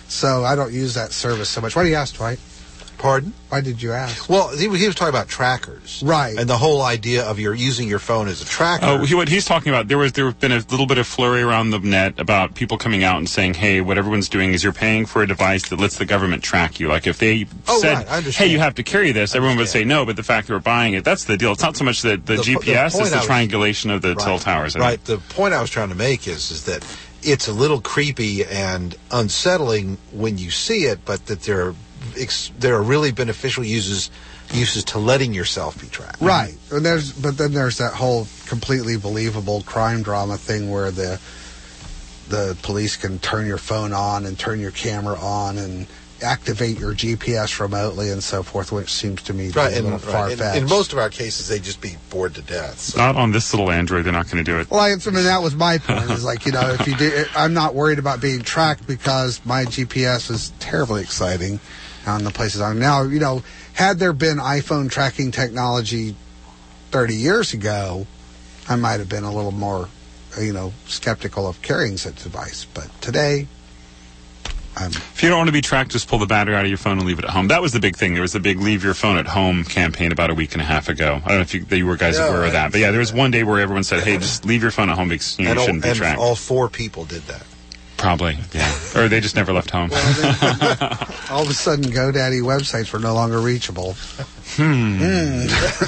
so I don't use that service so much. Why do you ask, Dwight? Pardon? Why did you ask? Well, he, he was talking about trackers, right? And the whole idea of your using your phone as a tracker. Oh, he, what he's talking about, there was there have been a little bit of flurry around the net about people coming out and saying, "Hey, what everyone's doing is you're paying for a device that lets the government track you." Like if they oh, said, right, I "Hey, understand. you have to carry this," everyone would say no. But the fact that we're buying it, that's the deal. It's not so much that the, The- G P S the is the point I was- triangulation of the right, cell towers. I Right. think. The point I was trying to make is is that it's a little creepy and unsettling when you see it, but that there are ex- there are really beneficial uses uses to letting yourself be tracked. Right. And there's, but then there's that whole completely believable crime drama thing where the the police can turn your phone on and turn your camera on and activate your G P S remotely and so forth, which seems to me to Right, be a and little right, far-fetched. in, in most of our cases, they just be bored to death. So. Not on this little Android. They're not going to do it. Well, I, I mean, that was my point. Is like, you know, if you do, I'm not worried about being tracked because my G P S is terribly exciting on the places I'm now. You know, had there been iPhone tracking technology thirty years ago, I might have been a little more, you know, skeptical of carrying such a device. But today, I'm. If you don't want to be tracked, just pull the battery out of your phone and leave it at home. That was the big thing. There was the big leave your phone at home campaign about a week and a half ago. I don't know if you, that you were guys No, aware I of that. But yeah, there was one day where everyone said, hey, just leave your phone at home because you, know, and you all, shouldn't be and tracked. all four people did that. Probably, yeah. Or they just never left home. All of a sudden, GoDaddy websites were no longer reachable. Hmm.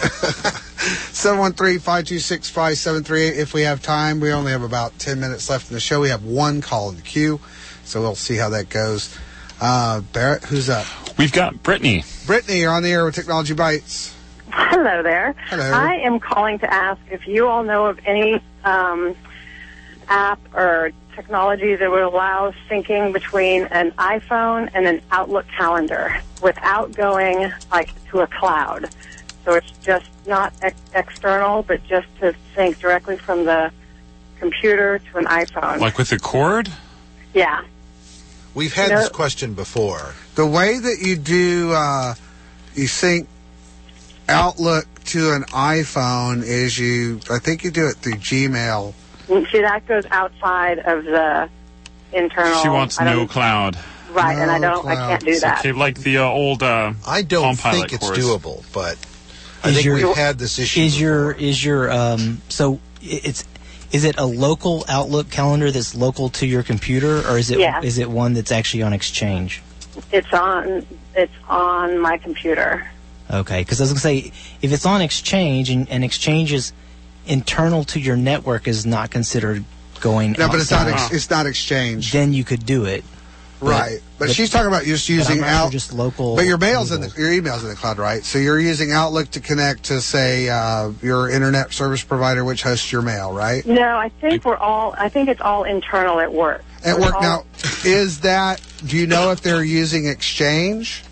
seven one three, five two six, five seven three eight. If we have time, we only have about ten minutes left in the show. We have one call in the queue, so we'll see how that goes. Uh, Barrett, who's up? We've got Brittany. Brittany, you're on the air with Technology Bites. Hello there. Hello. I am calling to ask if you all know of any um, app or technology that would allow syncing between an iPhone and an Outlook calendar without going like to a cloud. So it's just not ex- external, but just to sync directly from the computer to an iPhone. Like with the cord? Yeah. We've had You know- this question before. The way that you do, uh, you sync Outlook to an iPhone is you, I think you do it through Gmail. See, that goes outside of the internal. She wants I don't- no cloud. Right, and I don't, I can't do that. Okay, like the uh, old uh, I don't Palm Pilot think it's cores. doable, but I Is think your- we've had this issue. Is your is your um so i- it's is it a local Outlook calendar that's local to your computer, or is it Yeah. is it one that's actually on Exchange? It's on. It's on my computer. Okay, because I was gonna say if it's on Exchange and, and Exchange is internal to your network is not considered going. No, but it's not. outside, Ex- it's not Exchange. Then you could do it. Right, but, she's talking about just but using I'm not sure out just local. But your mail's in the, your email's in the cloud, right? So you're using Outlook to connect to, say, uh, your internet service provider, which hosts your mail, right? No, I think we're all. I think it's all internal at work. At We're work all- now, is that? Do you know if they're using Exchange?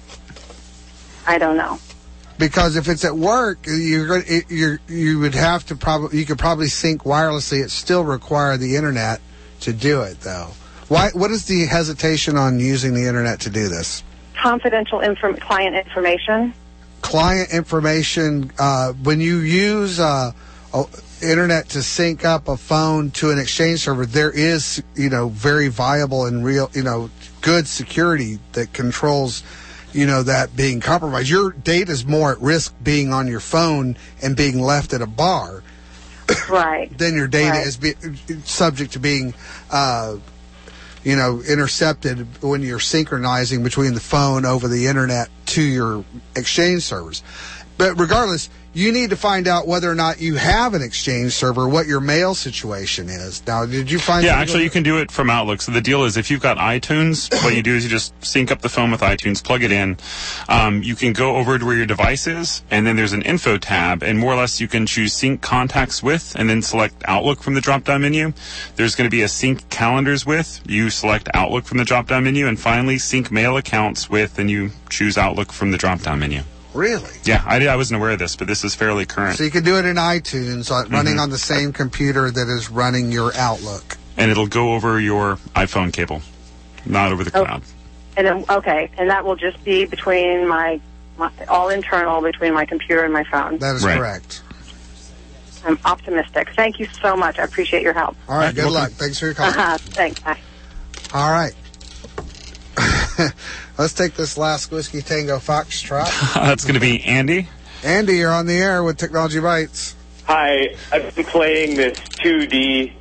I don't know. Because if it's at work, you're going it, you're you would have to probably you could probably sync wirelessly. It still require the internet to do it, though. Why? What is the hesitation on using the internet to do this? Confidential inform- client information. Client information. Uh, when you use uh, uh, internet to sync up a phone to an Exchange server, there is you know very viable and real you know good security that controls. You know, that being compromised. Your data is more at risk being on your phone and being left at a bar. Right. Then your data Right. is be, subject to being, uh, you know, intercepted when you're synchronizing between the phone over the internet to your Exchange servers. But regardless, you need to find out whether or not you have an Exchange server, what your mail situation is. Now, did you find Yeah, something- actually, you can do it from Outlook. So the deal is, if you've got iTunes, what you do is you just sync up the phone with iTunes, plug it in. Um, you can go over to where your device is, and then there's an info tab, and more or less you can choose sync contacts with, and then select Outlook from the drop-down menu. There's going to be a sync calendars with. You select Outlook from the drop-down menu, and finally sync mail accounts with, and you choose Outlook from the drop-down menu. Really? Yeah, I, I wasn't aware of this, but this is fairly current. So you can do it in iTunes, uh, running Mhm. on the same computer that is running your Outlook. And it'll go over your iPhone cable, not over the Oh. cloud. And then, okay, and that will just be between my, my all internal between my computer and my phone. That is Right. correct. I'm optimistic. Thank you so much. I appreciate your help. All right, good luck. Thanks for your call. Uh-huh. Thanks. Bye. All right. Let's take this last Whiskey Tango Foxtrot. That's going to be Andy. Andy, you're on the air with Technology Bites. Hi, I've been playing this two D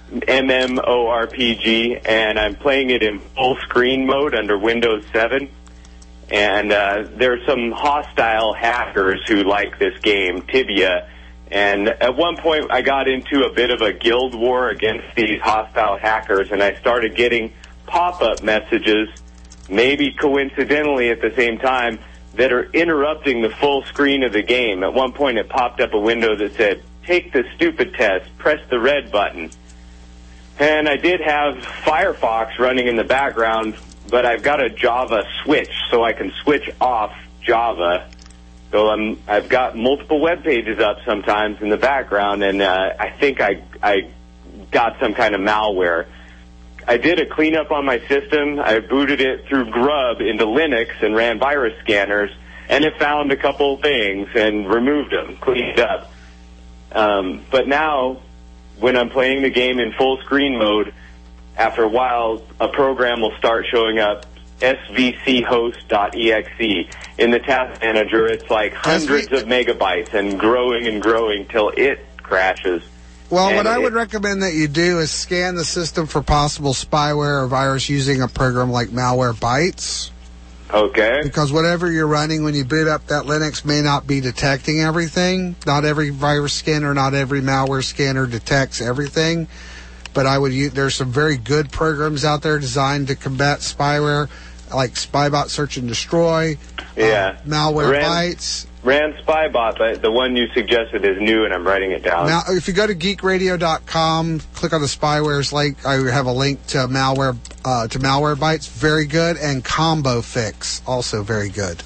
MMORPG, and I'm playing it in full screen mode under Windows seven. And uh, there's some hostile hackers who like this game, Tibia. And at one point, I got into a bit of a guild war against these hostile hackers, and I started getting pop-up messages, maybe coincidentally at the same time, that are interrupting the full screen of the game. At one point, it popped up a window that said, "Take the stupid test, press the red button." And I did have Firefox running in the background, but I've got a Java switch, so I can switch off Java. So I'm, I've got multiple web pages up sometimes in the background, and uh, I think I, I got some kind of malware. I did a cleanup on my system. I booted it through Grub into Linux and ran virus scanners, and it found a couple things and removed them, cleaned up. Um, but now, when I'm playing the game in full screen mode, after a while, a program will start showing up, S V C host dot E X E. In the task manager, it's like hundreds of megabytes and growing and growing till it crashes. Well, And what I it- would recommend that you do is scan the system for possible spyware or virus using a program like Malwarebytes. Okay. Because whatever you're running when you boot up that Linux may not be detecting everything. Not every virus scanner, not every malware scanner detects everything. But I would use, there's some very good programs out there designed to combat spyware, like Spybot Search and Destroy, Yeah. uh, Malwarebytes. Bytes. Ran Spybot, but the one you suggested is new, and I'm writing it down. Now, if you go to geek radio dot com, click on the spywares link. I have a link to malware uh, to Malwarebytes, very good, and Combo Fix, also very good.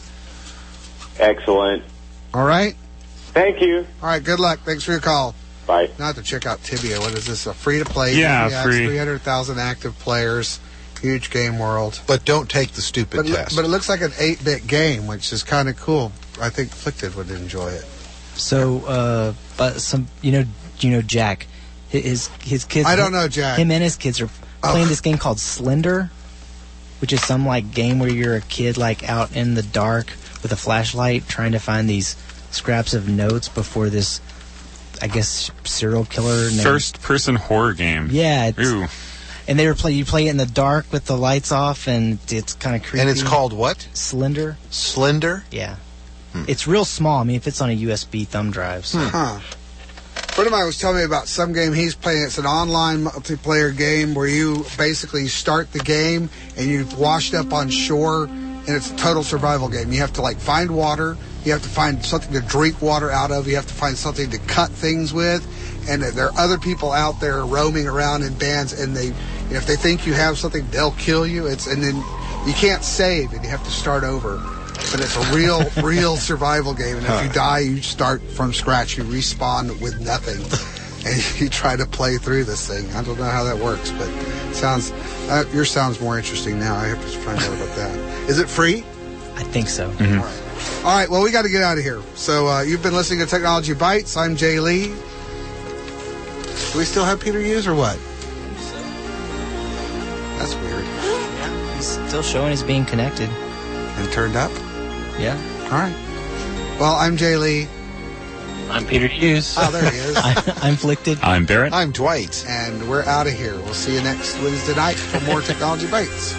Excellent. All right. Thank you. All right. Good luck. Thanks for your call. Bye. Now I have to check out Tibia. What is this? A free to play? Yeah, free. Three hundred thousand active players. Huge game world. But don't take the stupid But, it- test. but it looks like an eight bit game, which is kind of cool. I think Afflicted would enjoy it. So, uh, but some, you know, you know, Jack, his his kids. I don't know Jack. Him and his kids are playing this game called Slender, which is some like game where you're a kid like out in the dark with a flashlight trying to find these scraps of notes before this, I guess, serial killer. named- First-person horror game. Yeah. It's, Ooh. And they were play. You play it in the dark with the lights off, and it's kind of creepy. And it's called what? Slender. Slender? Yeah. It's real small. I mean, it fits on a U S B thumb drive. So. Huh. A friend of mine was telling me about some game he's playing. It's an online multiplayer game where you basically start the game and you've washed up on shore, and it's a total survival game. You have to like find water. You have to find something to drink water out of. You have to find something to cut things with. And there are other people out there roaming around in bands, and they, if they think you have something, they'll kill you. It's and then you can't save, and you have to start over. But it's a real, real survival game. And if you die, you start from scratch. You respawn with nothing, and you try to play through this thing. I don't know how that works, but it sounds uh, yours sounds more interesting now. I have to find out about that. Is it free? I think so. All right. All right. Well, we got to get out of here. So uh, you've been listening to Technology Bites. I'm Jay Lee. Do we still have Peter Hughes or what? That's weird. Yeah, he's still showing he's being connected. And turned up? Yeah. All right. Well, I'm Jay Lee. I'm Peter Hughes. Oh, there he is. I, I'm Flicted. I'm Barrett. I'm Dwight. And we're out of here. We'll see you next Wednesday night for more Technology Bites.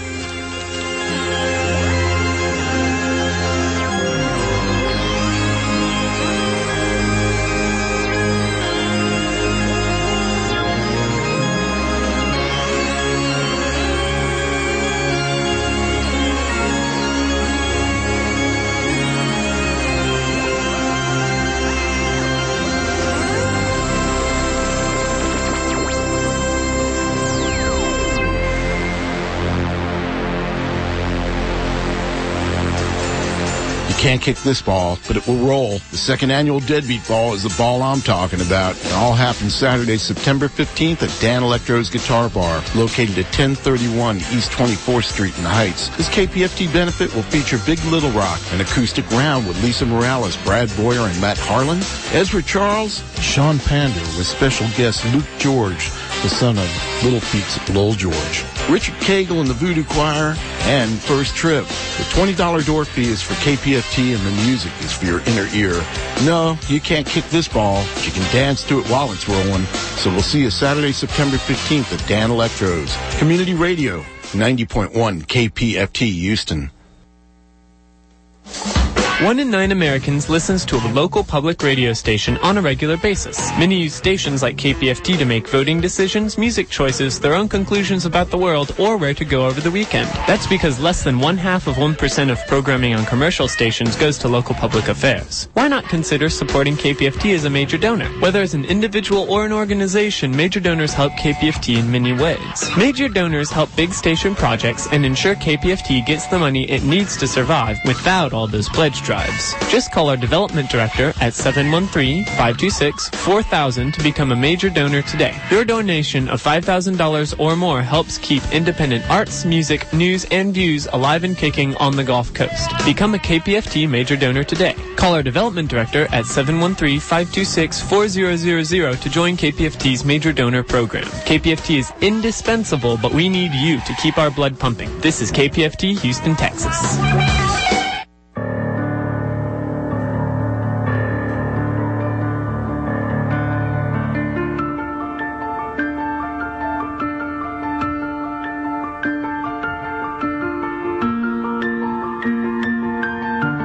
Can't kick this ball, but it will roll. The second annual Deadbeat Ball is the ball I'm talking about. It all happens Saturday, September fifteenth at Dan Electro's Guitar Bar, located at ten thirty-one East twenty-fourth Street in the Heights. This K P F T benefit will feature Big Little Rock, an acoustic round with Lisa Morales, Brad Boyer, and Matt Harlan, Ezra Charles, Sean Pander with special guest Luke George, the son of Little Feat's Lowell George. Richard Cagle and the Voodoo Choir, and First Trip. The twenty dollars door fee is for K P F T, and the music is for your inner ear. No, you can't kick this ball, but you can dance to it while it's rolling. So we'll see you Saturday, September fifteenth at Dan Electro's. Community Radio, ninety point one K P F T Houston. One in nine Americans listens to a local public radio station on a regular basis. Many use stations like K P F T to make voting decisions, music choices, their own conclusions about the world, or where to go over the weekend. That's because less than one half of one percent of programming on commercial stations goes to local public affairs. Why not consider supporting K P F T as a major donor? Whether as an individual or an organization, major donors help K P F T in many ways. Major donors help big station projects and ensure K P F T gets the money it needs to survive without all those pledge drives. Just call our development director at seven one three, five two six, four thousand to become a major donor today. Your donation of five thousand dollars or more helps keep independent arts, music, news, and views alive and kicking on the Gulf Coast. Become a K P F T major donor today. Call our development director at seven one three, five two six, four zero zero zero to join K P F T's major donor program. K P F T is indispensable, but we need you to keep our blood pumping. This is K P F T Houston, Texas.